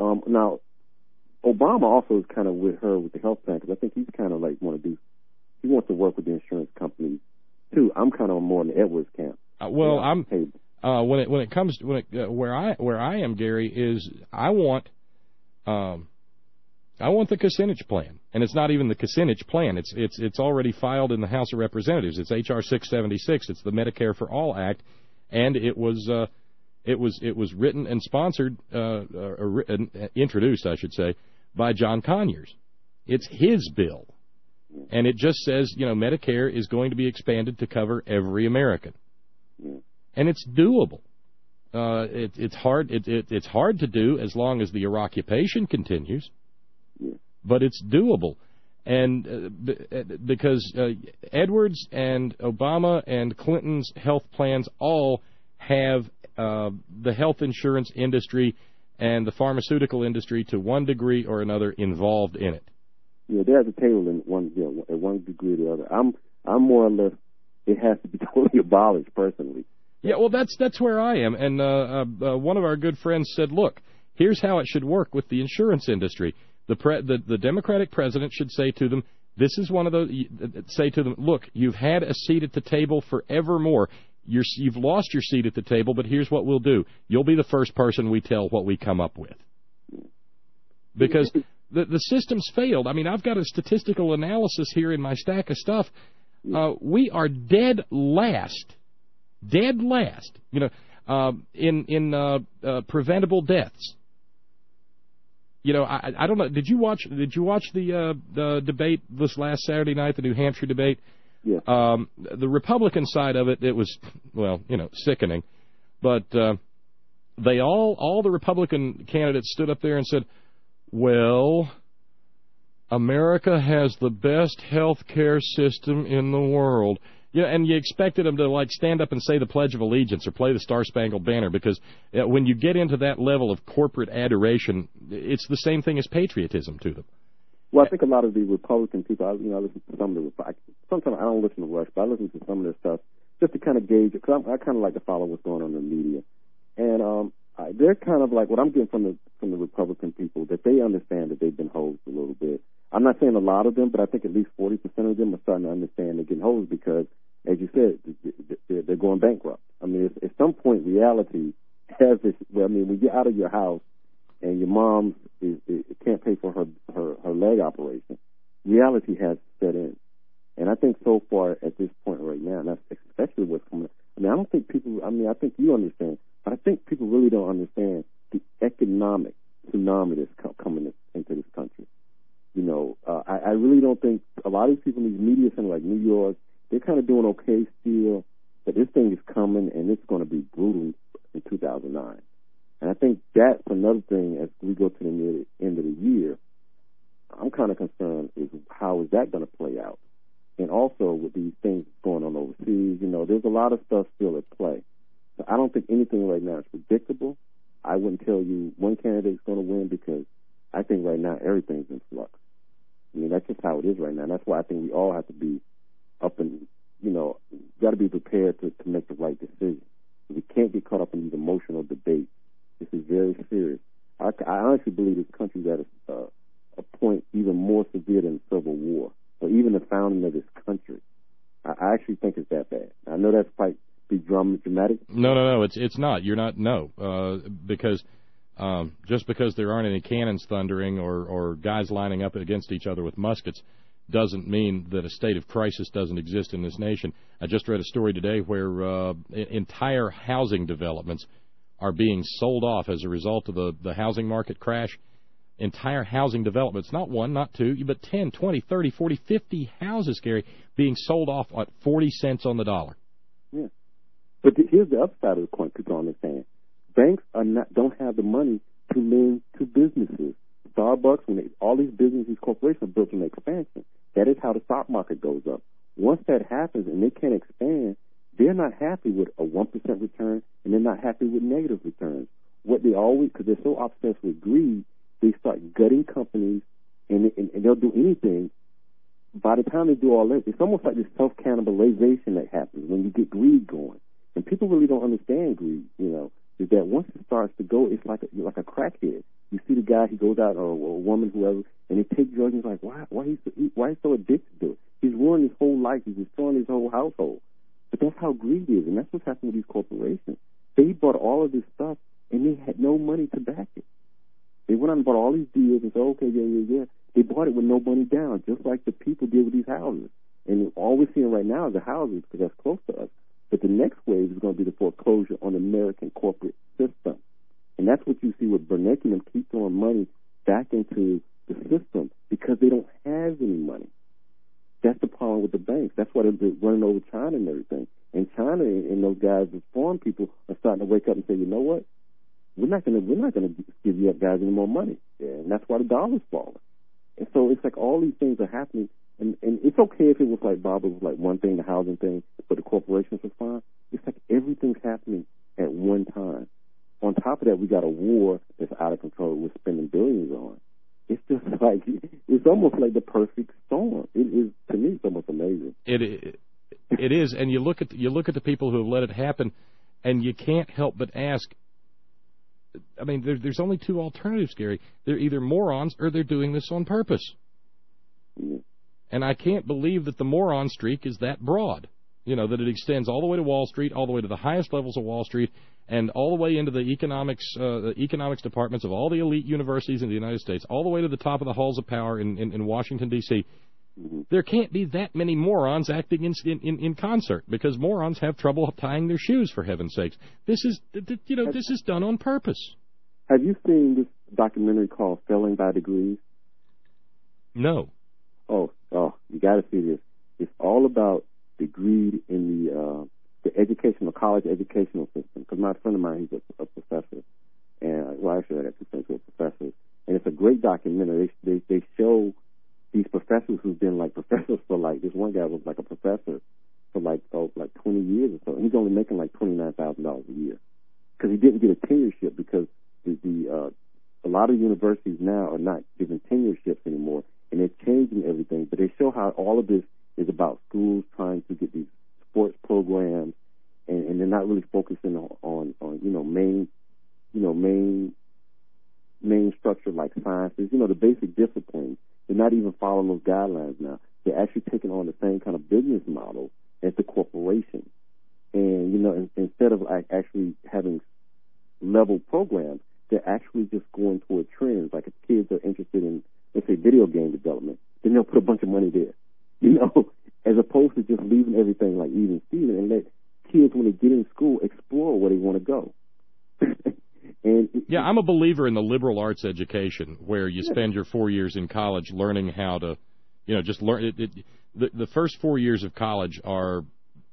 Um, now, Obama also is kind of with her with the health plan because I think he's kind of like want to do. He wants to work with the insurance companies too. I'm kind of more in the Edwards camp. Uh, well, yeah, I'm hey, uh, when it when it comes to when it, uh, where I where I am, Gary, is I want um I want the Kucinich plan, and it's not even the Kucinich plan. It's it's it's already filed in the House of Representatives. It's H R six seventy-six. It's the Medicare for All Act, and it was uh, it was it was written and sponsored, uh, uh, uh, introduced, I should say, by John Conyers. It's his bill. And it just says, you know, Medicare is going to be expanded to cover every American. And it's doable. Uh, it, it's hard it, it, it's hard to do as long as the occupation continues, but it's doable. And uh, b- because uh, Edwards and Obama and Clinton's health plans all have uh, the health insurance industry and the pharmaceutical industry to one degree or another involved in it. Yeah, they're at the table in one, you know, at one degree or the other. I'm, I'm more or less. It has to be totally abolished, personally. Yeah, well, that's that's where I am. And uh, uh, uh, one of our good friends said, "Look, here's how it should work with the insurance industry. The pre- the, the Democratic president should say to them, this is one of those. Say to them, look, you've had a seat at the table forevermore. You're, you've lost your seat at the table, but here's what we'll do. You'll be the first person we tell what we come up with, because." The, the system's failed. I mean, I've got a statistical analysis here in my stack of stuff. Uh, we are dead last, dead last, you know, uh, in in uh, uh, preventable deaths. You know, I, I don't know. Did you watch? Did you watch the uh, the debate this last Saturday night, the New Hampshire debate? Yeah. Um, the Republican side of it, it was, well, you know, sickening. But uh, they all, all the Republican candidates stood up there and said, well, America has the best health care system in the world. Yeah, and you expected them to, like, stand up and say the Pledge of Allegiance or play the Star-Spangled Banner, because uh, when you get into that level of corporate adoration, it's the same thing as patriotism to them. Well, I think a lot of the Republican people, I, you know, I listen to some of the, I, sometimes I don't listen to Rush, but I listen to some of their stuff just to kind of gauge it, because I kind of like to follow what's going on in the media. And um, I, they're kind of like, what I'm getting from the from the Republican people, that they understand that they've been hosed a little bit. I'm not saying a lot of them, but I think at least forty percent of them are starting to understand they're getting hosed because, as you said, they're going bankrupt. I mean, at some point, reality has this. Well, I mean, when you're out of your house and your mom is, is, can't pay for her, her her leg operation, reality has set in. And I think so far at this point right now, and that's especially what's coming up. I mean, I don't think people. I mean, I think you understand, but I think people really don't understand the economic tsunami that's co- coming into this country. You know, uh, I, I really don't think a lot of these people in these media centers like New York, they're kind of doing okay still, but this thing is coming, and it's going to be brutal in two thousand nine. And I think that's another thing as we go to the near the end of the year. I'm kind of concerned is how is that going to play out? And also with these things going on overseas, you know, there's a lot of stuff still at play. So I don't think anything right now is predictable. I wouldn't tell you one candidate's going to win because I think right now everything's in flux. I mean, that's just how it is right now. And that's why I think we all have to be up and, you know, got to be prepared to, to make the right decision. We can't get caught up in these emotional debates. This is very serious. I, I honestly believe this country's at a, uh, a point even more severe than Civil War, or even the founding of this country. I, I actually think it's that bad. I know that's quite be drum dramatic. No, no, no. It's it's not. You're not. No, uh, because um, just because there aren't any cannons thundering or or guys lining up against each other with muskets doesn't mean that a state of crisis doesn't exist in this nation. I just read a story today where uh, entire housing developments are being sold off as a result of the, the housing market crash. Entire housing developments, not one, not two, but ten, twenty, thirty, forty, fifty houses, Gary, being sold off at forty cents on the dollar. Yeah. But the, here's the upside of the coin people don't understand. Banks are not don't have the money to lend to businesses. Starbucks, when they, all these businesses, these corporations are built on expansion. That is how the stock market goes up. Once that happens and they can't expand, they're not happy with a one percent return, and they're not happy with negative returns. What they always, because they're so obsessed with greed, they start gutting companies, and, and, and they'll do anything. By the time they do all that, it's almost like this self-cannibalization that happens when you get greed going. And people really don't understand greed, you know, is that once it starts to go, it's like a, like a crackhead. You see the guy, he goes out, or a woman, whoever, and they take drugs, and he's like, why, why he's so, why he's so addicted to it? He's ruined his whole life. He's destroying his whole household. But that's how greed is, and that's what's happening with these corporations. They bought all of this stuff, and they had no money to back it. They went out and bought all these deals and said, okay, yeah, yeah, yeah. They bought it with no money down, just like the people did with these houses. And all we're seeing right now is the houses, because that's close to us. But the next wave is going to be the foreclosure on the American corporate system. And that's what you see with Bernanke and keep throwing money back into the system because they don't have any money. That's the problem with the banks. That's why they're running over China and everything. And China and those guys, the foreign people, are starting to wake up and say, you know what? We're not going to we're not going to give you guys any more money. Yeah, and that's why the dollar's falling. And so it's like all these things are happening. And, and it's okay if it was like, Bob, it was like one thing, the housing thing, but the corporations are fine. It's like everything's happening at one time. On top of that, we got a war that's out of control we're spending billions on. It's just like, it's almost like the perfect storm. It is, to me, it's almost amazing. It, it, it is, and you look at the, you look at the people who have let it happen, and you can't help but ask, I mean, there, there's only two alternatives, Gary. They're either morons or they're doing this on purpose. Mm-hmm. And I can't believe that the moron streak is that broad. You know, that it extends all the way to Wall Street, all the way to the highest levels of Wall Street, and all the way into the economics uh, the economics departments of all the elite universities in the United States, all the way to the top of the halls of power in, in, in Washington, D C Mm-hmm. There can't be that many morons acting in, in, in concert, because morons have trouble tying their shoes, for heaven's sakes. This is, you know, this is done on purpose. Have you seen this documentary called Failing by Degrees? No. Oh, oh, you got to see this. It's all about the greed in the uh, the educational, college educational system. Because my friend of mine, he's a, a professor. And, well, actually, I got two friends who are professors. And it's a great documentary. They, they, they show these professors who've been, like, professors for, like, this one guy was, like, a professor for, like, oh, like twenty years or so. And he's only making, like, twenty-nine thousand dollars a year. Because he didn't get a tenureship because the, the uh, a lot of universities now are not giving tenureships anymore. And they're changing everything. But they show how all of this is about schools trying to get these sports programs, and, and they're not really focusing on, on, on, you know, main, you know, main, main structure like sciences, you know, the basic disciplines. They're not even following those guidelines now. They're actually taking on the same kind of business model as the corporation. And, you know, in, instead of like actually having level programs, they're actually just going toward trends. Like if kids are interested in, let's say, video game development, then they'll put a bunch of money there. You know, as opposed to just leaving everything like even Steven and let kids, when they get in school, explore where they want to go. and it, yeah, I'm a believer in the liberal arts education, where you yeah. spend your four years in college learning how to, you know, just learn. It, it, the, the first four years of college are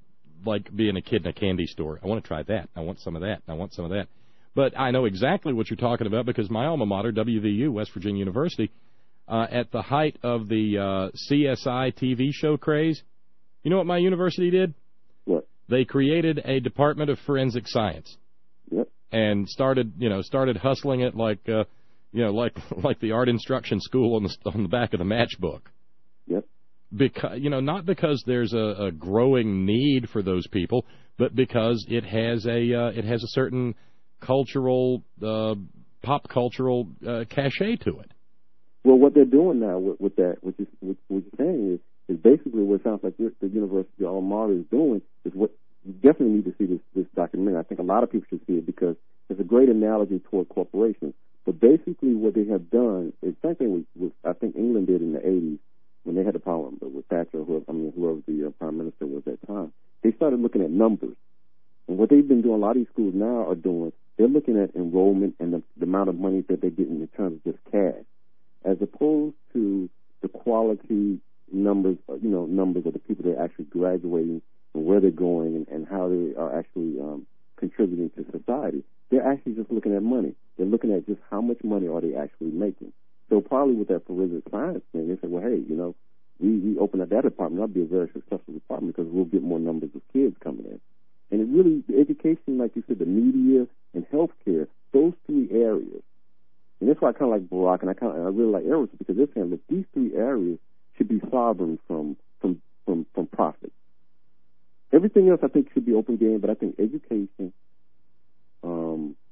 like being a kid in a candy store. I want to try that. I want some of that. I want some of that. But I know exactly what you're talking about, because my alma mater, W V U, West Virginia University, Uh, at the height of the uh, C S I T V show craze, you know what my university did? What? They created a Department of Forensic Science. Yep. And started, you know, started hustling it like, uh, you know, like like the art instruction school on the on the back of the matchbook. Yep. Because, you know, not because there's a, a growing need for those people, but because it has a uh, it has a certain cultural, uh, pop cultural uh, cachet to it. Well, what they're doing now with, with that, which is what you're saying, is, is basically what it sounds like the University of Alma is doing, is what you definitely need to see this, this documentary. I think a lot of people should see it because it's a great analogy toward corporations. But basically what they have done is the same thing with, with I think England did in the eighties when they had the problem with Thatcher, whoever, I mean, whoever the uh, prime minister was at that time. They started looking at numbers. And what they've been doing, a lot of these schools now are doing, they're looking at enrollment and the, the amount of money that they're getting in terms of just cash, as opposed to the quality numbers, you know, numbers of the people that are actually graduating and where they're going and, and how they are actually um, contributing to society. They're actually just looking at money. They're looking at just how much money are they actually making. So probably with that forensic science thing, they say, well, hey, you know, we, we open up that department, that'll be a very successful department because we'll get more numbers of kids coming in. And it really, the education, like you said, the media and healthcare, those three areas. And that's why I kind of like Barack, and I kind of, I really like Aerosmith, because they're saying that these three areas should be sovereign from from from, from profit. Everything else, I think, should be open game, but I think education, um,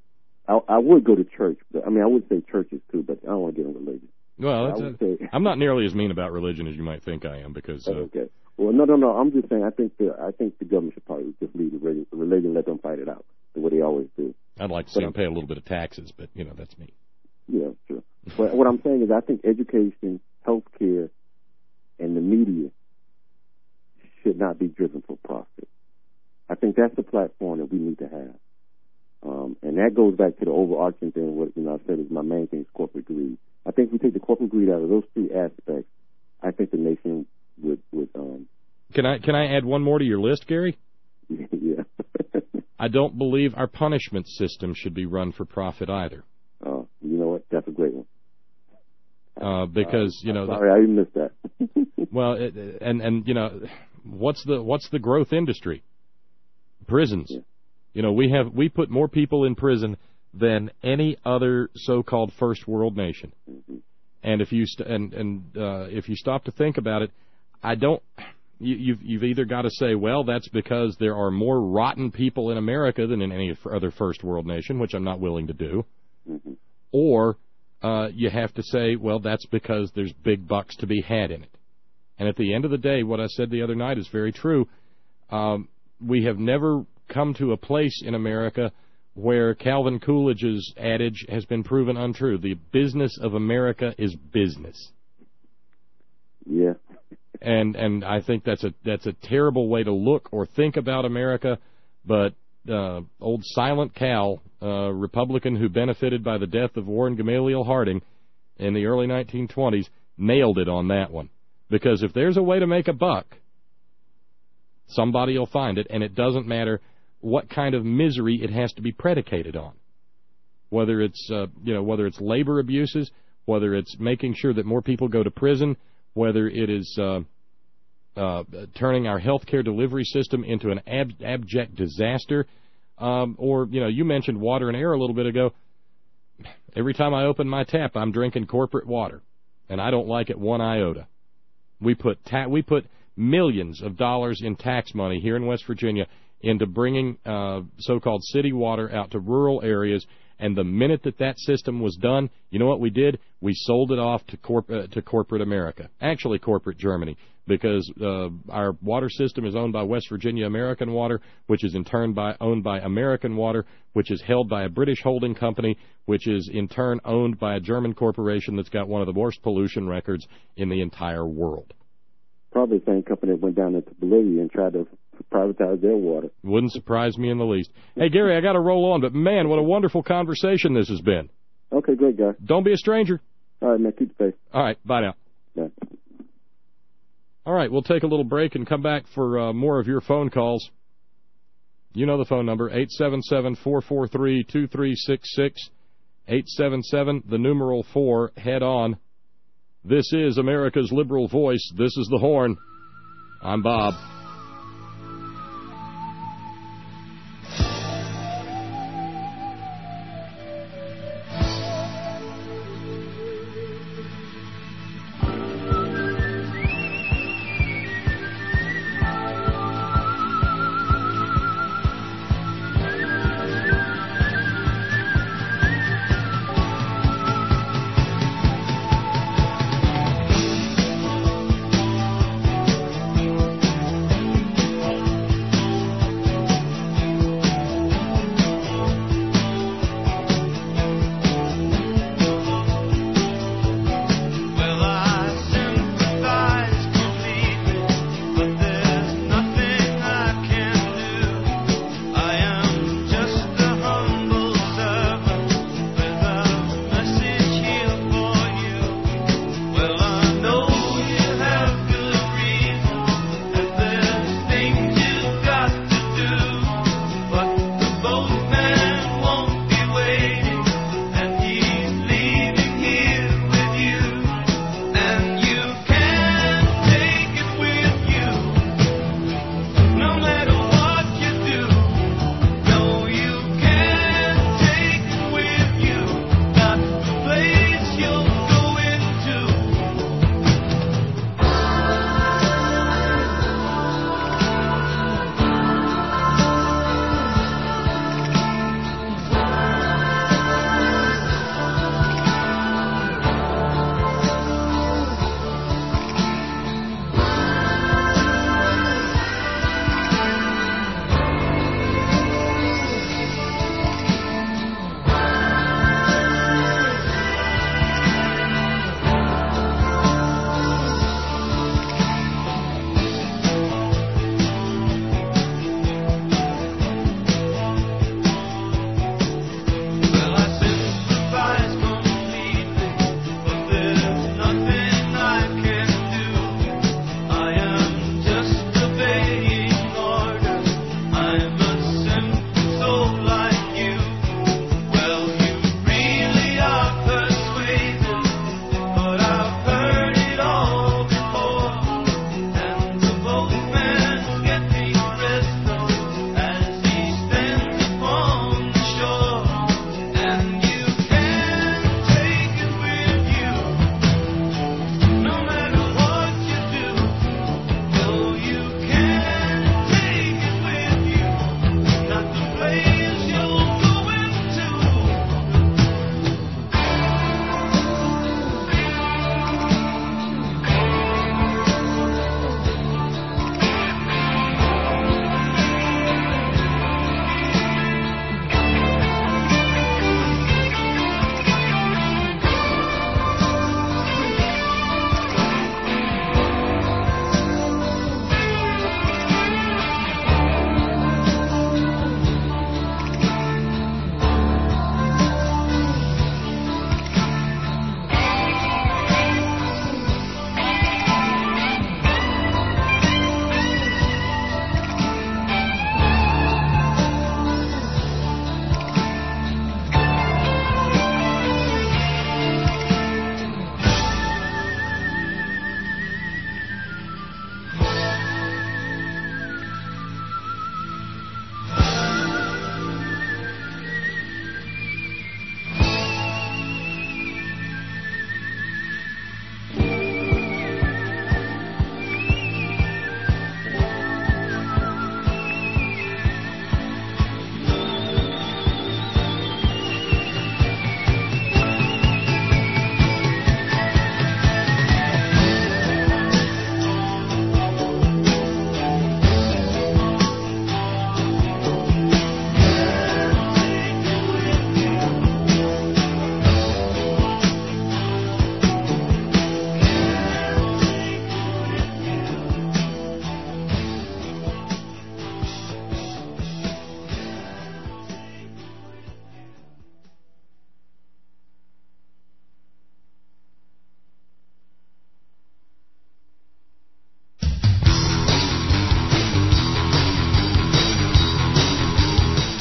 I, I would go to church, but I mean, I would say churches too, but I don't want to get in religion. Well, that's I would a, say, I'm not nearly as mean about religion as you might think I am, because uh, okay. Well, no, no, no. I'm just saying. I think the I think the government should probably just leave the religion, the religion let them fight it out, the way they always do. I'd like to see them pay a little bit of taxes, but you know that's me. Yeah, sure. But what I'm saying is, I think education, healthcare, and the media should not be driven for profit. I think that's the platform that we need to have. Um, and that goes back to the overarching thing, what you know I said is my main thing is corporate greed. I think if we take the corporate greed out of those three aspects, I think the nation would would um Can I can I add one more to your list, Gary? Yeah. I don't believe our punishment system should be run for profit either. Oh, you know what? That's a great one. Uh, because uh, you know, sorry, I missed that. well, it, and and you know, what's the what's the growth industry? Prisons. Yeah. You know, we have we put more people in prison than any other so-called first world nation. Mm-hmm. And if you st- and and uh, if you stop to think about it, I don't. You, you've you've either got to say, well, that's because there are more rotten people in America than in any other first world nation, which I'm not willing to do, mm-hmm. or uh, you have to say, well, that's because there's big bucks to be had in it. And at the end of the day, what I said the other night is very true. Um, we have never come to a place in America where Calvin Coolidge's adage has been proven untrue. The business of America is business. Yeah. And and I think that's a that's a terrible way to look or think about America. But uh, old Silent Cal, uh, Republican who benefited by the death of Warren Gamaliel Harding in the early nineteen twenties, nailed it on that one. Because if there's a way to make a buck, somebody will find it, and it doesn't matter what kind of misery it has to be predicated on. Whether it's uh, you know whether it's labor abuses, whether it's making sure that more people go to prison, whether it is uh, uh, turning our healthcare delivery system into an ab- abject disaster, um, or you know you mentioned water and air a little bit ago. Every time I open my tap, I'm drinking corporate water, and I don't like it one iota. We put ta- we put millions of dollars in tax money here in West Virginia into bringing uh, so-called city water out to rural areas, and the minute that that system was done, you know what we did? We sold it off to, corp- uh, to corporate America, actually corporate Germany, because uh, our water system is owned by West Virginia American Water, which is in turn by, owned by American Water, which is held by a British holding company, which is in turn owned by a German corporation that's got one of the worst pollution records in the entire world. Probably the same company that went down into Bolivia and tried to privatize their water. Wouldn't surprise me in the least. Hey, Gary, I got to roll on, but man, what a wonderful conversation this has been. Okay, great, guy. Don't be a stranger. All right, man, keep safe. All right, bye now. Bye. All right, we'll take a little break and come back for uh, more of your phone calls. You know the phone number, eight seven seven, four four three, two three six six, eight seven seven, the numeral four, head on. This is America's Liberal Voice. This is The Horn. I'm Bob.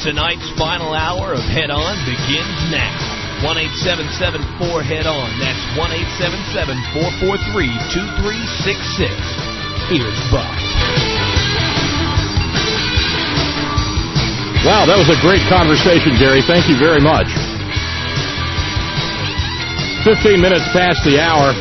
Tonight's final hour of Head On begins now. one eight seven seven four head on. That's one eight seven seven four four three two three six six. Here's Buck. Wow, that was a great conversation, Gary. Thank you very much. fifteen minutes past the hour.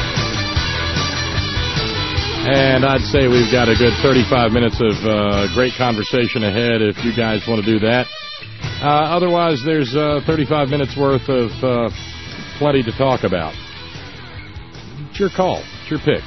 And I'd say we've got a good thirty-five minutes of uh, great conversation ahead if you guys want to do that. Uh, otherwise, there's uh, thirty-five minutes worth of uh, plenty to talk about. It's your call. It's your pick.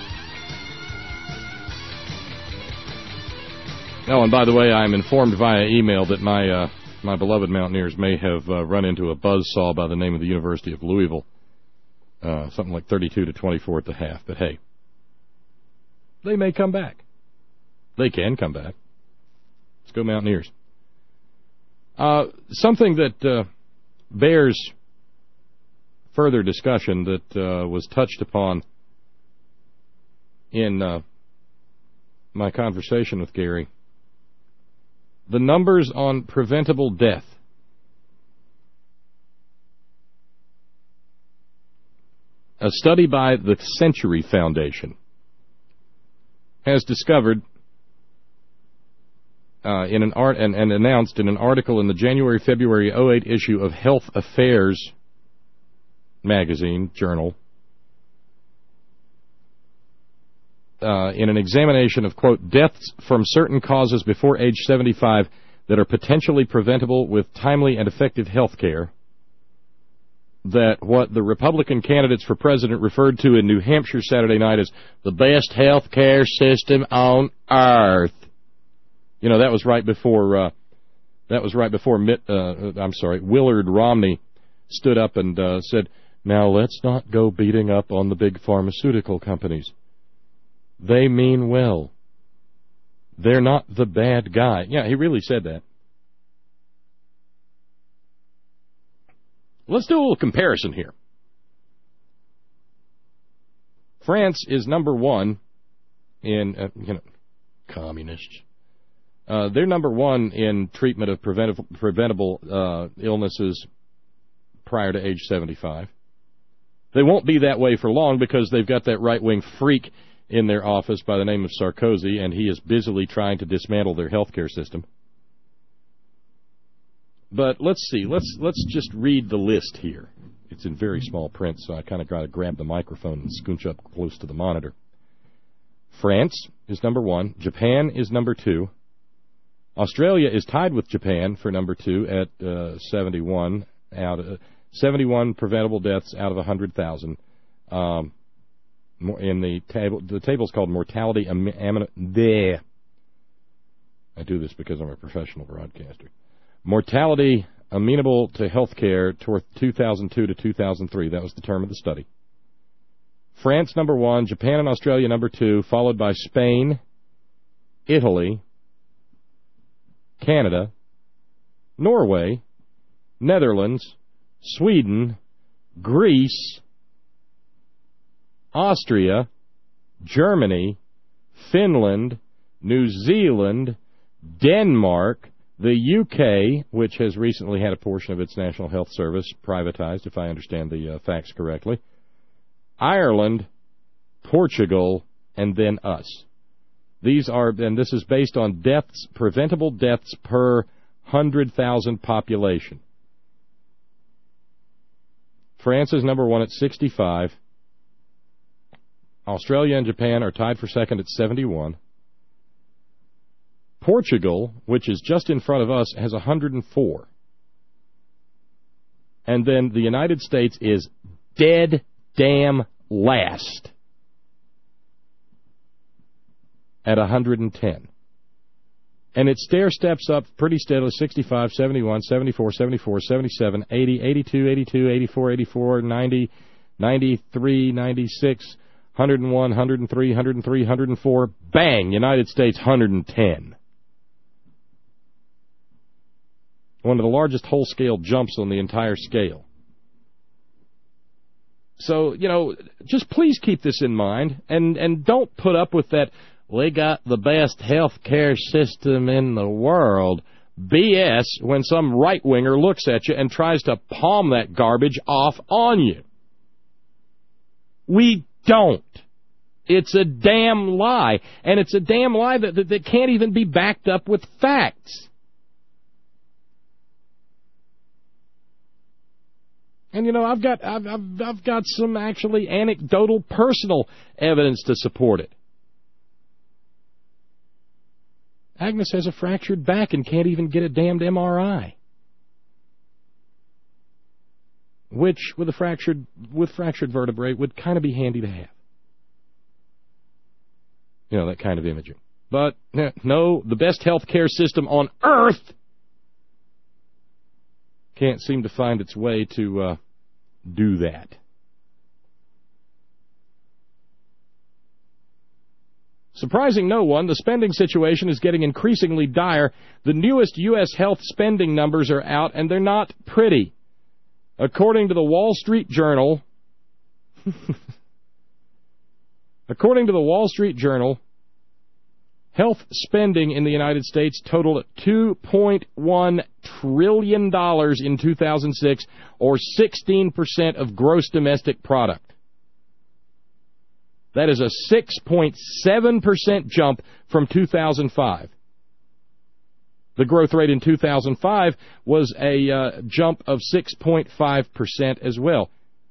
Oh, and by the way, I'm informed via email that my uh, my beloved Mountaineers may have uh, run into a buzzsaw by the name of the University of Louisville. Uh, something like thirty-two to twenty-four at the half. But hey, they may come back. They can come back. Let's go Mountaineers. Uh, something that uh, bears further discussion that uh, was touched upon in uh, my conversation with Gary. The numbers on preventable death. A study by the Century Foundation has discovered uh, in an art and, and announced in an article in the January February oh eight issue of Health Affairs magazine journal, uh, in an examination of, quote, deaths from certain causes before age seventy-five that are potentially preventable with timely and effective health care, that what the Republican candidates for president referred to in New Hampshire Saturday night as the best health care system on earth. You know, that was right before uh, that was right before Mitt, uh, I'm sorry, Willard Romney stood up and uh, said, "Now let's not go beating up on the big pharmaceutical companies. They mean well. They're not the bad guy." Yeah, he really said that. Let's do a little comparison here. France is number one in, uh, you know, communists. Uh, they're number one in treatment of preventable, preventable uh, illnesses prior to age seventy-five. They won't be that way for long because they've got that right-wing freak in their office by the name of Sarkozy, and he is busily trying to dismantle their health care system. But let's see. Let's let's just read the list here. It's in very small print, so I kind of got to grab the microphone and scooch up close to the monitor. France is number one. Japan is number two. Australia is tied with Japan for number two at uh, seventy-one out of, seventy-one preventable deaths out of one hundred thousand. Um, in the table, the table's called mortality. Am, am, there. I do this because I'm a professional broadcaster. Mortality amenable to health care toward two thousand two to two thousand three. That was the term of the study. France, number one. Japan and Australia, number two, followed by Spain, Italy, Canada, Norway, Netherlands, Sweden, Greece, Austria, Germany, Finland, New Zealand, Denmark, the U K, which has recently had a portion of its National Health Service privatized, if I understand the uh, facts correctly, Ireland, Portugal, and then us. These are, and this is based on deaths, preventable deaths per one hundred thousand population. France is number one at sixty-five. Australia and Japan are tied for second at seventy-one. Portugal, which is just in front of us, has one hundred four. And then the United States is dead damn last at one hundred ten. And it stair steps up pretty steadily: sixty-five, seventy-one, seventy-four, seventy-four, seventy-seven, eighty, eighty-two, eighty-two, eighty-four, eighty-four, ninety, ninety-three, ninety-six, one hundred one, one hundred three, one hundred three, one hundred four. Bang! United States, one hundred ten. One of the largest whole-scale jumps on the entire scale. So, you know, just please keep this in mind, and, and don't put up with that, we got the best health care system in the world, B S when some right-winger looks at you and tries to palm that garbage off on you. We don't. It's a damn lie. And it's a damn lie that, that, that can't even be backed up with facts. And, you know, I've got I've, I've, I've got some actually anecdotal personal evidence to support it. Agnes has a fractured back and can't even get a damned M R I. Which, with a fractured with fractured vertebrae, would kind of be handy to have. You know, that kind of imaging. But, no, the best health care system on earth can't seem to find its way to uh, do that. Surprising no one, the spending situation is getting increasingly dire. The newest U S health spending numbers are out, and they're not pretty. According to the Wall Street Journal, according to the Wall Street Journal, health spending in the United States totaled two point one trillion dollars in two thousand six, or sixteen percent of gross domestic product. That is a six point seven percent jump from two thousand five. The growth rate in two thousand five was a uh, jump of six point five percent as well.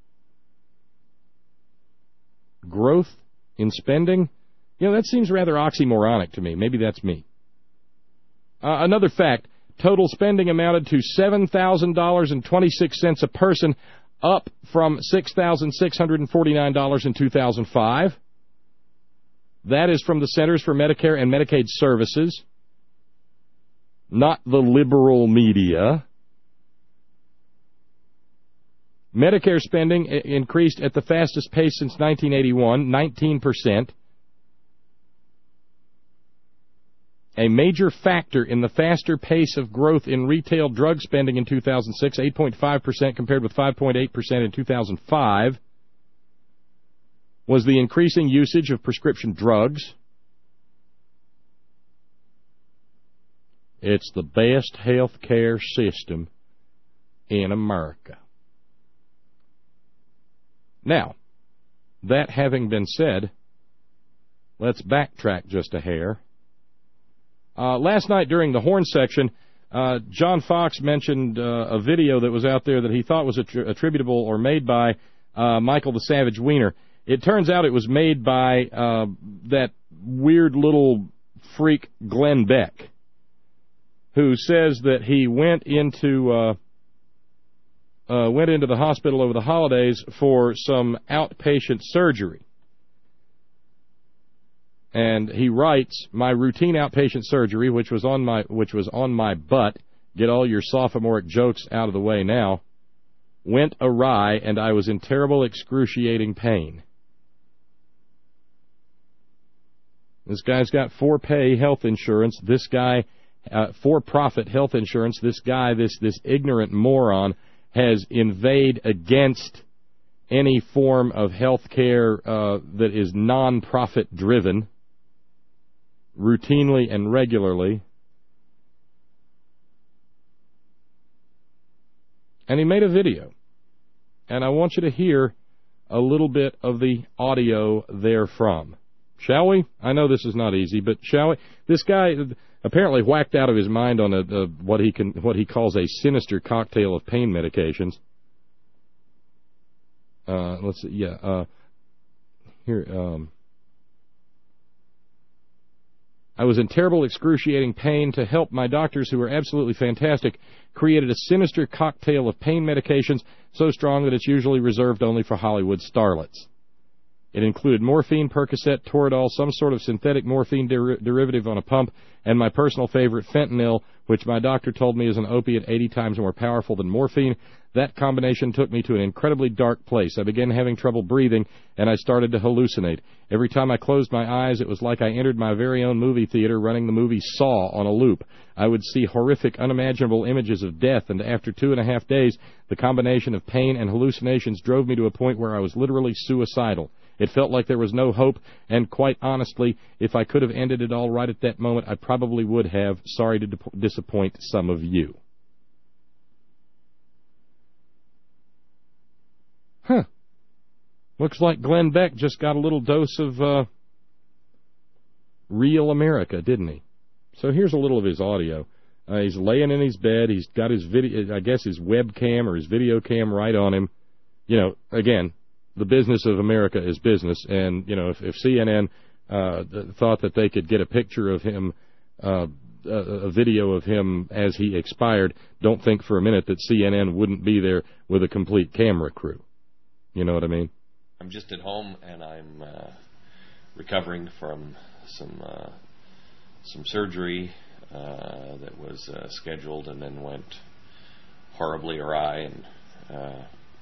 Growth in spending? You know, that seems rather oxymoronic to me. Maybe that's me. Uh, another fact, total spending amounted to seven thousand dollars and twenty-six cents a person, up from six thousand six hundred forty-nine dollars in two thousand five. That is from the Centers for Medicare and Medicaid Services, not the liberal media. Medicare spending increased at the fastest pace since nineteen eighty-one, nineteen percent. A major factor in the faster pace of growth in retail drug spending in two thousand six, eight point five percent compared with five point eight percent in two thousand five, was the increasing usage of prescription drugs. It's the best health care system in America. Now, that having been said, let's backtrack just a hair. Uh, last night during the Horn section, uh, John Fox mentioned uh, a video that was out there that he thought was attri- attributable or made by uh, Michael the Savage Wiener. It turns out it was made by uh, that weird little freak Glenn Beck, who says that he went into uh, uh, went into the hospital over the holidays for some outpatient surgery. And he writes, my routine outpatient surgery, which was on my which was on my butt, get all your sophomoric jokes out of the way now, went awry, and I was in terrible, excruciating pain. This guy's got for-pay health insurance. This guy, uh, for-profit health insurance. This guy, this this ignorant moron, has inveighed against any form of health care uh, that is non-profit driven, routinely and regularly. And he made a video. And I want you to hear a little bit of the audio therefrom. Shall we? I know this is not easy, but shall we? This guy apparently whacked out of his mind on a, a what he can what he calls a sinister cocktail of pain medications. Uh, let's see. Yeah. Uh, here. Um, I was in terrible, excruciating pain. To help, my doctors, who were absolutely fantastic, created a sinister cocktail of pain medications so strong that it's usually reserved only for Hollywood starlets. It included morphine, Percocet, Toradol, some sort of synthetic morphine der- derivative on a pump, and my personal favorite, fentanyl, which my doctor told me is an opiate eighty times more powerful than morphine. That combination took me to an incredibly dark place. I began having trouble breathing, and I started to hallucinate. Every time I closed my eyes, it was like I entered my very own movie theater running the movie Saw on a loop. I would see horrific, unimaginable images of death, and after two and a half days, the combination of pain and hallucinations drove me to a point where I was literally suicidal. It felt like there was no hope, and quite honestly, if I could have ended it all right at that moment, I probably would have. Sorry to di- disappoint some of you. Huh. Looks like Glenn Beck just got a little dose of uh, real America, didn't he? So here's a little of his audio. Uh, he's laying in his bed. He's got his video, I guess his webcam or his video cam right on him. You know, again, the business of America is business. And, you know, if, if C N N uh, thought that they could get a picture of him, uh, a, a video of him as he expired, don't think for a minute that C N N wouldn't be there with a complete camera crew. You know what I mean? I'm just at home, and I'm uh, recovering from some uh, some surgery uh, that was uh, scheduled and then went horribly awry, and uh,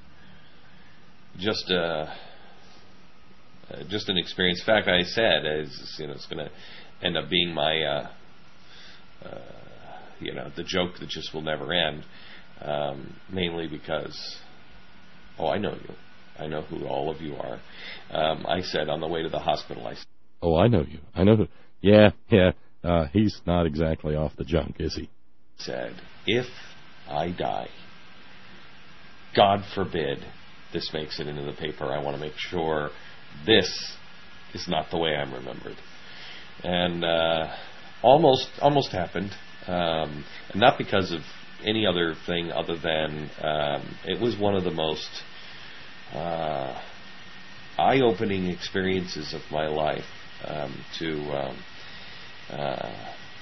just uh, uh, just an experience. In fact, I said, is, you know, it's going to end up being my uh, uh, you know the joke that just will never end, um, mainly because oh, I know you. I know who all of you are. Um, I said on the way to the hospital, I said, oh, I know you. I know who. Yeah, yeah. Uh, he's not exactly off the junk, is he? Said, if I die, God forbid this makes it into the paper. I want to make sure this is not the way I'm remembered. And uh, almost, almost happened. Um, and not because of any other thing other than um, it was one of the most Uh, eye-opening experiences of my life um, to um, uh,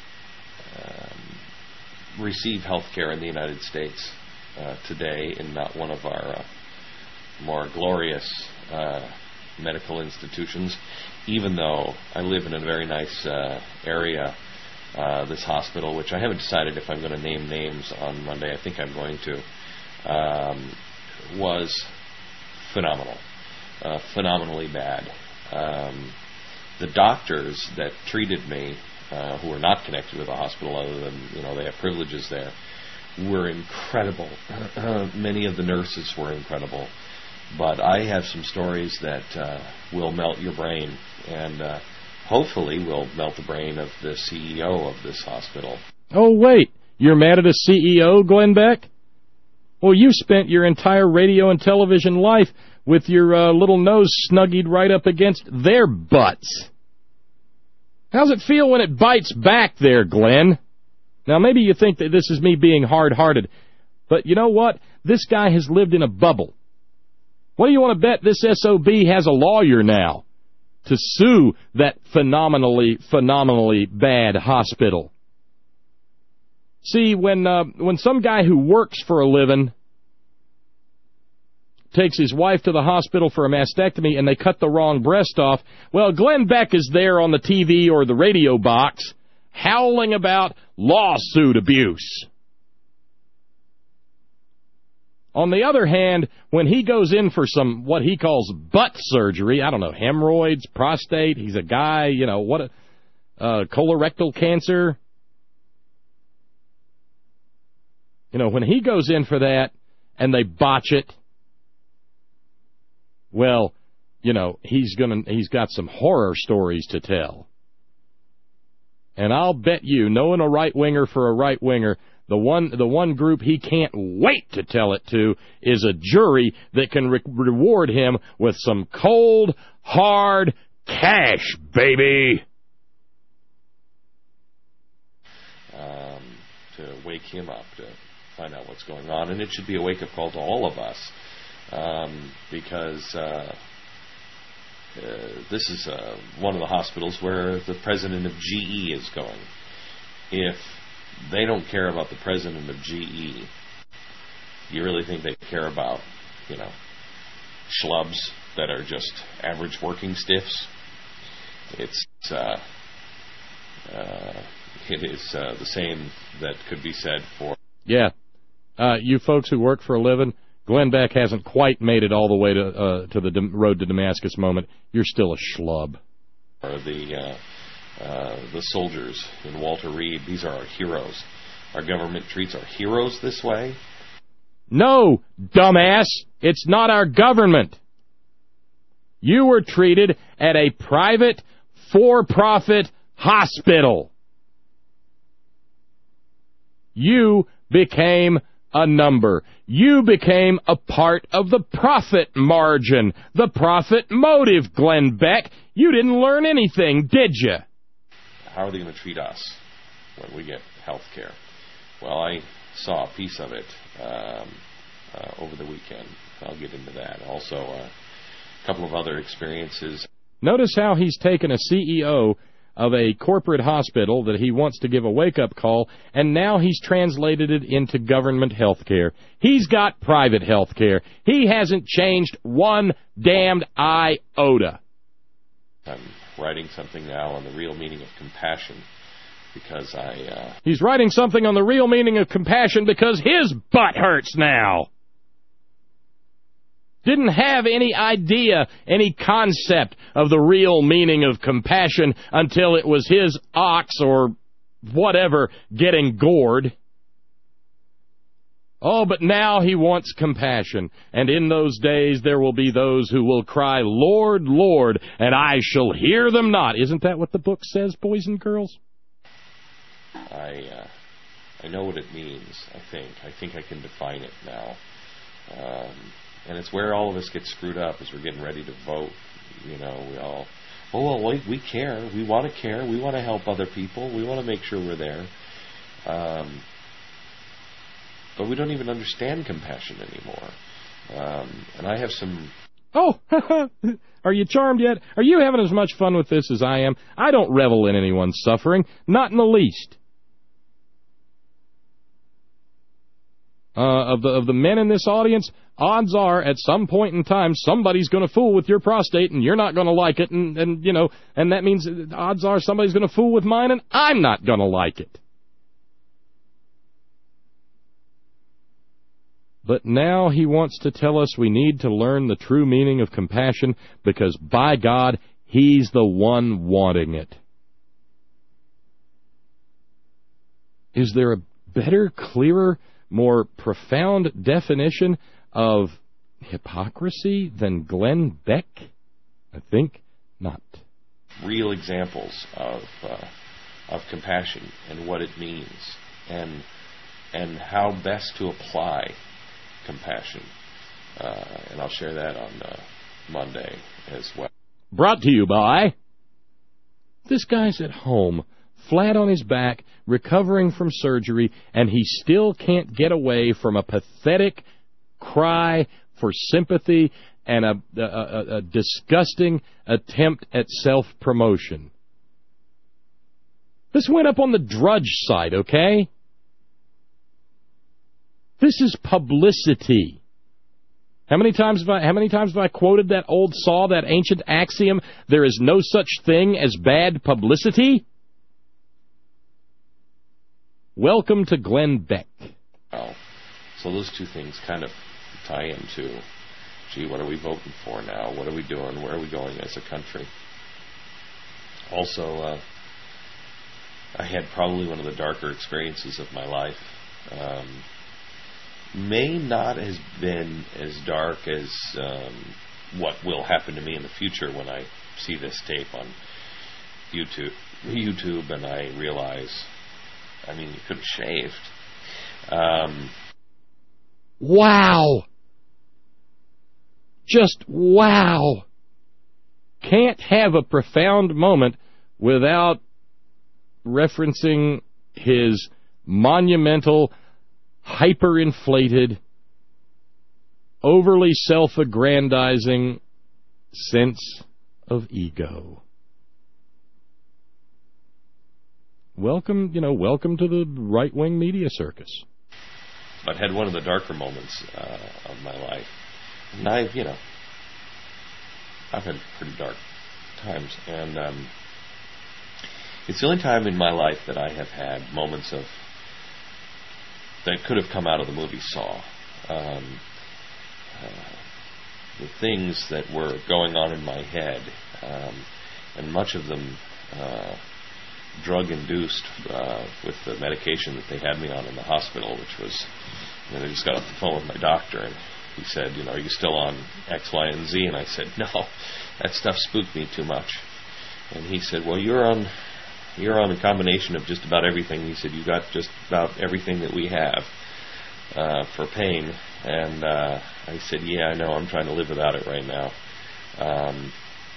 um, receive health care in the United States uh, today in not one of our uh, more glorious uh, medical institutions, even though I live in a very nice uh, area. Uh, this hospital, which I haven't decided if I'm going to name names on Monday, I think I'm going to, um, was phenomenal, uh, phenomenally bad. Um, the doctors that treated me, uh, who were not connected with the hospital, other than you know they have privileges there, were incredible. Uh, many of the nurses were incredible, but I have some stories that uh, will melt your brain, and uh, hopefully will melt the brain of the C E O of this hospital. Oh wait, you're mad at a C E O, Glenn Beck? Well, you spent your entire radio and television life with your uh, little nose snuggied right up against their butts. How's it feel when it bites back there, Glenn? Now, maybe you think that this is me being hard-hearted, but you know what? This guy has lived in a bubble. What do you want to bet this S O B has a lawyer now to sue that phenomenally, phenomenally bad hospital? See, when uh, when some guy who works for a living takes his wife to the hospital for a mastectomy and they cut the wrong breast off, well, Glenn Beck is there on the T V or the radio box howling about lawsuit abuse. On the other hand, when he goes in for some, what he calls butt surgery, I don't know, hemorrhoids, prostate, he's a guy, you know, what, a, uh, colorectal cancer. You know, when he goes in for that and they botch it, well, you know, he's gonna he's got some horror stories to tell. And I'll bet you, knowing a right-winger for a right-winger, the one the one group he can't wait to tell it to is a jury that can re- reward him with some cold, hard cash, baby. Um, to wake him up, to find out what's going on. And it should be a wake-up call to all of us, um, because uh, uh, this is uh, one of the hospitals where the president of G E is going. If they don't care about the president of G E, you really think they care about, you know, schlubs that are just average working stiffs? It's uh, uh, it is uh, the same that could be said for... Yeah. Uh, you folks who work for a living, Glenn Beck hasn't quite made it all the way to uh, to the D- road to Damascus moment. You're still a schlub. Or the... Uh, Uh, the soldiers in Walter Reed. These are our heroes. Our government treats our heroes this way? No, dumbass. It's not our government. You were treated at a private, for-profit hospital. You became a number. You became a part of the profit margin, the profit motive, Glenn Beck. You didn't learn anything, did you? How are they going to treat us when we get health care? Well, I saw a piece of it um, uh, over the weekend. I'll get into that. Also, uh, a couple of other experiences. Notice how he's taken a C E O of a corporate hospital that he wants to give a wake-up call, and now he's translated it into government health care. He's got private health care. He hasn't changed one damned iota. I'm writing something now on the real meaning of compassion because I... Uh... He's writing something on the real meaning of compassion because his butt hurts now. Didn't have any idea, any concept of the real meaning of compassion until it was his ox or whatever getting gored. Oh, but now he wants compassion, and in those days there will be those who will cry, Lord, Lord, and I shall hear them not. Isn't that what the book says, boys and girls? I, uh, I know what it means, I think. I think I can define it now. Um... And it's where all of us get screwed up as we're getting ready to vote. You know, we all, oh, well, we, we care. We want to care. We want to help other people. We want to make sure we're there. Um, but we don't even understand compassion anymore. Um, and I have some... Oh, are you charmed yet? Are you having as much fun with this as I am? I don't revel in anyone's suffering. Not in the least. Uh, of the of the men in this audience, odds are at some point in time somebody's going to fool with your prostate and you're not going to like it, and, and you know, and that means odds are somebody's going to fool with mine and I'm not going to like it. But now he wants to tell us we need to learn the true meaning of compassion because, by God, he's the one wanting it. Is there a better, clearer, more profound definition of hypocrisy than Glenn Beck? I think not. Real examples of uh, of compassion and what it means, and and how best to apply compassion. Uh, and I'll share that on uh, Monday as well. Brought to you by... This guy's at home, flat on his back, recovering from surgery, and he still can't get away from a pathetic cry for sympathy and a, a, a, a disgusting attempt at self-promotion. This went up on the Drudge site, okay? This is publicity. How many times have I, how many times have I quoted that old saw, that ancient axiom, there is no such thing as bad publicity? Welcome to Glenn Beck. Well, so those two things kind of tie into, gee, what are we voting for now? What are we doing? Where are we going as a country? Also, uh, I had probably one of the darker experiences of my life. Um, may not have been as dark as um, what will happen to me in the future when I see this tape on YouTube, YouTube and I realize, I mean, you could have shaved. Um, wow. Just wow. Can't have a profound moment without referencing his monumental, hyperinflated, overly self-aggrandizing sense of ego. Welcome, you know, welcome to the right-wing media circus. But had one of the darker moments uh, of my life. And I've, you know, I've had pretty dark times. And um, it's the only time in my life that I have had moments of, that could have come out of the movie Saw. Um, uh, the things that were going on in my head, um, and much of them uh, drug-induced uh, with the medication that they had me on in the hospital, which was, you know, they just got off the phone with my doctor, and he said, you know, are you still on X, Y, and Z? And I said, no, that stuff spooked me too much. And he said, well, you're on you're on a combination of just about everything. He said, you got just about everything that we have uh, for pain. And uh, I said, yeah, I know, I'm trying to live without it right now. Um,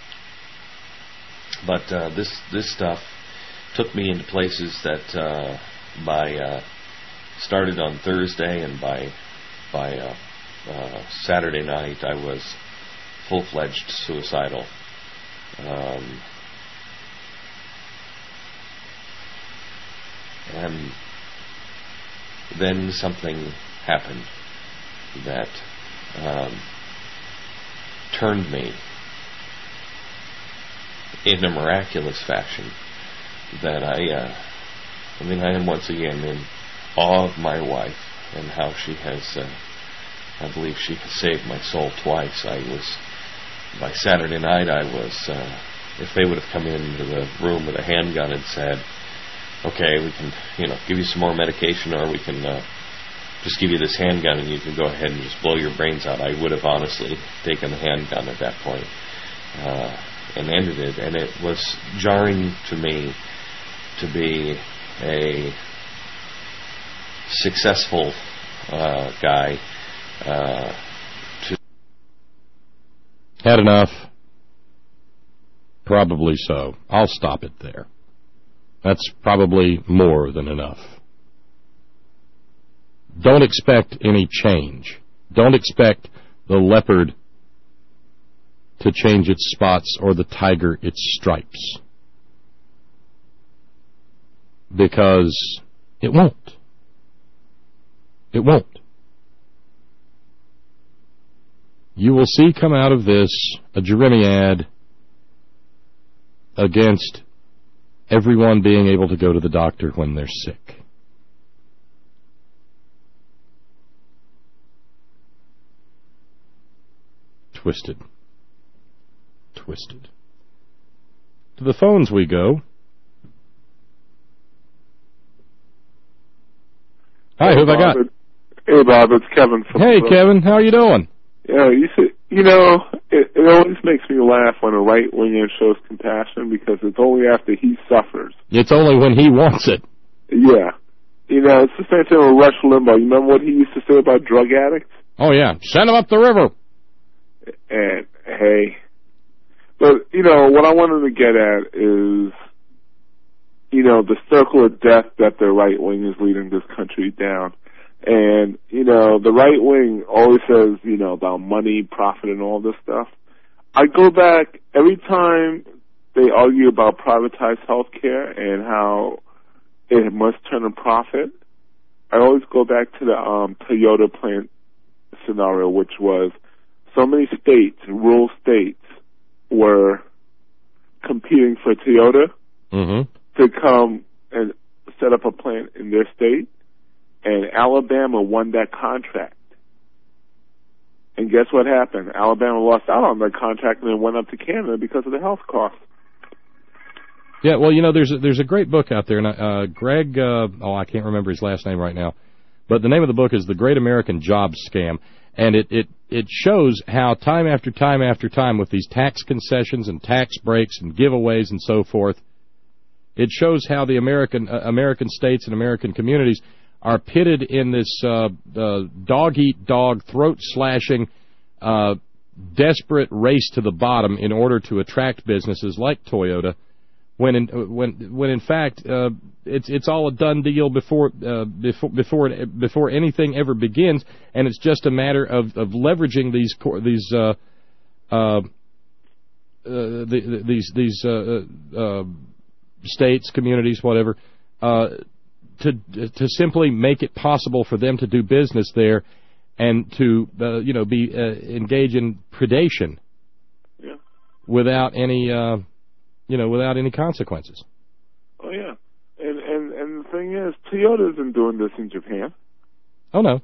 but uh, this this stuff took me into places that uh, by uh, started on Thursday, and by by uh, uh, Saturday night I was full-fledged suicidal. Um, and then something happened that um, turned me in a miraculous fashion. That I, uh, I mean, I am once again in awe of my wife and how she has, uh, I believe she has saved my soul twice. I was, by Saturday night, I was, uh, if they would have come into the room with a handgun and said, okay, we can, you know, give you some more medication, or we can uh, just give you this handgun and you can go ahead and just blow your brains out, I would have honestly taken the handgun at that point, uh, and ended it. And it was jarring to me to be a successful uh, guy. Uh, to Had enough? Probably so. I'll stop it there. That's probably more than enough. Don't expect any change. Don't expect the leopard to change its spots or the tiger its stripes. Because it won't. It won't. You will see come out of this a jeremiad against everyone being able to go to the doctor when they're sick. Twisted. Twisted. To the phones we go. Hi, hey, who have I got? It, hey, Bob, it's Kevin from... Hey, Kevin, how are you doing? Yeah, you see, you know, it, it always makes me laugh when a right-winger shows compassion, because it's only after he suffers. It's only when he wants it. Yeah. You know, it's the same thing with Rush Limbaugh. You remember what he used to say about drug addicts? Oh, yeah. Send them up the river. And, hey. But, you know, what I wanted to get at is, you know, the circle of death that the right wing is leading this country down. And, you know, the right wing always says, you know, about money, profit, and all this stuff. I go back every time they argue about privatized health care and how it must turn a profit. I always go back to the um, Toyota plant scenario, which was so many states, rural states, were competing for Toyota mm-hmm. to come and set up a plant in their state. And Alabama won that contract. And guess what happened? Alabama lost out on that contract and then went up to Canada because of the health costs. Yeah, well, you know, there's a, there's a great book out there. And uh, Greg, uh, oh, I can't remember his last name right now. But the name of the book is The Great American Job Scam. And it, it, it shows how time after time after time with these tax concessions and tax breaks and giveaways and so forth, it shows how the American uh, American states and American communities are pitted in this uh, uh, dog-eat-dog, throat-slashing, uh, desperate race to the bottom in order to attract businesses like Toyota, when in, when when in fact uh, it's it's all a done deal before uh, before before it, before anything ever begins, and it's just a matter of, of leveraging these these uh, uh, uh, the, these these uh, uh, states, communities, whatever. Uh, To, to simply make it possible for them to do business there, and to uh, you know be uh, engage in predation, yeah. without any uh, you know without any consequences. Oh yeah, and and and the thing is, Toyota isn't doing this in Japan. Oh no.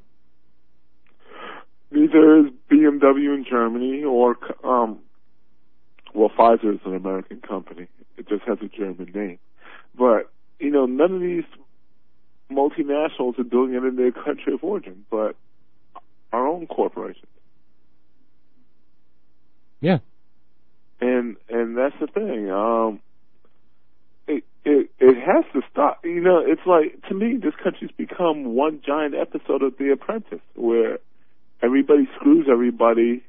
Neither is B M W in Germany, or um, well, Pfizer is an American company. It just has a German name, but you know none of these multinationals are doing it in their country of origin, but our own corporations. Yeah. And and that's the thing. Um, it it it has to stop. You know, it's like, to me, this country's become one giant episode of The Apprentice, where everybody screws everybody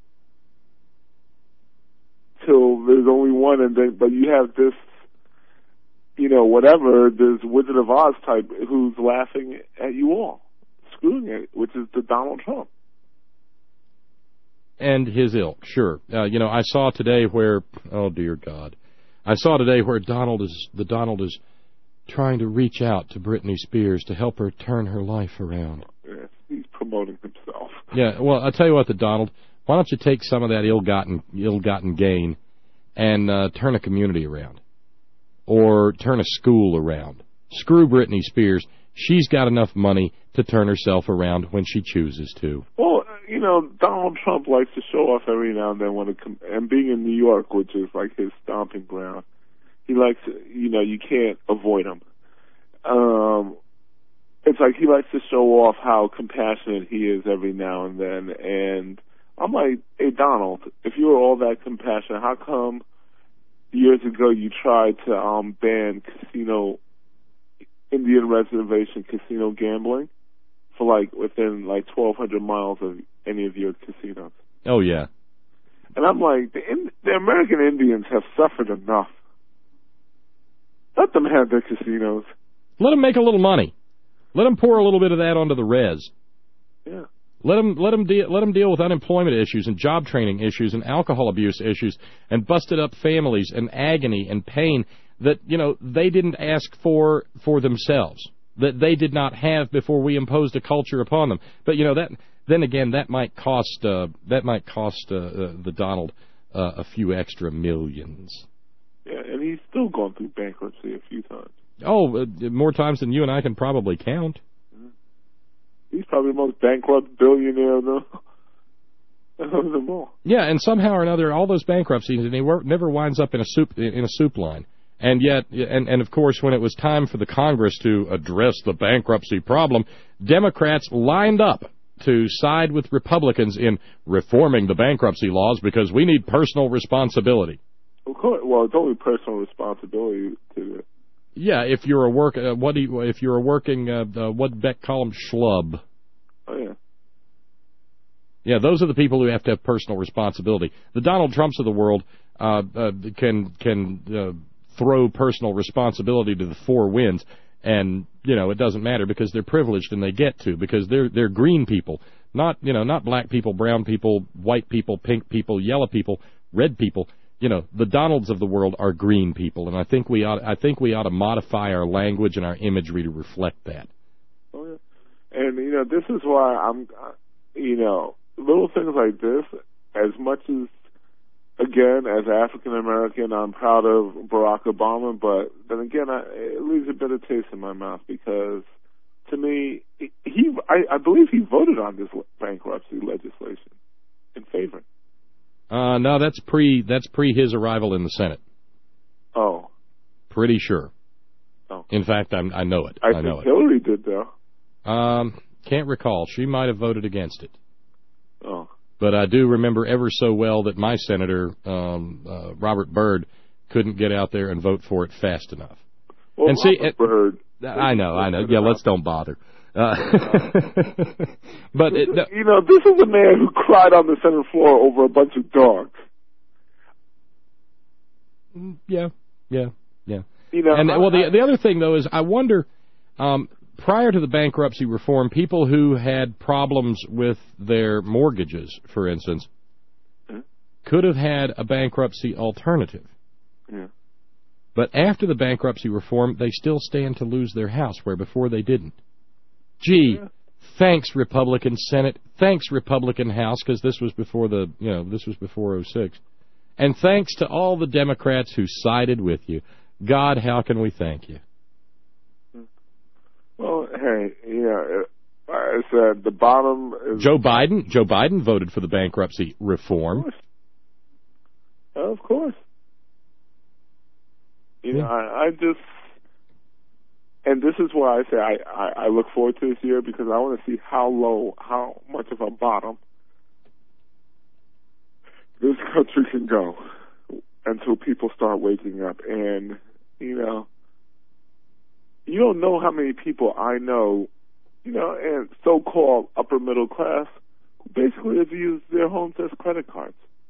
till there's only one, and then but you have this, you know, whatever, this Wizard of Oz type who's laughing at you all, screwing it, which is the Donald Trump. And his ilk, sure. Uh, you know, I saw today where, oh dear God, I saw today where Donald is, the Donald is trying to reach out to Britney Spears to help her turn her life around. Yes, he's promoting himself. Yeah, well, I'll tell you what, the Donald, why don't you take some of that ill-gotten, ill-gotten gain and uh, turn a community around, or turn a school around. Screw Britney Spears. She's got enough money to turn herself around when she chooses to. Well, you know, Donald Trump likes to show off every now and then when it com- and being in New York, which is like his stomping ground, he likes, you know, you can't avoid him. Um, it's like he likes to show off how compassionate he is every now and then. And I'm like, hey, Donald, if you were all that compassionate, how come years ago you tried to um, ban casino, Indian reservation casino gambling for like within like twelve hundred miles of any of your casinos? Oh, yeah. And I'm like, the, in, the American Indians have suffered enough. Let them have their casinos. Let them make a little money. Let them pour a little bit of that onto the res. Yeah. Let them, let them, de- let them deal with unemployment issues and job training issues and alcohol abuse issues and busted up families and agony and pain that, you know, they didn't ask for for themselves, that they did not have before we imposed a culture upon them. But, you know, that then again, that might cost uh, that might cost uh, uh, the Donald uh, a few extra millions. Yeah, and he's still gone through bankruptcy a few times. Oh, uh, more times than you and I can probably count. He's probably the most bankrupt billionaire of them, of them all. Yeah, and somehow or another, all those bankruptcies, and he never winds up in a soup in a soup line. And yet, and, and of course, when it was time for the Congress to address the bankruptcy problem, Democrats lined up to side with Republicans in reforming the bankruptcy laws because we need personal responsibility. Of course, well, it's only personal responsibility to. Yeah, if you're a work, uh, what do you, if you're a working, uh, uh, what Beck call them, schlub. Oh yeah. Yeah, those are the people who have to have personal responsibility. The Donald Trumps of the world uh, uh, can can. Uh, throw personal responsibility to the four winds, and you know it doesn't matter because they're privileged and they get to because they're they're green people, not you know not black people, brown people, white people, pink people, yellow people, red people. You know the Donalds of the world are green people, and I think we ought I think we ought to modify our language and our imagery to reflect that. Oh yeah, and you know this is why I'm, you know, little things like this, as much as. Again, as African American, I'm proud of Barack Obama, but then again, I, it leaves a bitter taste in my mouth because, to me, he, I, I believe he voted on this bankruptcy legislation in favor. Uh, no, that's pre that's pre his arrival in the Senate. Oh, pretty sure. Oh, in fact, I'm, I know it. I, I think know it. Hillary did though. Um, can't recall. She might have voted against it. Oh. But I do remember ever so well that my senator, um, uh, Robert Byrd, couldn't get out there and vote for it fast enough. Well, and Robert see, it, Byrd. I know, I know. Yeah, let's don't bother. Uh, but it, no, you know, this is a man who cried on the Senate floor over a bunch of dogs. Yeah, yeah, yeah. You know, and I, well, the I, the other thing though is I wonder. Um, Prior to the bankruptcy reform, people who had problems with their mortgages, for instance, hmm? could have had a bankruptcy alternative. Yeah. But after the bankruptcy reform, they still stand to lose their house, where before they didn't. Gee, yeah. Thanks, Republican Senate. Thanks, Republican House, because this was before the, you know, this was before oh six. And thanks to all the Democrats who sided with you. God, how can we thank you? Well, hey, yeah, I said the bottom is... Joe Biden, Joe Biden voted for the bankruptcy reform. Of course. Of course. You yeah. know, I, I just... And this is why I say I, I, I look forward to this year because I want to see how low, how much of a bottom this country can go until people start waking up. And, you know, you don't know how many people I know, you know, and so-called upper middle class, who basically have used their homes as credit cards.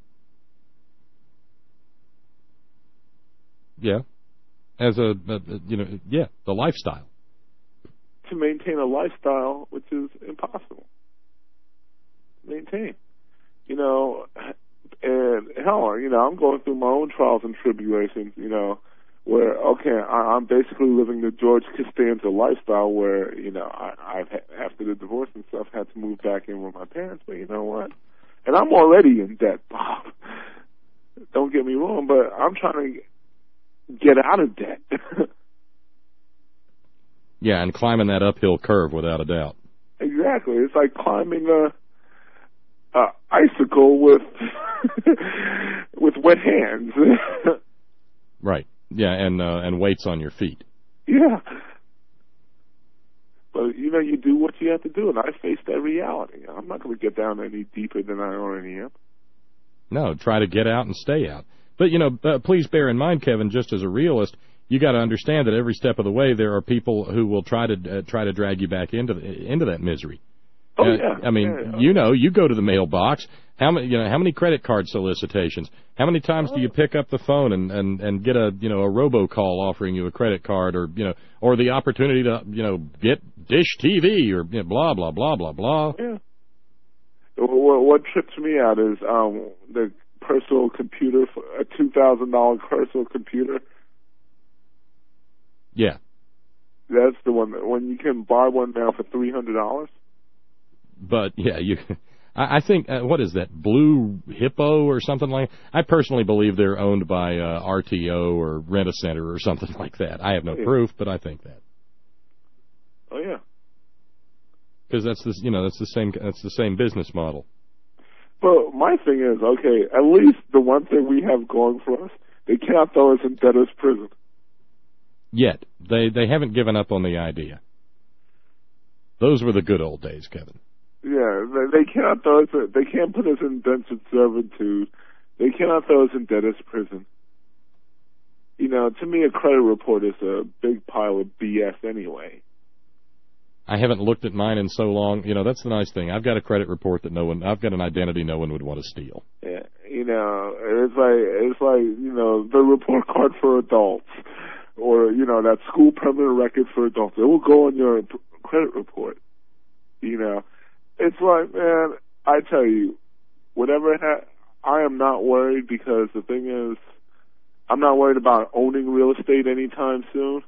Yeah. As a, a, you know, yeah, the lifestyle. To maintain a lifestyle which is impossible to maintain. You know, and hell, you know, I'm going through my own trials and tribulations, you know, where, okay, I, I'm basically living the George Costanza lifestyle where, you know, I, I've, after the divorce and stuff, had to move back in with my parents, but you know what? And I'm already in debt, Bob. Don't get me wrong, but I'm trying to get out of debt. Yeah, and climbing that uphill curve without a doubt. Exactly. It's like climbing a, a icicle with with wet hands. Right. Yeah, and uh, and weights on your feet. Yeah. But, you know, you do what you have to do, and I face that reality. I'm not going to get down any deeper than I already am. No, try to get out and stay out. But, you know, uh, please bear in mind, Kevin, just as a realist, you got to understand that every step of the way there are people who will try to uh, try to drag you back into the, into that misery. Oh, uh, yeah. I mean, yeah, yeah. you know, you go to the mailbox. How many, you know, how many credit card solicitations? How many times do you pick up the phone and, and, and get a, you know, a robocall offering you a credit card, or, you know, or the opportunity to, you know, get Dish T V, or, you know, blah blah blah blah blah. Yeah. What, what trips me out is um, the personal computer, a two thousand dollar personal computer. Yeah. That's the one that, when you can buy one now for three hundred dollars. But yeah, you. I, I think uh, what is that, Blue Hippo or something like? I personally believe they're owned by uh, R T O or Rent-A-Center or something like that. I have no yeah. proof, but I think that. Oh yeah. Because that's the you know that's the same that's the same business model. But my thing is, okay, at least the one thing we have going for us, they can't throw us in debtor's prison. Yet they they haven't given up on the idea. Those were the good old days, Kevin. Yeah, they, they cannot throw us. They can't put us in indentured servitude. They cannot throw us in debtor's prison. You know, to me, a credit report is a big pile of B S anyway. I haven't looked at mine in so long. You know, that's the nice thing. I've got a credit report that no one. I've got an identity no one would want to steal. Yeah, you know, it's like it's like you know the report card for adults, or you know that school permanent record for adults. It will go on your credit report. You know, it's like, man, I tell you, whatever ha- I am not worried, because the thing is, I'm not worried about owning real estate anytime soon.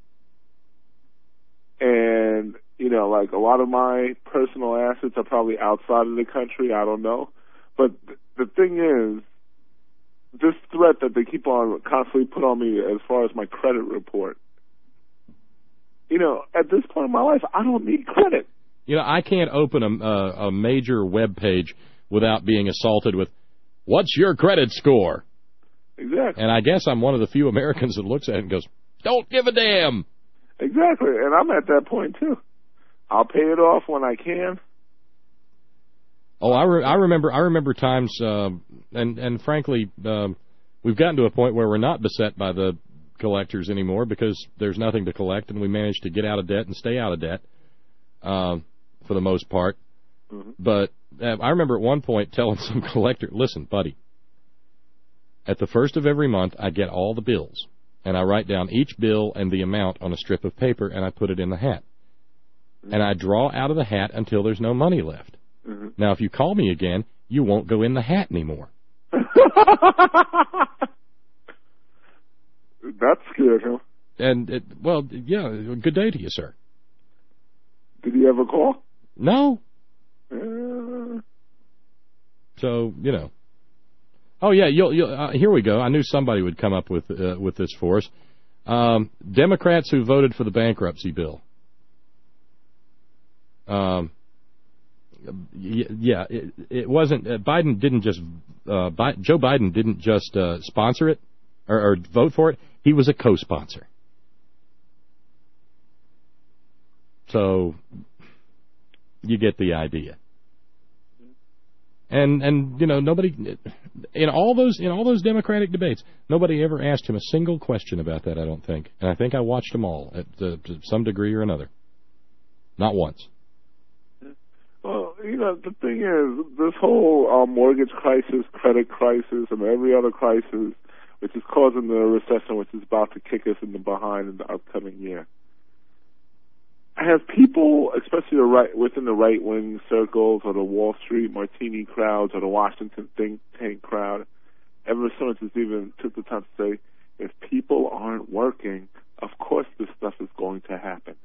And, you know, like a lot of my personal assets are probably outside of the country. I don't know. But th- the thing is, this threat that they keep on constantly put on me as far as my credit report, you know, at this point in my life, I don't need credit. You know, I can't open a, a, a major web page without being assaulted with, "What's your credit score?" Exactly. And I guess I'm one of the few Americans that looks at it and goes, "Don't give a damn." Exactly, and I'm at that point too. I'll pay it off when I can. Oh, I, re- I remember. I remember times, uh, and and frankly, um, we've gotten to a point where we're not beset by the collectors anymore because there's nothing to collect, and we managed to get out of debt and stay out of debt uh, for the most part. Mm-hmm. But uh, I remember at one point telling some collector, "Listen, buddy, at the first of every month, I get all the bills, and I write down each bill and the amount on a strip of paper, and I put it in the hat. And I draw out of the hat until there's no money left. Mm-hmm. Now, if you call me again, you won't go in the hat anymore." That's good, huh? And, it, well, yeah, good day to you, sir. Did he ever call? No. Uh... So, you know. Oh, yeah, you'll, you'll, uh, here we go. I knew somebody would come up with uh, with this for us. Um, Democrats who voted for the bankruptcy bill. Um, yeah, it, it wasn't. Uh, Biden didn't just. Uh, Bi- Joe Biden didn't just uh, sponsor it or, or vote for it. He was a co-sponsor. So you get the idea. And and you know nobody in all those in all those Democratic debates, nobody ever asked him a single question about that. I don't think, and I think I watched them all at uh, to some degree or another. Not once. Well, you know, the thing is, this whole uh, mortgage crisis, credit crisis, and every other crisis, which is causing the recession, which is about to kick us in the behind in the upcoming year. Have people, especially the right within the right-wing circles or the Wall Street Martini crowds or the Washington think tank crowd, ever since it's even took the time to say, if people aren't working, of course this stuff is going to happen.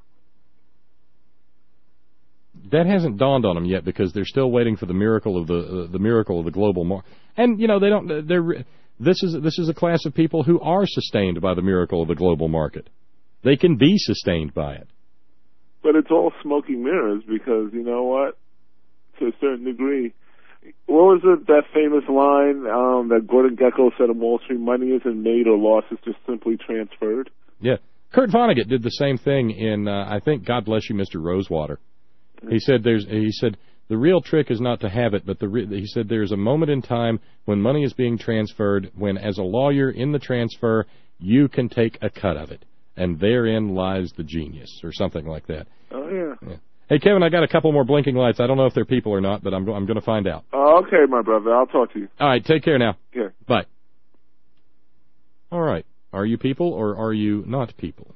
That hasn't dawned on them yet because they're still waiting for the miracle of the uh, the miracle of the global market. And you know they don't. They're this is this is a class of people who are sustained by the miracle of the global market. They can be sustained by it. But it's all smoke and mirrors because, you know what, to a certain degree, what was it, that famous line um, that Gordon Gekko said on Wall Street, money isn't made or lost, it's just simply transferred? Yeah. Kurt Vonnegut did the same thing in, uh, I think, God Bless You, Mister Rosewater. He said there's. He said the real trick is not to have it, but the re he said there's a moment in time when money is being transferred, when as a lawyer in the transfer, you can take a cut of it. And therein lies the genius, or something like that. Oh, yeah. yeah. Hey, Kevin, I got a couple more blinking lights. I don't know if they're people or not, but I'm, go I'm going to find out. Oh, okay, my brother. I'll talk to you. All right, take care now. Yeah. Bye. All right. Are you people or are you not people?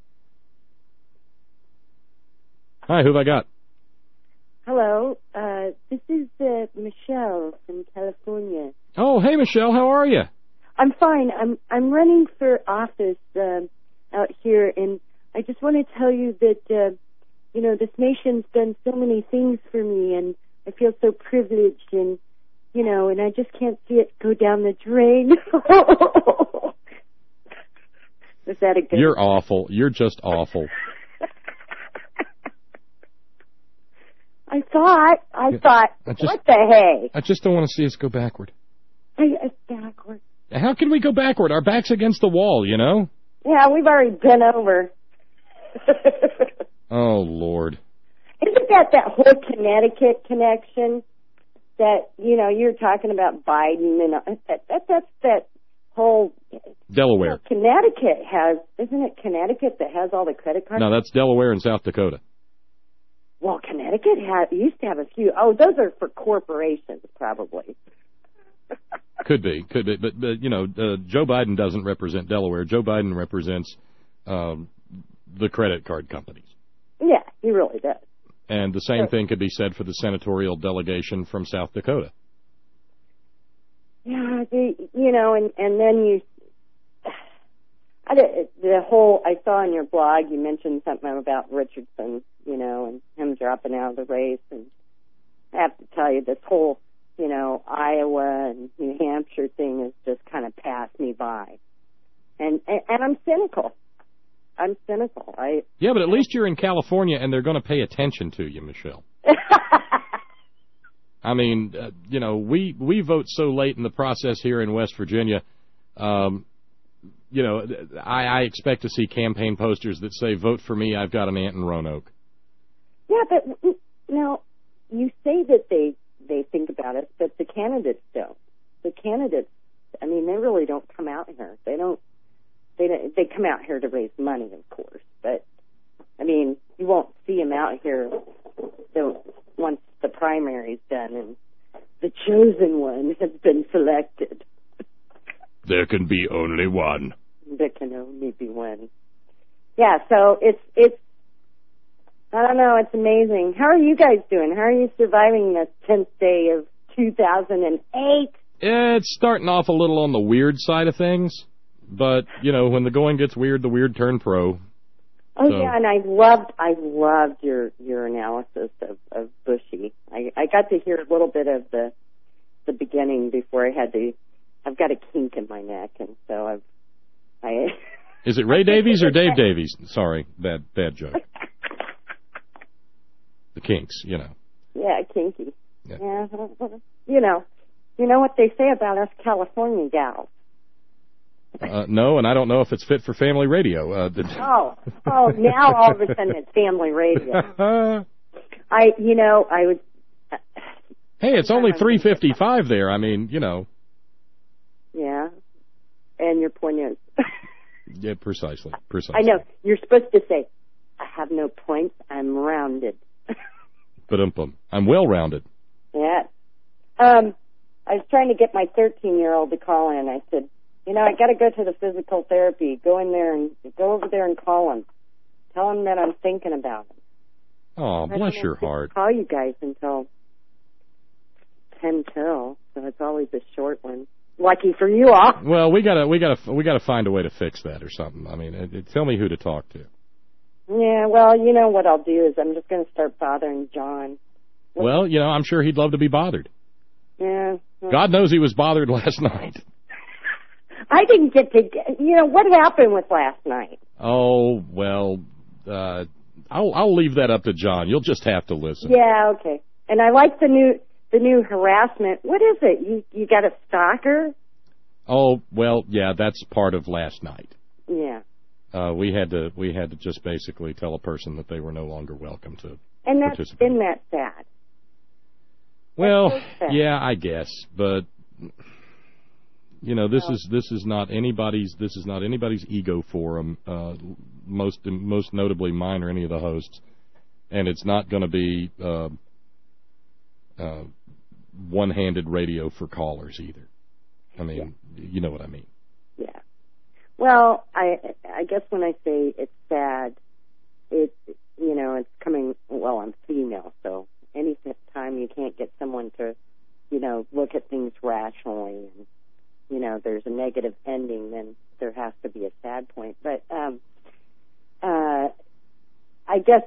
Hi, who have I got? Hello. Uh, this is uh, Michelle from California. Oh, hey, Michelle. How are you? I'm fine. I'm I'm running for office um, out here, and I just want to tell you that, uh, you know, this nation's done so many things for me, and I feel so privileged, and, you know, and I just can't see it go down the drain. Was that a good... You're awful. You're just awful. I thought, I yeah, thought, I just, what the hey? I just don't want to see us go backward. I, I, backward. How can we go backward? Our back's against the wall, you know? Yeah, we've already been over. Oh, Lord. Isn't that that whole Connecticut connection that, you know, you're talking about Biden and uh, that, that that's that whole... Delaware. You know, Connecticut has, isn't it Connecticut that has all the credit cards? No, that's Delaware and South Dakota. Well, Connecticut had, used to have a few. Oh, those are for corporations, probably. Could be, could be, but, but you know, uh, Joe Biden doesn't represent Delaware. Joe Biden represents um, the credit card companies. Yeah, he really does. And the same so, thing could be said for the senatorial delegation from South Dakota. Yeah, the, you know, and and then you, I, the whole I saw on your blog you mentioned something about Richardson, you know, and him dropping out of the race, and I have to tell you this whole, you know, Iowa and New Hampshire thing has just kind of passed me by. And, and and I'm cynical. I'm cynical. I Yeah, but at least you're in California and they're going to pay attention to you, Michelle. I mean, uh, you know, we, we vote so late in the process here in West Virginia. Um, you know, I, I expect to see campaign posters that say, vote for me, I've got an aunt in Roanoke. Yeah, but, you know, you say that they they think about it, but the candidates don't. The candidates, I mean, they really don't come out here. They don't, they don't, they come out here to raise money, of course, but, I mean, you won't see them out here so once the primary's done and the chosen one has been selected. There can be only one. There can only be one. Yeah, so it's, it's, I don't know, it's amazing. How are you guys doing? How are you surviving the tenth day of two thousand eight? It's starting off a little on the weird side of things, but, you know, when the going gets weird, the weird turn pro. Oh, so. yeah, and I loved, I loved your, your analysis of, of Bushy. I, I got to hear a little bit of the, the beginning before I had to, I've got a kink in my neck, and so I've, I... Is it Ray Davies or Dave Davies? Sorry, bad, bad joke. The kinks, you know. Yeah, kinky. Yeah. yeah. You know, you know what they say about us California gals. Uh, no, and I don't know if it's fit for family radio. Uh, oh, oh, now all of a sudden it's family radio. I, you know, I would... Uh, hey, Hey, it's only three fifty-five there. I mean, you know. Yeah. And your point is. Yeah, precisely. Precisely. I know. You're supposed to say, I have no points. I'm rounded. But um, I'm well rounded. Yeah. Um, I was trying to get my thirteen-year-old to call in. I said, you know, I got to go to the physical therapy. Go in there and go over there and call him. Tell him that I'm thinking about him. Oh, bless your heart. Call you guys until ten till, so it's always a short one. Lucky for you all. Well, we gotta, we gotta, we gotta find a way to fix that or something. I mean, it, it, tell me who to talk to. Yeah, well, you know what I'll do is I'm just going to start bothering John. Well, you know, I'm sure he'd love to be bothered. Yeah. Well, God knows he was bothered last night. I didn't get to, get, you know, what happened with last night? Oh, well, uh, I'll, I'll leave that up to John. You'll just have to listen. Yeah, okay. And I like the new, the new harassment. What is it? You, you got a stalker? Oh, well, yeah, that's part of last night. Yeah. Uh, we had to, we had to just basically tell a person that they were no longer welcome to And that's, participate. isn't that sad? Well, so sad. yeah, I guess, but you know, this is this is not anybody's this is not anybody's ego forum. Uh, most most notably mine or any of the hosts, and it's not going to be uh, uh, one-handed radio for callers either. I mean, yeah. You know what I mean. Yeah. Well, I I guess when I say it's sad, it you know it's coming. Well, I'm female, so any time you can't get someone to, you know, look at things rationally, and you know there's a negative ending, then there has to be a sad point. But um, uh, I guess,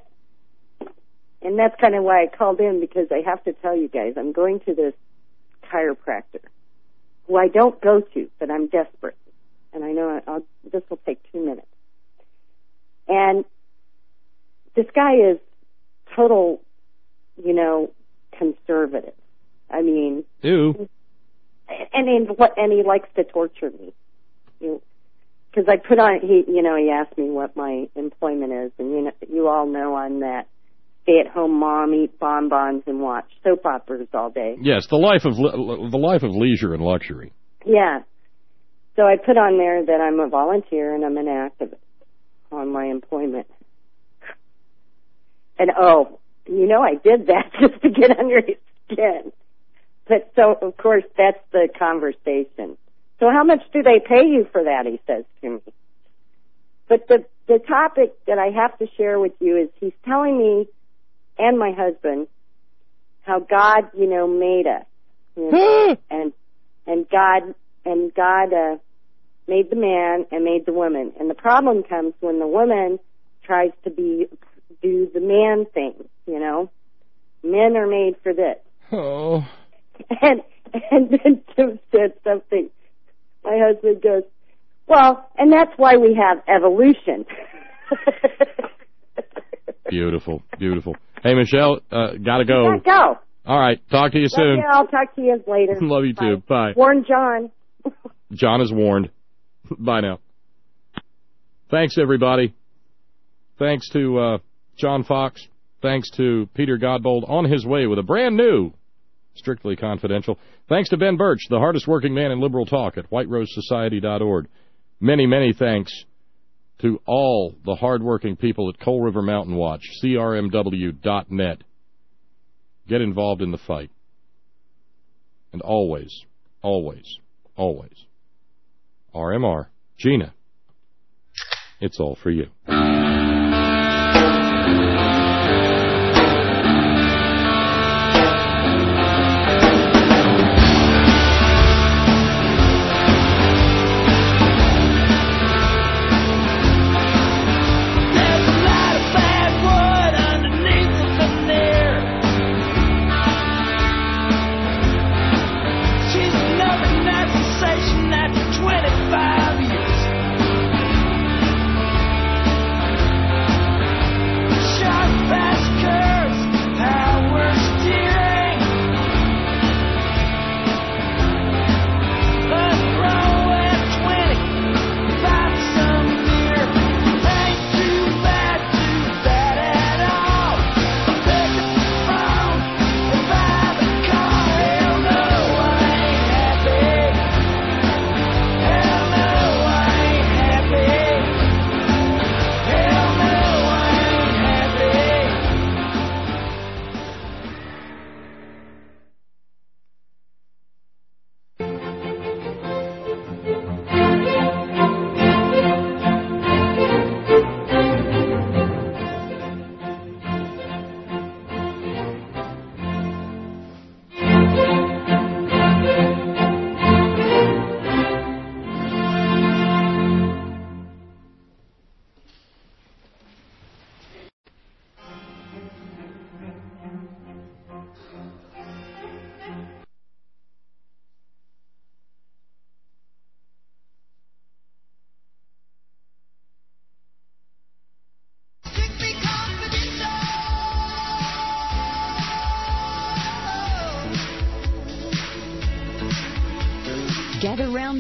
and that's kind of why I called in, because I have to tell you guys, I'm going to this chiropractor, who I don't go to, but I'm desperate. And I know I'll, this will take two minutes. And this guy is total, you know, conservative. I mean, ew. And and what? And he likes to torture me. Because I put on, he, you know, he asked me what my employment is, and you know, you all know I'm that stay-at-home mom, eat bonbons, and watch soap operas all day. Yes, the life of le- the life of leisure and luxury. Yeah. So I put on there that I'm a volunteer and I'm an activist on my employment. And, oh, you know, I did that just to get under his skin. But so, of course, that's the conversation. So how much do they pay you for that, he says to me. But the, the topic that I have to share with you is he's telling me and my husband how God, you know, made us. You know, and, and God, and God, uh, made the man and made the woman. And the problem comes when the woman tries to be, do the man thing, you know. Men are made for this. Oh. And, and then Tim said something. My husband goes, well, and that's why we have evolution. Beautiful, beautiful. Hey, Michelle, uh, gotta go. Gotta go. All right, talk to you soon. Love you. I'll talk to you later. Love you too. Bye. Warn John. John is warned. Bye now. Thanks, everybody. Thanks to uh, John Fox. Thanks to Peter Godbold on his way with a brand new Strictly Confidential. Thanks to Ben Birch, the hardest working man in liberal talk at white rose society dot org. Many, many thanks to all the hardworking people at Coal River Mountain Watch, C R M W dot net. Get involved in the fight. And always, always, always, R M R, Gina, it's all for you.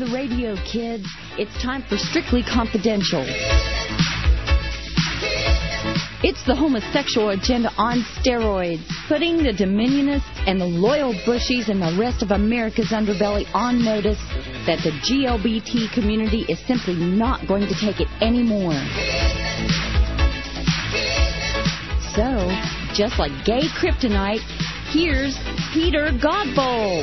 the radio, kids. It's time for Strictly Confidential. It's the homosexual agenda on steroids, putting the Dominionists and the loyal Bushies and the rest of America's underbelly on notice that the G L B T community is simply not going to take it anymore. So, just like gay kryptonite, here's Peter Godbold.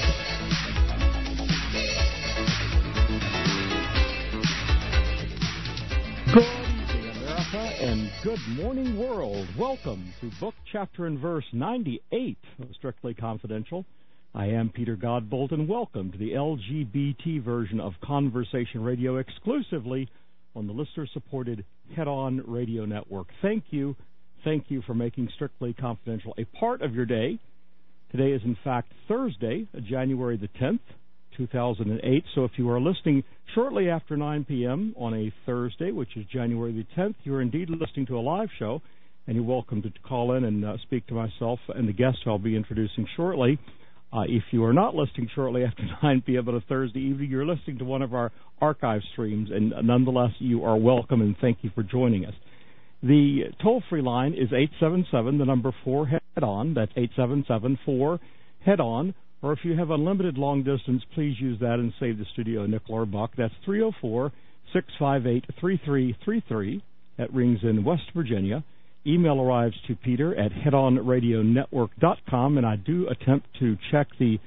Good evening, America, and good morning, world. Welcome to Book, Chapter, and Verse ninety-eight of Strictly Confidential. I am Peter Godbold, and welcome to the L G B T version of Conversation Radio exclusively on the listener-supported Head On Radio Network. Thank you. Thank you for making Strictly Confidential a part of your day. Today is, in fact, Thursday, January the tenth, two thousand eight. So if you are listening shortly after nine p.m. on a Thursday, which is January the tenth, you're indeed listening to a live show, and you're welcome to call in and uh, speak to myself and the guest I'll be introducing shortly. Uh, if you are not listening shortly after nine p.m. on a Thursday evening, you're listening to one of our archive streams, and uh, nonetheless, you are welcome, and thank you for joining us. The toll-free line is eight seven seven, the number four, head-on. That's eight seven seven, four, head-on. Or if you have unlimited long distance, please use that and save the studio a nickel or a buck. That's three oh four, six five eight, three three three three. That rings in West Virginia. Email arrives to Peter at head on radio network dot com, and I do attempt to check the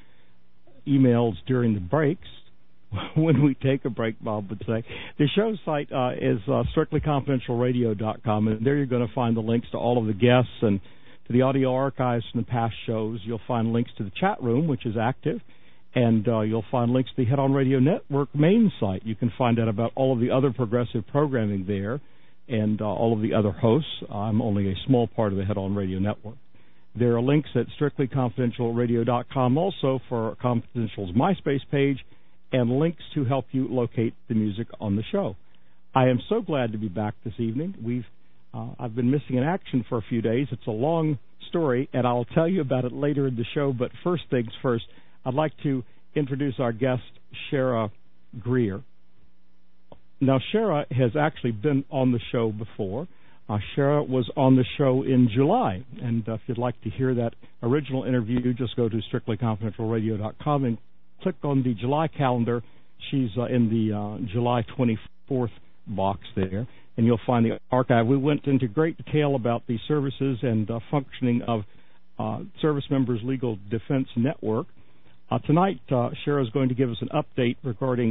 emails during the breaks. When we take a break, Bob would say. The show site uh, is uh, strictly confidential radio dot com, and there you're going to find the links to all of the guests and to the audio archives from the past shows. You'll find links to the chat room, which is active, and uh, you'll find links to the Head On Radio Network main site. You can find out about all of the other progressive programming there and uh, all of the other hosts. I'm only a small part of the Head On Radio Network. There are links at strictly confidential radio dot com also for Confidential's MySpace page, and links to help you locate the music on the show. I am so glad to be back this evening. We've uh, I've been missing in action for a few days. It's a long story, and I'll tell you about it later in the show, but first things first, I'd like to introduce our guest, Shara Greer. Now, Shara has actually been on the show before. Uh, Shara was on the show in July, and uh, if you'd like to hear that original interview, just go to strictly confidential radio dot com and click on the July calendar. She's uh, in the uh, July twenty-fourth box there, and you'll find the archive. We went into great detail about the services and uh, functioning of uh, Service Members Legal Defense Network. Uh, tonight, uh, Shara is going to give us an update regarding